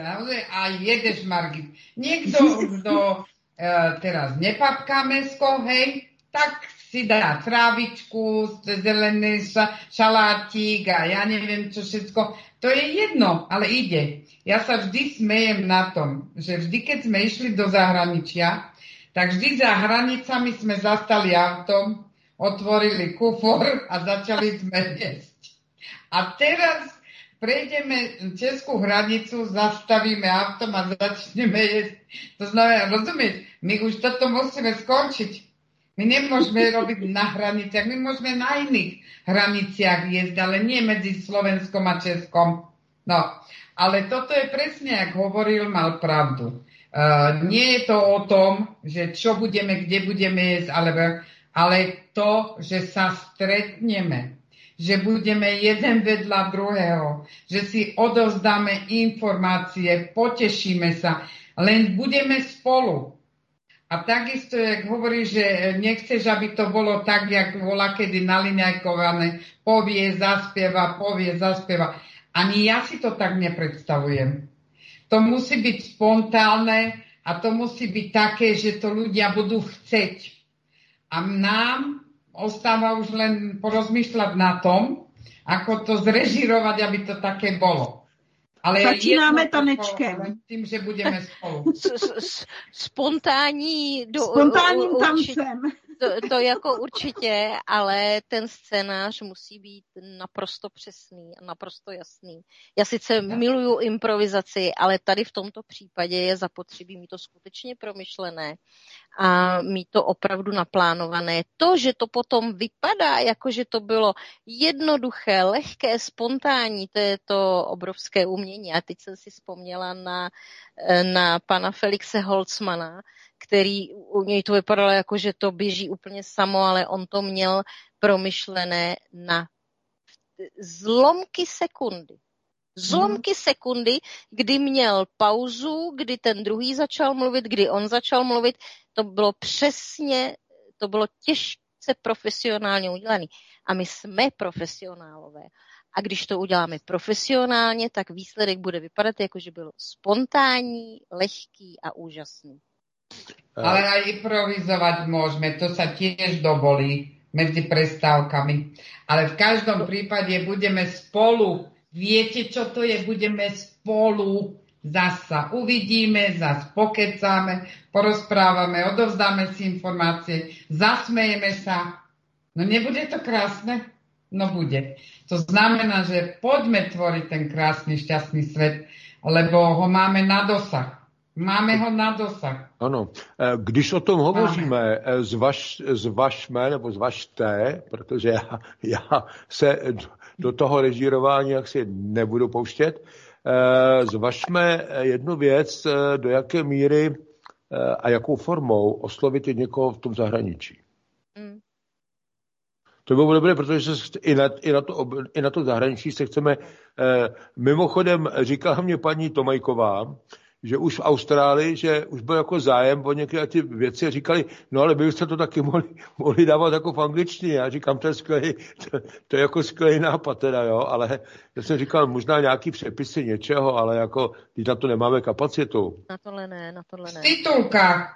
a jedeš margit. Niekto, kto teraz nepapká mäsko, hej, tak si dá trávičku, zelený šalátik a ja neviem čo všetko. To je jedno, ale ide. Ja sa vždy smejem na tom, že vždy, keď sme išli do zahraničia, tak vždy za hranicami sme zastali autom, otvorili kufor a začali sme jesť. A teraz prejdeme českú hranicu, zastavíme autom a začneme jesť. To znamená, rozumieš, my už toto musíme skončiť. My nemôžeme robiť na hraniciach, my môžeme na iných hraniciach jesť, ale nie medzi Slovenskom a Českom. No, ale toto je presne, jak hovoril, mal pravdu. Nie je to o tom, že čo budeme, kde budeme jesť, ale to, že sa stretneme, že budeme jeden vedľa druhého, že si odovzdáme informácie, potešíme sa, len budeme spolu. A takisto, jak hovorí, že nechceš, aby to bolo tak, jak bola kedy naliňajkované, povie, zaspieva. Ani ja si to tak nepredstavujem. To musí byť spontánne a to musí byť také, že to ľudia budú chceť. A nám ostáva už len porozmýšľať na tom, ako to zrežirovať, aby to také bolo. Ale začínáme tanečkem. Tím, že budeme spolu. Spontánním tancem. To jako určitě, ale ten scénář musí být naprosto přesný a naprosto jasný. Já sice miluju improvizaci, ale tady v tomto případě je zapotřebí mít to skutečně promyšlené a mít to opravdu naplánované. To, že to potom vypadá, jako že to bylo jednoduché, lehké, spontánní, to je to obrovské umění. A teď jsem si vzpomněla na pana Felixe Holzmana, který u něj to vypadalo jako, že to běží úplně samo, ale on to měl promyšlené na zlomky sekundy, kdy měl pauzu, kdy ten druhý začal mluvit, kdy on začal mluvit. To bylo těžce profesionálně udělané. A my jsme profesionálové. A když to uděláme profesionálně, tak výsledek bude vypadat jako, že byl spontánní, lehký a úžasný. Ale aj improvizovať môžeme, to sa tiež dovolí medzi prestávkami. Ale v každom prípade budeme spolu. Viete, čo to je? Budeme spolu. Zasa uvidíme, zas pokecáme, porozprávame, odovzdáme si informácie, zasmejeme sa. No nebude to krásne? No bude. To znamená, že poďme tvoriť ten krásny, šťastný svet, lebo ho máme na dosah. Máme ho na dosah. Ano. Když o tom hovoříme, zvažme, nebo zvažte, protože já se do toho režírování jaksi nebudu pouštět, zvažme jednu věc, do jaké míry a jakou formou oslovit někoho v tom zahraničí. To bylo dobré, protože se i na to zahraničí se chceme... Mimochodem, říkala mě paní Tomajková, že už v Austrálii, že už byl jako zájem o některé ty věci a říkali, no ale by jste to taky mohli dávat jako v angličtině. Já říkám, to je jako skvělý nápad teda, jo, ale já jsem říkal, možná nějaký přepisy něčeho, ale jako, když na to nemáme kapacitu. Na tohle ne. Titulka.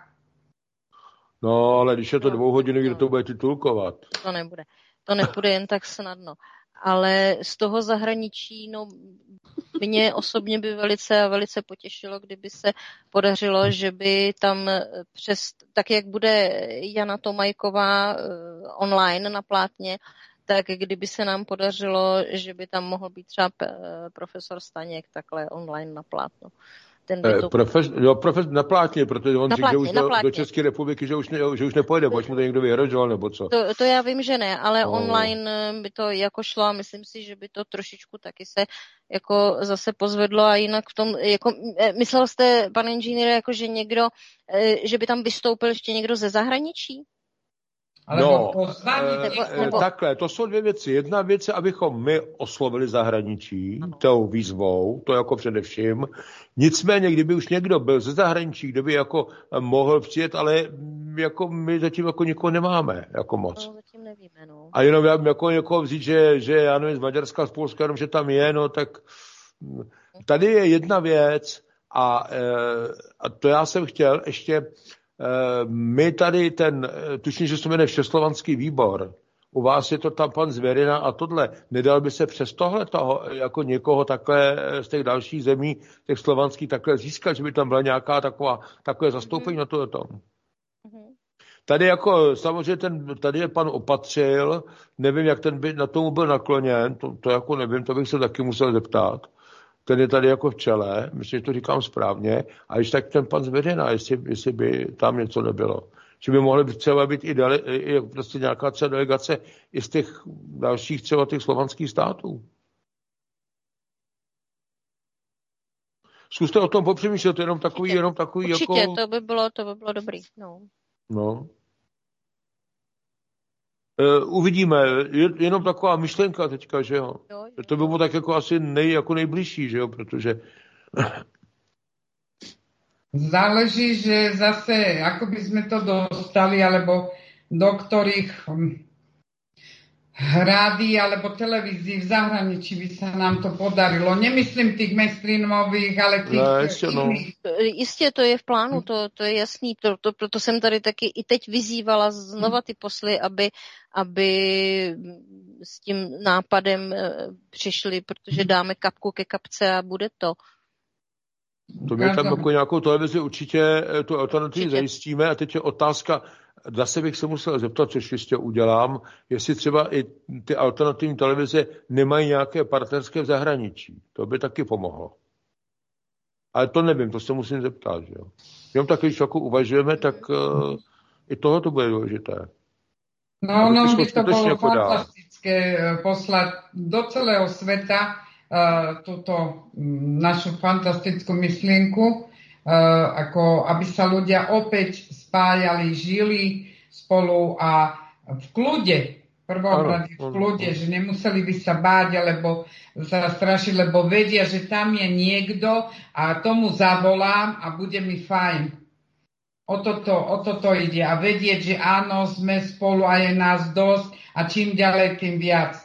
No, ale když je to 2 hodiny, kdo to bude titulkovat? To nebude. To nepůjde jen tak snadno. Ale z toho zahraničí, no, mě osobně by velice potěšilo, kdyby se podařilo, že by tam tak jak bude Jana Tomajková online na plátně, tak kdyby se nám podařilo, že by tam mohl být třeba profesor Staněk takhle online na plátno. Profesor na plátně, protože on říká, že už do České republiky, že už nepojede, protože mu to někdo vyhrožoval, nebo co? To já vím, že ne, ale online by to jako šlo a myslím si, že by to trošičku taky se jako zase pozvedlo a jinak v tom, jako, myslel jste, pane inženýre, jako že někdo, že by tam vystoupil ještě někdo ze zahraničí? Takhle, to jsou dvě věci. Jedna věc je, abychom my oslovili zahraničí tou výzvou, to jako především. Nicméně, kdyby už někdo byl ze zahraničí, kdo by jako mohl přijet, ale jako my zatím jako nikoho nemáme jako moc. No, zatím nevíme, no. A jenom jako někoho vzít, že já nevím, z Maďarska, z Polska, jenom, že tam je, no tak tady je jedna věc a to já jsem chtěl ještě. My tady tuším, že se jmenuje Všeslovanský výbor. U vás je to tam pan Zverina a tohle. Nedal by se přes tohle toho, jako někoho takhle z těch dalších zemí, těch slovanských takhle získat, že by tam byla nějaká takové zastoupení na tohleto. Tady jako samozřejmě tady je pan Opatřil, nevím, jak ten by na tomu byl nakloněn, to jako nevím, to bych se taky musel zeptat. Ten je tady jako v čele, myslím, že to říkám správně, a když tak ten pan Zverina, jestli by tam něco nebylo. Že by mohly třeba být i prostě nějaká třeba delegace i z těch dalších třeba těch slovanských států. Zkuste o tom popřemýšlet, to je jenom takový Určitě, jako... to by bylo dobrý, No. Uvidíme, jenom taková myšlenka teďka, že jo. To by bylo tak jako asi nejbližší, že jo, protože... Záleží, že zase, ako by sme to dostali, alebo do ktorých rádií alebo televízií v zahraničí by sa nám to podarilo. Nemyslím tých mainstreamových, ale tých iných. Jistě, to je v plánu, to je jasný. Proto jsem tady taky i teď vyzývala znova ty posly, aby s tím nápadem přišli, protože dáme kapku ke kapce a bude to. To my tam jako nějakou televizi určitě tu alternativu zajistíme a teď je otázka, zase bych se musel zeptat, což jistě udělám, jestli třeba i ty alternativní televize nemají nějaké partnerské v zahraničí. To by taky pomohlo. Ale to nevím, to se musím zeptat. Že jo? Jenom tak, když jako uvažujeme, tak i tohle to bude důležité. No, by to bolo fantastické poslať do celého sveta túto našu fantastickú myšlienku, ako aby sa ľudia opäť spájali, žili spolu a v kľude, prvokrát v kľude, že nemuseli by sa báť alebo sa strašiť, lebo vedia, že tam je niekto a tomu zavolám a bude mi fajn. O toto ide. A vedieť, že áno, sme spolu a je nás dosť a čím ďalej, tým viac.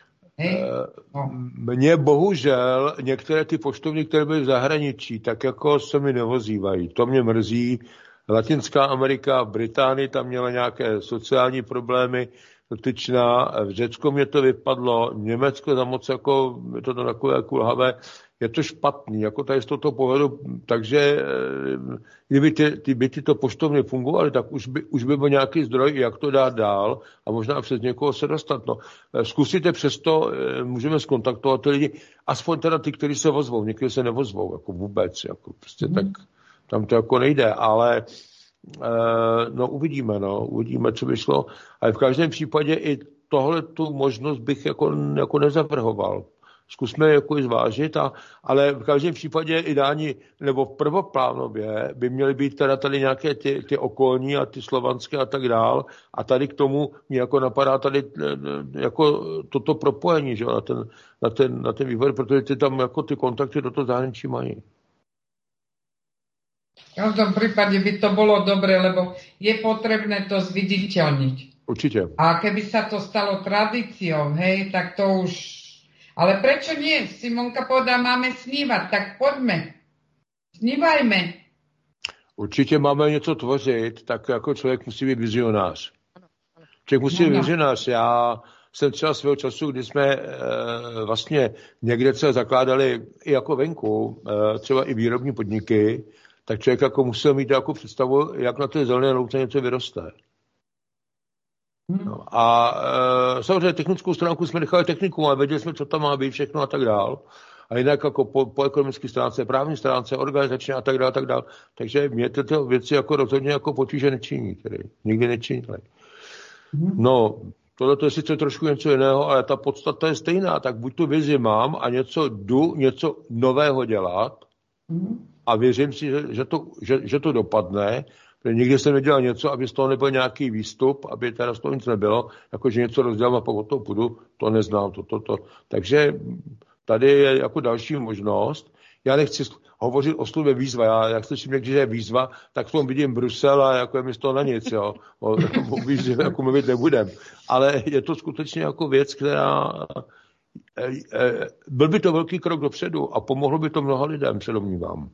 Mně bohužel některé ty poštovny, které byly v zahraničí, tak jako se mi nevozývají. To mě mrzí. Latinská Amerika, Británii, tam měla nějaké sociální problémy dotyčná. V Řecku mě to vypadlo, Německo za moc jako, je to takové kulhavé. Je to špatný, jako tady z tohoto pohledu, takže kdyby tyto poštovny fungovaly, tak už by byl nějaký zdroj, jak to dát dál a možná přes někoho se dostat. No, zkusíte přesto, můžeme skontaktovat ty lidi, aspoň teda ty, kteří se vozvou, někteří se nevozvou, jako vůbec, jako prostě tak tam to jako nejde, ale uvidíme, co by šlo. Ale v každém případě i tohle tu možnost bych jako nezavrhoval. Zkusme jako zvážit, ale v každém případě ideální, nebo v prvoplánově by měly být teda tady nějaké ty okolní a ty slovanské a tak dál. A tady k tomu mě jako napadá tady jako toto propojení, že, na ten vývoj, protože ty tam jako ty kontakty do toho zahraničí mají. V každom prípade by to bolo dobre, lebo je potrebné to zviditeľniť. Určite. A keby sa to stalo tradíciou, hej, tak to už... Ale prečo nie? Simonka povedala, máme snívať, tak poďme. Snívajme. Určitě máme něco tvořit, tak jako člověk musí být vizionář. Člověk musí být vizionář. Já jsem třeba svého času, kdy jsme vlastně někde se zakládali i jako venku, třeba i výrobní podniky, tak člověk jako musel mít jako představu, jak na té zelené louce něco vyroste. No, a samozřejmě technickou stránku jsme nechali techniku, ale věděli jsme, co tam má být, všechno a tak dál. A jinak jako po ekonomické stránce, právní stránce, organizačně a tak dál. Takže mě tyto věci jako rozhodně jako potíže nečiní, tedy nikdy nečinili. No, tohle je sice trošku něco jiného, ale ta podstata je stejná. Tak buď tu vizi mám a něco nového dělat a věřím si, že to dopadne. Nikdy jsem nedělal něco, aby z toho nebyl nějaký výstup, aby teda z toho nic nebylo, jakože něco rozdělám a pak od toho půjdu, to neznám. Takže tady je jako další možnost. Já nechci hovořit o slově výzva. Já slyším někdy, že je výzva, tak v tom vidím Brusel a jako je mi z toho na nic. Jo. Jako mluvit nebudem. Ale je to skutečně jako věc, která... Byl by to velký krok dopředu a pomohlo by to mnoha lidem, se domnívám.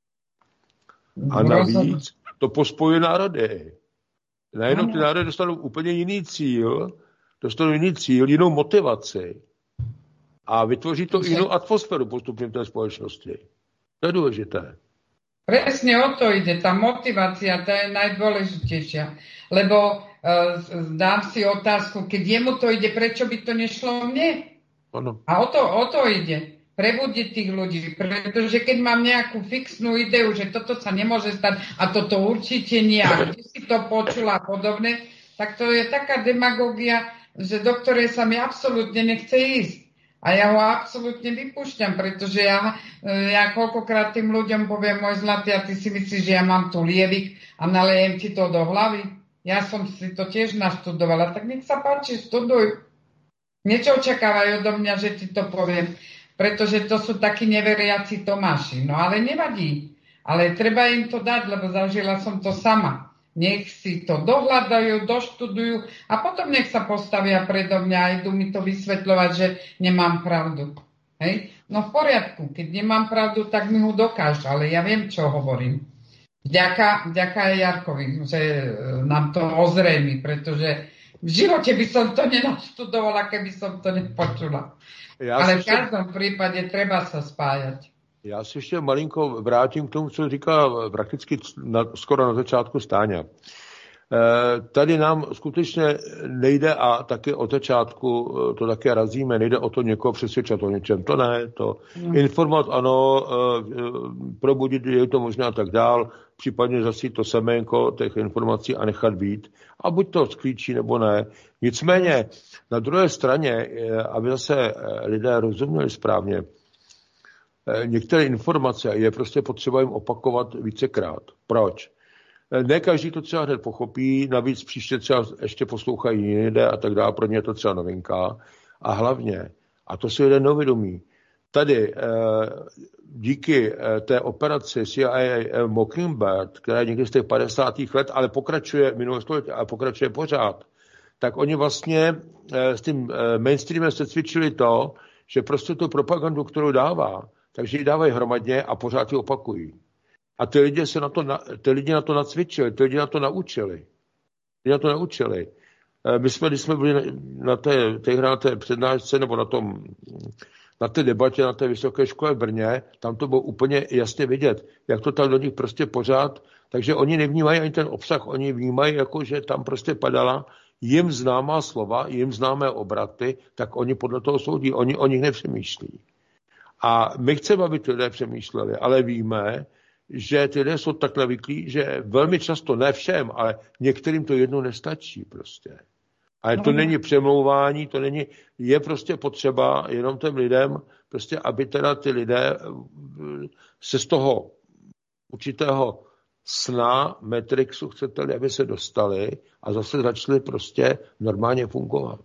A navíc to pospojuje národy. Najednou ty národy dostanou úplně jiný cíl, jinou motivaci a vytvoří to jinou atmosféru postupně v té společnosti. To je důležité. Presne o to ide, tá motivácia, tá je najdôležitejšia. Lebo dám si otázku, keď jemu to ide, prečo by to nešlo mne? Ano. A o to ide. Prebudiť tých ľudí, pretože keď mám nejakú fixnú ideu, že toto sa nemôže stať a toto určite nie, a kde si to počula a podobne, tak to je taká demagógia, že do ktorej sa mi absolútne nechce ísť. A ja ho absolútne vypúšťam, pretože ja koľkokrát tým ľuďom poviem, môj zlatý, a ty si myslíš, že ja mám tu lievik a nalejem ti to do hlavy? Ja som si to tiež naštudovala, tak nech sa páči, študuj. Niečo očakávajú odo mňa, že ti to poviem, pretože to sú takí neveriaci Tomáši. No ale nevadí. Ale treba im to dať, lebo zažila som to sama. Nech si to dohľadajú, doštudujú a potom nech sa postavia predo mňa a idú mi to vysvetľovať, že nemám pravdu. Hej? No v poriadku, keď nemám pravdu, tak mi ho dokáž, ale ja viem, čo hovorím. Vďaka Jarkovi, že nám to ozrejmi, pretože v živote by som to nenaštudovala, keby som to nepočula. Ale v každom prípade treba sa spájať. Já si ještě malinko vrátím k tomu, co říkala prakticky skoro na začátku Stáňa. Tady nám skutečně nejde, a taky od začátku to také razíme, nejde o to někoho přesvědčat o něčem. To ne, to informovat ano, probudit je to možná tak dál, případně zasít to seménko těch informací a nechat být. A buď to sklíčí, nebo ne. Nicméně, na druhé straně, aby zase lidé rozuměli správně, některé informace je prostě potřeba jim opakovat vícekrát. Proč? Ne každý to třeba hned pochopí, navíc příště třeba ještě poslouchají jiní lidé a tak dále, pro ně je to třeba novinka. A hlavně, a to si lidé neuvědomí, tady díky té operaci CIA Mockingbird, která je někdy z těch 50. let, ale pokračuje minulé století a pokračuje pořád, tak oni vlastně s tím mainstreamem se cvičili to, že prostě tu propagandu, kterou dává, takže ji dávají hromadně a pořád ji opakují. A ty lidi na to nacvičili, ty lidi na to naučili. My jsme, když jsme byli na té přednášce nebo na té debatě na té vysoké škole v Brně, tam to bylo úplně jasně vidět, jak to tam do nich prostě pořád, takže oni nevnímají ani ten obsah, oni vnímají, jako že tam prostě padala jim známá slova, jim známé obraty, tak oni podle toho soudí, oni o nich nepřemýšlí. A my chceme, aby ty lidé přemýšleli, ale víme, že ty lidé jsou tak navyklí, že velmi často, ne všem, ale některým to jednou nestačí prostě. Ale to není přemlouvání, je prostě potřeba jenom těm lidem, prostě, aby teda ty lidé se z toho určitého sna, Matrixu, chcete-li, aby se dostali a zase začali prostě normálně fungovat.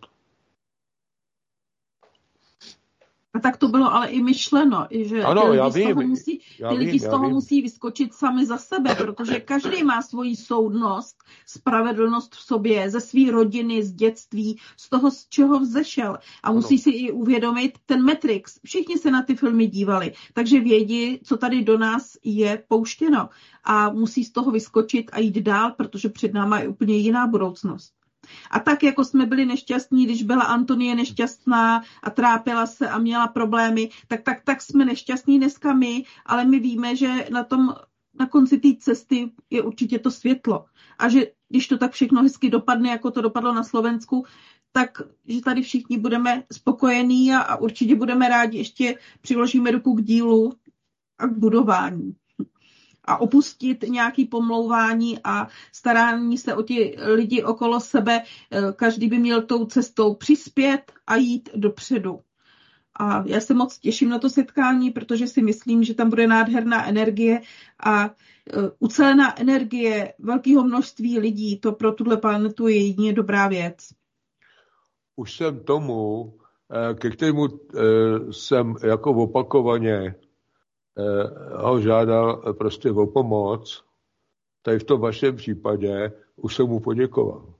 A tak to bylo ale i myšleno, že ano, ty lidi z toho musí vyskočit sami za sebe, protože každý má svoji soudnost, spravedlnost v sobě, ze své rodiny, z dětství, z toho, z čeho vzešel. A musí si i uvědomit ten Matrix. Všichni se na ty filmy dívali, takže vědí, co tady do nás je pouštěno. A musí z toho vyskočit a jít dál, protože před náma je úplně jiná budoucnost. A tak, jako jsme byli nešťastní, když byla Antonie nešťastná a trápila se a měla problémy, tak jsme nešťastní dneska my, ale my víme, že na konci té cesty je určitě to světlo. A že když to tak všechno hezky dopadne, jako to dopadlo na Slovensku, tak že tady všichni budeme spokojení a určitě budeme rádi, ještě přiložíme ruku k dílu a k budování. A opustit nějaké pomlouvání a starání se o ty lidi okolo sebe. Každý by měl tou cestou přispět a jít dopředu. A já se moc těším na to setkání, protože si myslím, že tam bude nádherná energie a ucelená energie velkého množství lidí. To pro tuhle planetu je jedině dobrá věc. Už jsem tomu, ke kterému jsem jako opakovaně ho žádal prostě o pomoc, tady v tom vašem případě už jsem mu poděkoval.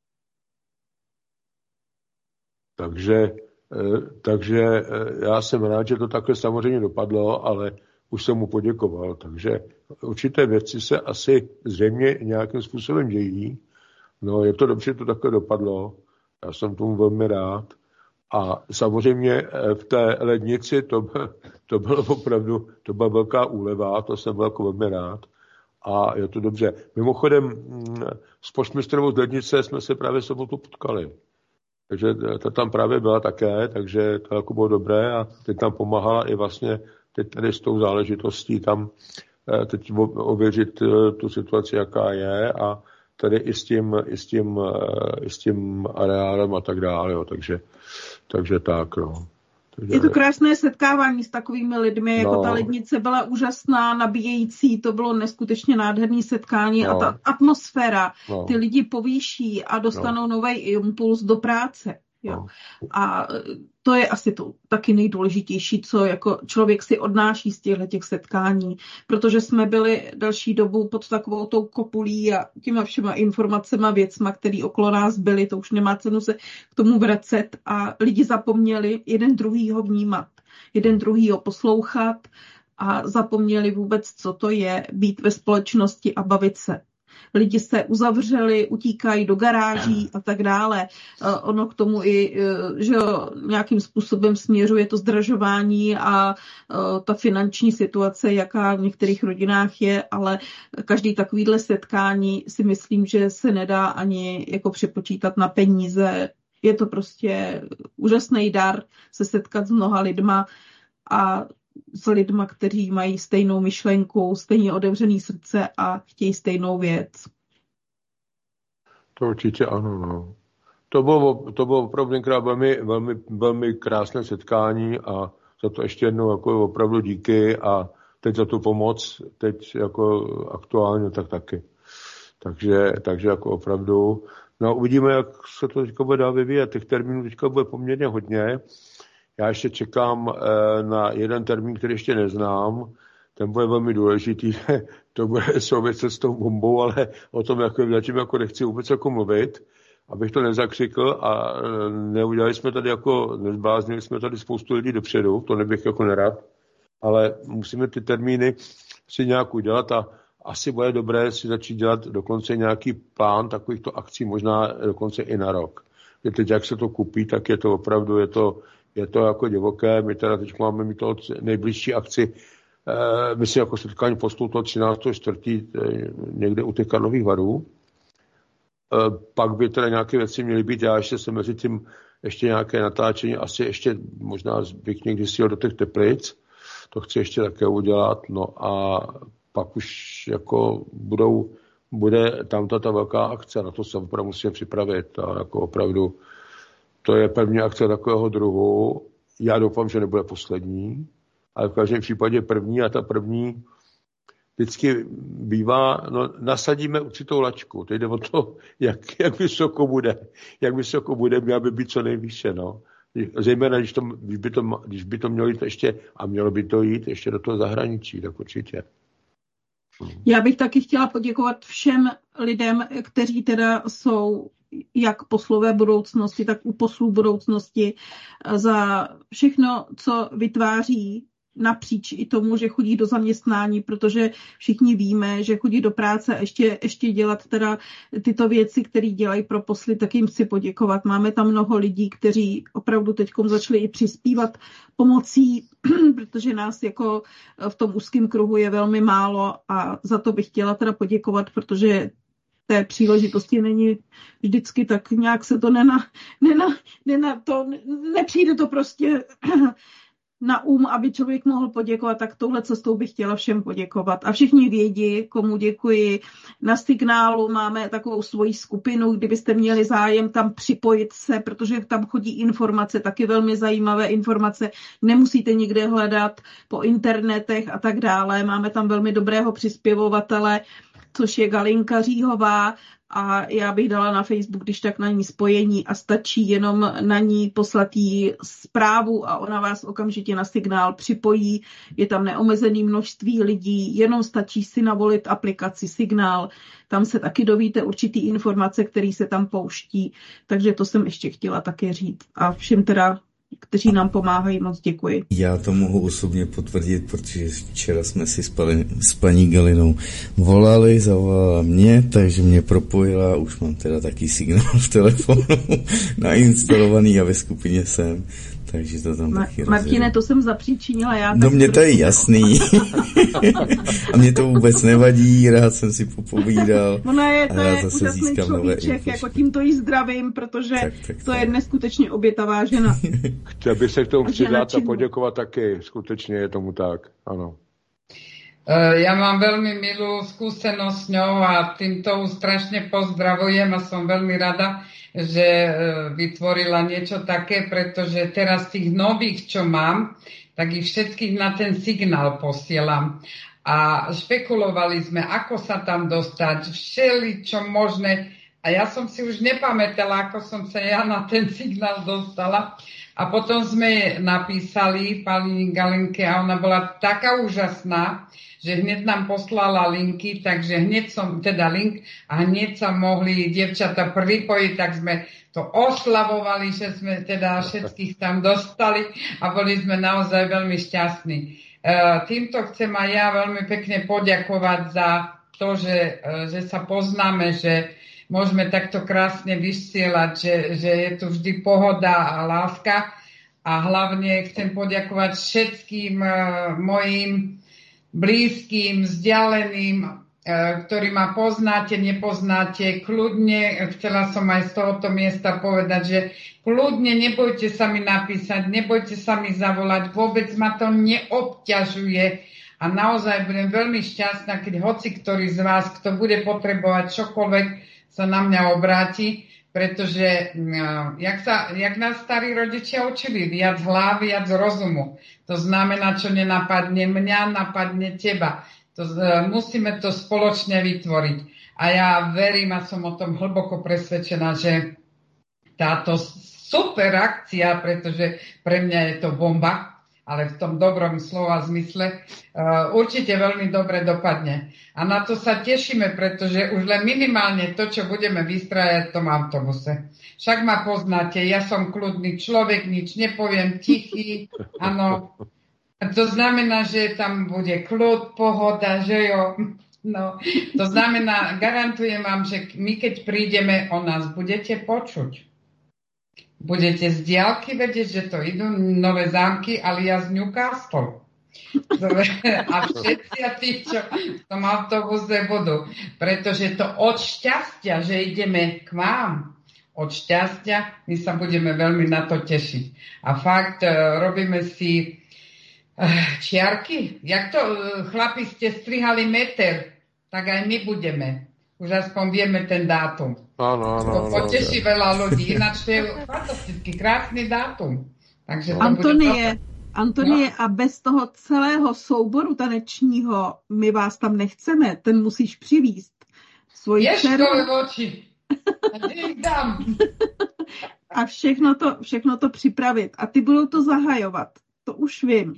Takže já jsem rád, že to takhle samozřejmě dopadlo, ale už jsem mu poděkoval. Takže určité věci se asi zřejmě nějakým způsobem dějí. No, je to dobře, že to takhle dopadlo. Já jsem tomu velmi rád. A samozřejmě v té lednici to bylo opravdu, to byla velká úleva, to jsem byl jako velmi rád. A je to dobře. Mimochodem, s poštmistrovou z lednice jsme se právě sobotu potkali. Takže ta tam právě byla také, takže to jako bylo dobré a teď tam pomáhala i vlastně teď tady s tou záležitostí tam teď ověřit tu situaci, jaká je a tady i s tím areálem a tak dále, jo. Takže tak, no. Je to krásné setkávání s takovými lidmi, jako ta lednice byla úžasná, nabíjející, to bylo neskutečně nádherné setkání a ta atmosféra, ty lidi povýší a dostanou nový impuls do práce. Jo. A to je asi to taky nejdůležitější, co jako člověk si odnáší z těch setkání, protože jsme byli další dobu pod takovou tou kopulí a těma všema informacema, věcma, které okolo nás byly, to už nemá cenu se k tomu vracet a lidi zapomněli jeden druhýho vnímat, jeden druhýho poslouchat a zapomněli vůbec, co to je být ve společnosti a bavit se. Lidi se uzavřeli, utíkají do garáží a tak dále. Ono k tomu i, že nějakým způsobem směřuje to zdražování a ta finanční situace, jaká v některých rodinách je, ale každý takovýhle setkání si myslím, že se nedá ani jako přepočítat na peníze. Je to prostě úžasný dar se setkat s mnoha lidma a s lidma, kteří mají stejnou myšlenku, stejně otevřený srdce a chtějí stejnou věc. To určitě ano, no. To bylo opravdu velmi krásné setkání a za to ještě jednou jako opravdu díky a teď za tu pomoc, teď jako aktuálně tak taky. Takže jako opravdu, no uvidíme, jak se to teďka bude dál vyvíjet. Těch termínů teďka bude poměrně hodně. Já ještě čekám na jeden termín, který ještě neznám. Ten bude velmi důležitý. To bude souviset s tou bombou, ale o tom zatím jako nechci vůbec jako mluvit, abych to nezakřikl a neudělali jsme tady jako, nezbláznili jsme tady spoustu lidí dopředu, to nebych jako nerad, ale musíme ty termíny si nějak udělat a asi bude dobré si začít dělat dokonce nějaký plán takovýchto akcí, možná dokonce i na rok. Teď, jak se to kupí, tak je to opravdu, je to jako divoké. My teda teď máme mít to nejbližší akci, myslím jako setkání postů toho 13.4. někde u těch Karlových Varů. Pak by teda nějaké věci měly být, já ještě jsem mezi tím ještě nějaké natáčení, asi ještě možná bych někdy si jel do těch Teplic, to chci ještě také udělat, no a pak už jako bude tam ta velká akce, na to se opravdu musíme připravit a jako opravdu to je první akce takového druhu. Já doufám, že nebude poslední, ale v každém případě první a ta první vždycky bývá, no nasadíme určitou laťku. Teď jde o to, jak vysoko bude. Jak vysoko bude, měla by být co nejvýše, no. Zejména, když by to mělo jít ještě, a mělo by to jít ještě do toho zahraničí, tak určitě. Já bych taky chtěla poděkovat všem lidem, kteří teda jsou jak poslové budoucnosti, tak u poslů budoucnosti za všechno, co vytváří napříč i tomu, že chodí do zaměstnání, protože všichni víme, že chodí do práce a ještě dělat teda tyto věci, které dělají pro posly, tak jim chci poděkovat. Máme tam mnoho lidí, kteří opravdu teďkom začali i přispívat pomocí, protože nás jako v tom úzkém kruhu je velmi málo a za to bych chtěla teda poděkovat, protože té příležitosti není vždycky, tak nějak se to nepřijde to prostě na aby člověk mohl poděkovat, tak touhle cestou bych chtěla všem poděkovat. A všichni vědí, komu děkuji. Na Signálu máme takovou svoji skupinu, kdybyste měli zájem tam připojit se, protože tam chodí informace, taky velmi zajímavé informace. Nemusíte nikde hledat po internetech a tak dále. Máme tam velmi dobrého přispěvovatele, což je Galinka Říhová, a já bych dala na Facebook, když tak na ní spojení a stačí jenom na ní poslat jí zprávu a ona vás okamžitě na Signál připojí. Je tam neomezené množství lidí, jenom stačí si navolit aplikaci Signál. Tam se taky dovíte určitý informace, které se tam pouští. Takže to jsem ještě chtěla také říct. A všem teda, kteří nám pomáhají, moc děkuji. Já to mohu osobně potvrdit, protože včera jsme si s paní Galinou volali, zavolala mě, takže mě propojila, už mám teda taky Signál v telefonu nainstalovaný a ve skupině jsem, takže to tam taky Martine, to jsem zapříčinila já. No mě to je jasný. A mě to vůbec nevadí, rád jsem si popovídal. Ona je, to je úžasný človíček, jako tímto jí zdravím, protože tak. To je neskutečně obětavá žena. Chtěl bych se k tomu přidat a poděkovat taky, skutečně je tomu tak, ano. Ja mám veľmi milú skúsenosť s ňou a týmto strašne pozdravujem a som veľmi rada, že vytvorila niečo také, pretože teraz tých nových, čo mám, tak ich všetkých na ten Signál posielam. A špekulovali sme, ako sa tam dostať, všeličo možné. A ja som si už nepamätala, ako som sa ja na ten Signál dostala. A potom sme napísali pani Galinke a ona bola taká úžasná, že hneď nám poslala linky, takže hneď som, teda link, a hneď sa mohli dievčata pripojiť, tak sme to oslavovali, že sme teda všetkých tam dostali a boli sme naozaj veľmi šťastní. Týmto chcem aj ja veľmi pekne poďakovať za to, že sa poznáme, že môžeme takto krásne vysielať, že je tu vždy pohoda a láska. A hlavne chcem poďakovať všetkým mojim blízkym, vzdialeným, ktorí ma poznáte, nepoznáte. Kľudne, chcela som aj z tohoto miesta povedať, že kľudne nebojte sa mi napísať, nebojte sa mi zavolať, vôbec ma to neobťažuje. A naozaj budem veľmi šťastná, keď hoci ktorý z vás, kto bude potrebovať čokoľvek, sa na mňa obráti, pretože jak nás starí rodičia učili, viac hlavy, viac rozumu. To znamená, čo nenapadne mňa, napadne teba. Musíme to spoločne vytvoriť. A ja verím a som o tom hlboko presvedčená, že táto super akcia, pretože pre mňa je to bomba, ale v tom dobrom slova zmysle, určite veľmi dobre dopadne. A na to sa tešíme, pretože už len minimálne to, čo budeme vystrajať v tom autobuse. Však ma poznáte, ja som kľudný človek, nič nepoviem, tichý, áno. To znamená, že tam bude kľud, pohoda, že jo. No, to znamená, garantujem vám, že my keď prídeme, o nás budete počuť. Budete z diaľky vedieť, že to idú Nové Zámky alias Newcastle. A všetci a tí, čo v tom autobuse budú. Pretože to od šťastia, že ideme k vám, od šťastia, my sa budeme veľmi na to tešiť. A fakt, robíme si čiarky. Jak to, chlapi, ste strihali meter, tak aj my budeme. Už aspoň vieme ten dátum. Áno. Poteší veľa ľudí. Ináč to je fantastický, krásny dátum. Takže Antonie, a bez toho celého souboru tanečního my vás tam nechceme. Ten musíš přivízt. Ježkové oči. A kde ich dám? A všechno to připravit. A ty budou to zahajovat. To už vím.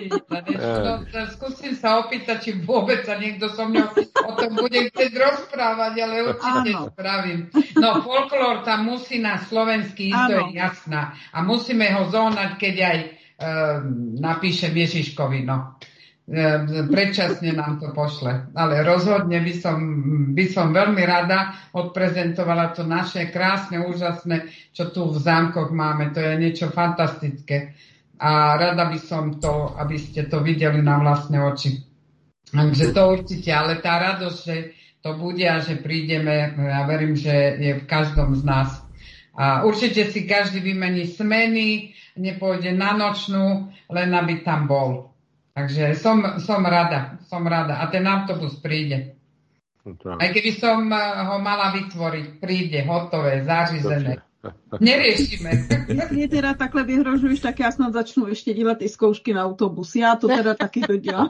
Skúsim sa opýtať, či vôbec sa niekto so mňou o tom bude chcieť rozprávať, ale určite spravím. No, folklór tam musí na slovenský ísť, to je jasná. A musíme ho zohnať, keď aj napíšem Ježiškovi, no. Predčasne nám to pošle. Ale rozhodne by som veľmi rada odprezentovala to naše krásne, úžasné, čo tu v zámkoch máme. To je niečo fantastické. A rada by som to, aby ste to videli na vlastné oči. Takže to určite, ale tá radosť, že to bude a že prídeme, ja verím, že je v každom z nás. A určite si každý vymení smeny, nepôjde na nočnú, len aby tam bol. Takže som rada. A ten autobus príde. Aj keby som ho mala vytvoriť, príde, hotové, zařízené. Neriešime. Jestli teda takhle vyhrožuješ, tak já snad začnu ještě dělat i zkoušky na autobus. Já to teda taky dodělám.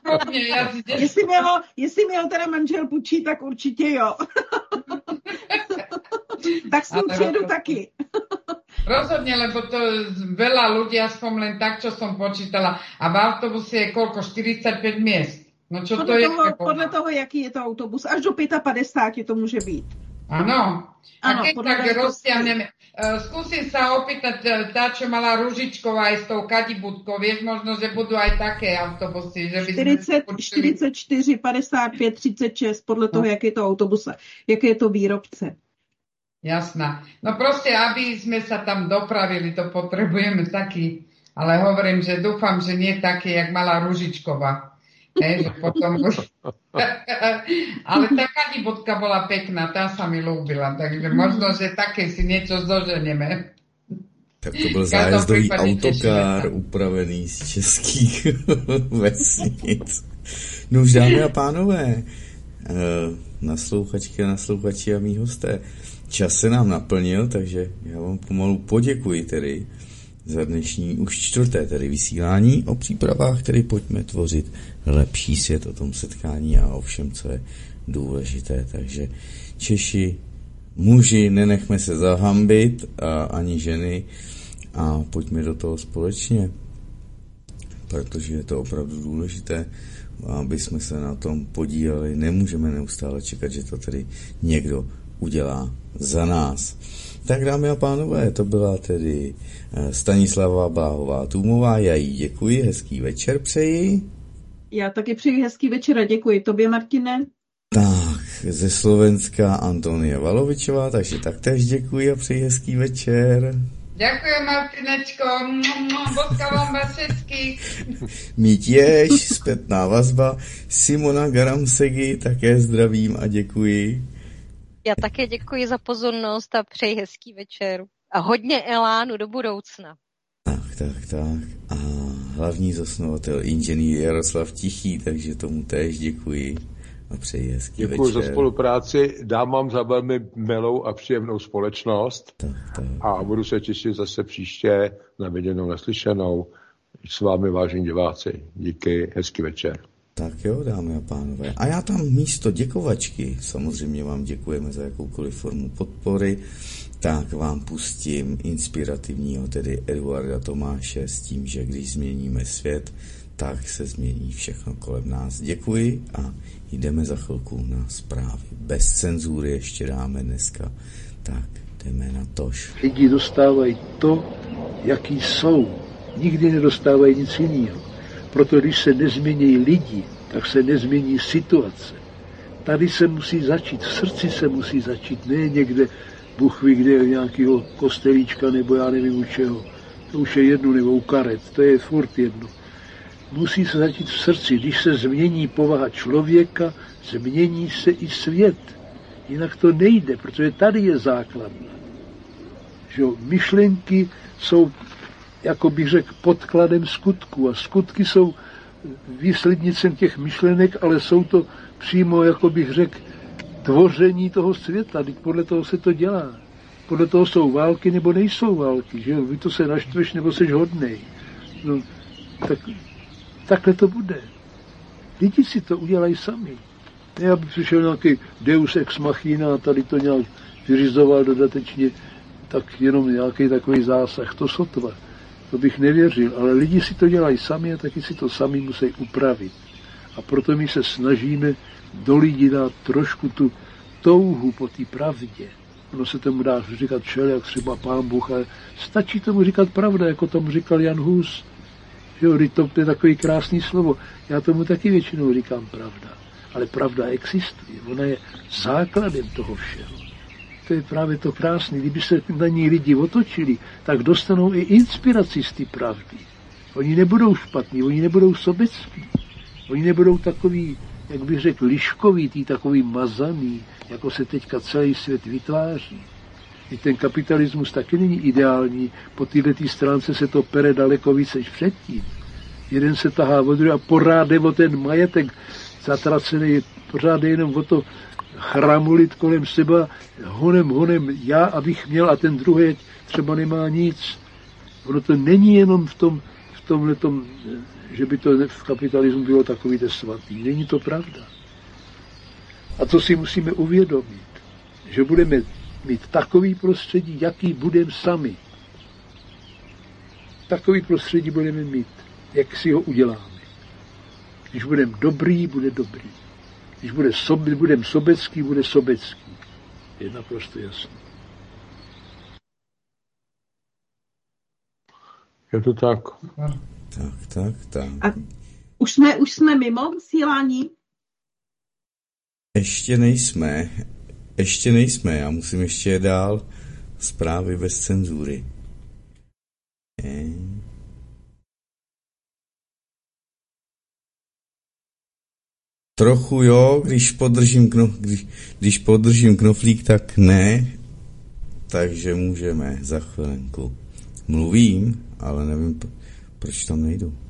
Jestli mi ho teda manžel půjčí, tak určitě jo. Tak s ním přijedu taky. Rozhodne, lebo to veľa ľudí, aspoň len tak, čo som počítala. A v autobuse je koľko? 45 miest. No čo to je? Podle toho, jaký je to autobus. Až do 55 to může být. Áno. A keď tak roztiahneme. Skúsim sa opýtať tá, čo mala Ružičková aj s tou Kadibudkou. Vieš, možno, že budú aj také autobusy. Že 44, 55, 36, podle toho, jaký je to autobus, jaký je to výrobce. Jasná. No proste, aby sme sa tam dopravili, to potrebujeme taký, ale hovorím, že dúfam, že nie taký, jak mala Ružičková. Že potom... Ale tá Kadibudka bola pekná, tá sa mi ľúbila, takže možno, že také si niečo zoženeme. Tak to byl zájezdový autokár upravený z českých vesnic. No už dámy a pánové, naslouchačky a naslouchači a mý hosté, čas se nám naplnil, takže já vám pomalu poděkuji tedy za dnešní už 4. tedy vysílání o přípravách, tedy pojďme tvořit lepší svět, o tom setkání a o všem, co je důležité. Takže Češi, muži, nenechme se zahambit, ani ženy, a pojďme do toho společně, protože je to opravdu důležité, aby jsme se na tom podíleli. Nemůžeme neustále čekat, že to tedy někdo udělá za nás. Tak dámy a pánové, to byla tedy Stanislava Bláhová-Tůmová, já jí děkuji, hezký večer přeji. Já taky přeji hezký večer a děkuji tobě, Martine. Tak, ze Slovenska Antonie Valovičová, takže taktéž děkuji a přeji hezký večer. Ďakujem, Martinečko, potkávám vás všetkých. My tiež, spätná vazba. Simona Garamsegi také zdravím a děkuji. Já také děkuji za pozornost a přeji hezký večer. A hodně elánu do budoucna. Tak. A hlavní zasnovatel inženýr Jaroslav Tichý, takže tomu též děkuji a přeji hezký večer. Děkuji za spolupráci, dám vám za velmi milou a příjemnou společnost. Tak. A budu se těšit zase příště na viděnou, naslyšenou s vámi, vážení diváci. Díky, hezký večer. Tak jo, dámy a pánové. A já tam místo děkovačky, samozřejmě vám děkujeme za jakoukoliv formu podpory, tak vám pustím inspirativního, tedy Eduarda Tomáše, s tím, že když změníme svět, tak se změní všechno kolem nás. Děkuji a jdeme za chvilku na zprávy. Bez cenzury ještě dáme dneska. Tak jdeme na tož. Lidi dostávají to, jaký jsou. Nikdy nedostávají nic jiného. Proto když se nezmění lidi, tak se nezmění situace. Tady se musí začít, v srdci se musí začít, ne někde, Bůh ví, kde nějakého kostelíčka, nebo já nevím u čeho. To už je jedno, nebo u karet, to je furt jedno. Musí se začít v srdci. Když se změní povaha člověka, změní se i svět. Jinak to nejde, protože tady je základna. Že myšlenky jsou, jako bych řekl, podkladem skutku. A skutky jsou výslednicem těch myšlenek, ale jsou to přímo, jako bych řekl, tvoření toho světa. Teď podle toho se to dělá. Podle toho jsou války nebo nejsou války. Že jo? Vy to se naštveš nebo seš hodnej. No, takhle to bude. Lidi si to udělají sami. Ne, aby přišel nějaký deus ex machina a tady to nějak vyřizoval dodatečně, tak jenom nějaký takový zásah. To sotva. To bych nevěřil. Ale lidi si to dělají sami a taky si to sami musí upravit. A proto my se snažíme do lidí dát trošku tu touhu po té pravdě. Ono se tomu dá říkat všelijak, třeba Pán Bůh, ale stačí tomu říkat pravda, jako tomu říkal Jan Hus. Jo, to je takový krásný slovo. Já tomu taky většinou říkám pravda. Ale pravda existuje. Ona je základem toho všeho. To je právě to krásné. Kdyby se na ní lidi otočili, tak dostanou i inspiraci z té pravdy. Oni nebudou špatní, oni nebudou sobecký. Oni nebudou takový, jak bych řekl, liškový, takový mazaný, jako se teďka celý svět vytváří. I ten kapitalismus taky není ideální. Po této stránce se to pere daleko víc než předtím. Jeden se tahá od druhého a pořád jde o ten majetek zatracený, pořád jde jenom o to chramulit kolem seba, honem, já, abych měl, a ten druhý třeba nemá nic. Ono to není jenom v tomhletom, že by to v kapitalismu bylo takový svatý. Není to pravda. A to si musíme uvědomit, že budeme mít takový prostředí, jaký budeme sami. Takový prostředí budeme mít, jak si ho uděláme. Když budeme dobrý, bude dobrý. Když budeme sobecký, bude sobecký. Je naprosto jasné. Je to tak. Tak. A už jsme mimo vysílání? Ještě nejsme. Já musím ještě dál zprávy bez cenzury. Trochu jo, když podržím knoflík, tak ne. Takže můžeme za chvilenku. Mluvím, ale nevím, proč tam nejdu.